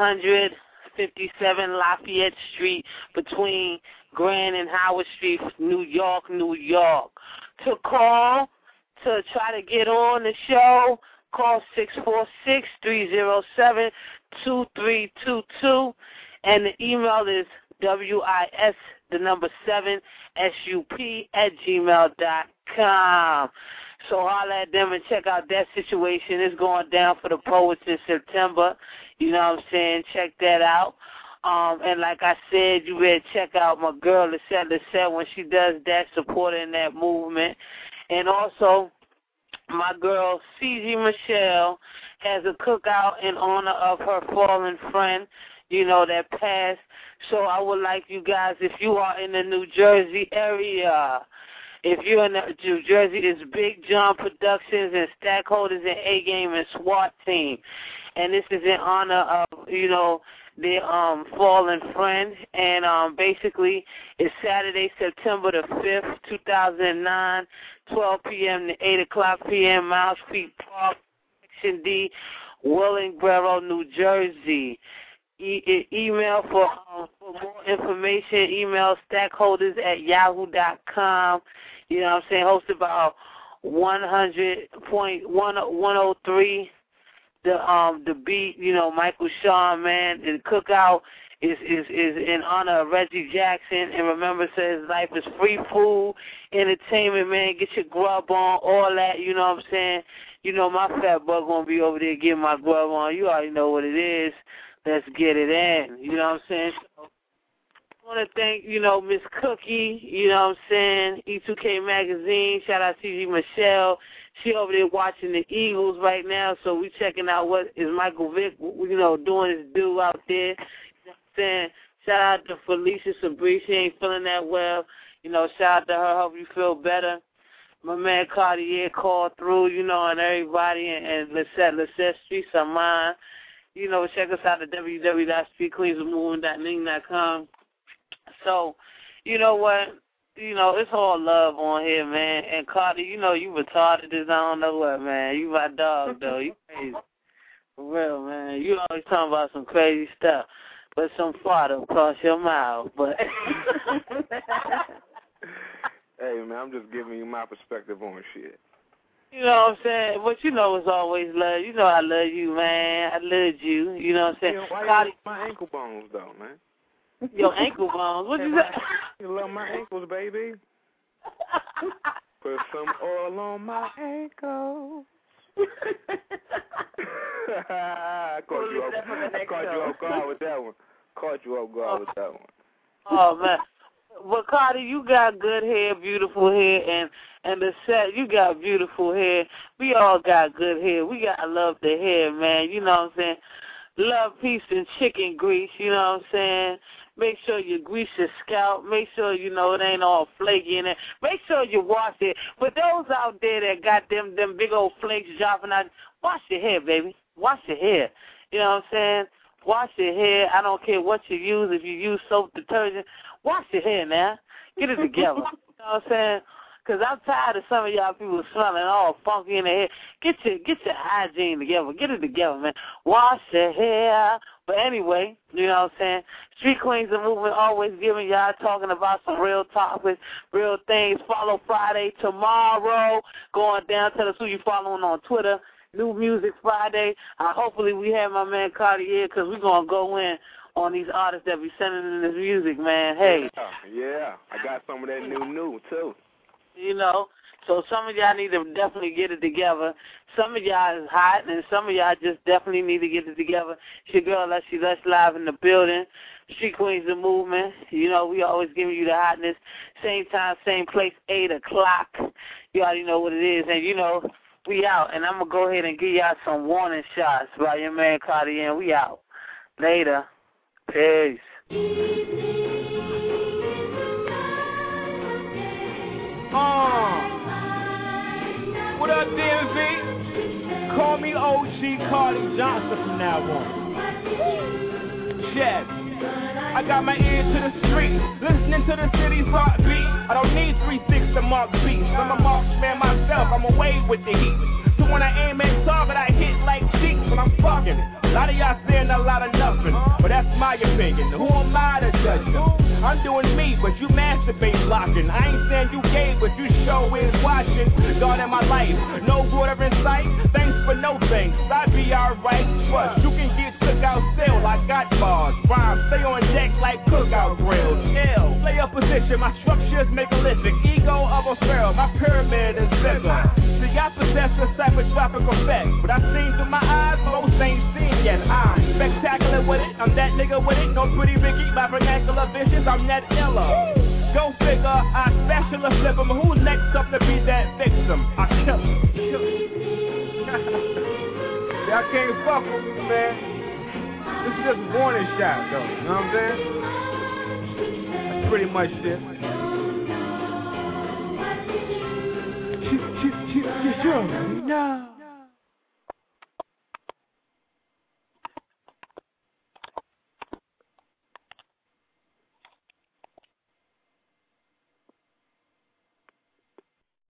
fifty-seven Lafayette Street, between Grand and Howard Street, New York, New York. To call, to try to get on the show, call six four six, three zero seven, two three two two, and the email is W I S, the number seven, S U P at gmail dot com. So holler at them and check out that situation. It's going down for the poets in September. You know what I'm saying? Check that out. Um, and like I said, you better check out my girl, Lisette Lisette, when she does that, supporting that movement. And also, my girl, C G Michelle, has a cookout in honor of her fallen friend, you know, that passed. So I would like you guys, if you are in the New Jersey area, if you're in the New Jersey, it's Big John Productions and Stackholders and A-Game and SWAT Team. And this is in honor of, you know, their um, fallen friend. And um, basically, it's Saturday, September the fifth, two thousand nine, twelve p.m. to eight o'clock p.m., Miles Creek Park, Section D, Willingboro, New Jersey. E- e- email for, um, for more information, email stackholders at yahoo dot com. You know what I'm saying? Hosted by one hundred point one oh three, the um the beat, you know, Michael Shaw, man. The cookout is, is, is in honor of Reggie Jackson. And remember, says life is free food, entertainment, man. Get your grub on, all that, you know what I'm saying? You know, my fat butt going to be over there getting my grub on. You already know what it is. Let's get it in. You know what I'm saying? So I want to thank, you know, Miss Cookie, you know what I'm saying, E two K Magazine. Shout out to C G Michelle. She over there watching the Eagles right now, so we checking out what is Michael Vick, you know, doing his do out there. You know what I'm saying? Shout out to Felicia Sabri. She ain't feeling that well. You know, shout out to her. Hope you feel better. My man Cartier called through, you know, and everybody, and, and Lisette, Lisette Streets are mine. You know, check us out at w w w dot street queens of movement dot ning dot com. So, you know what? You know, it's all love on here, man. And Carter, you know, you retarded as I don't know what, man. You my dog, though. You crazy. For real, man. You always talking about some crazy stuff. But some fart will cross your mouth. But hey, man, I'm just giving you my perspective on shit. You know what I'm saying? But you know it's always love. You know I love you, man. I love you. You know what I'm saying? You know, why Cardi- you love my ankle bones, though, man? Your ankle bones? What you say? You love my ankles, baby. Put some oil on my ankles. I caught you up, I caught you off guard with that one. Caught you off guard with that one. Oh, man. Well, Cardi, you got good hair, beautiful hair, and and the set, you got beautiful hair. We all got good hair. We got to love the hair, man. You know what I'm saying? Love, peace, and chicken grease, you know what I'm saying? Make sure you grease your scalp. Make sure, you know, it ain't all flaky in it. Make sure you wash it. For those out there that got them them big old flakes dropping out, wash your hair, baby. Wash your hair. You know what I'm saying? Wash your hair. I don't care what you use. If you use soap, detergent, wash your hair now. Get it together. You know what I'm saying? Because I'm tired of some of y'all people smelling all funky in the hair. Get your, get your hygiene together. Get it together, man. Wash your hair. But anyway, you know what I'm saying? Street Queens of Movement always giving y'all talking about some real topics, real things. Follow Friday tomorrow. Going down, tell us who you following on Twitter. New Music Friday. Uh, hopefully we have my man Cartier because we're going to go in on these artists that be sending in this music, man. Hey. Yeah, yeah, I got some of that new new, too. You know, so some of y'all need to definitely get it together. Some of y'all is hot, and some of y'all just definitely need to get it together. It's your girl, Leslie Lush, live in the building. Street Queens of Movement. You know, we always giving you the hotness. Same time, same place, eight o'clock. You already know what it is. And, you know, we out. And I'm going to go ahead and give y'all some warning shots by your man Cartier. And we out. Later. Peace. Uh, what up, D M V? Call me O G Cardi Johnson from now on. Chef, I got my ear to the street, listening to the city's heartbeat. I don't need three six to mark beats. I'm a marksman myself, I'm away with the heat. So when I aim at target, I hit like cheeks when I'm fucking it. A lot of y'all saying a lot of nothing, but that's my opinion. Who am I to judge them? I'm doing me, but you masturbate blocking. I ain't saying you gay, but you show is watching. God in my life, no water in sight. Thanks for no thanks, I be alright. What? You can get took out still, I got bars. Rhymes, stay on deck like cookout grills. Ill, play up position, my structure's megalithic. Ego of a pharaoh, my pyramid is bigger. See, I possess a psychotropic effect, but I seen through my eyes, most ain't seen yet. I'm spectacular with it, I'm that nigga with it. No pretty Ricky, my vernacular vicious, I'm that illa. Go figure, I special flip him. Who's next up to be that victim? I kill him. See, I can't fuck with you, man. This is just a warning shot, though. You know what I'm saying? That's pretty much it. She, she, she, she, she, no.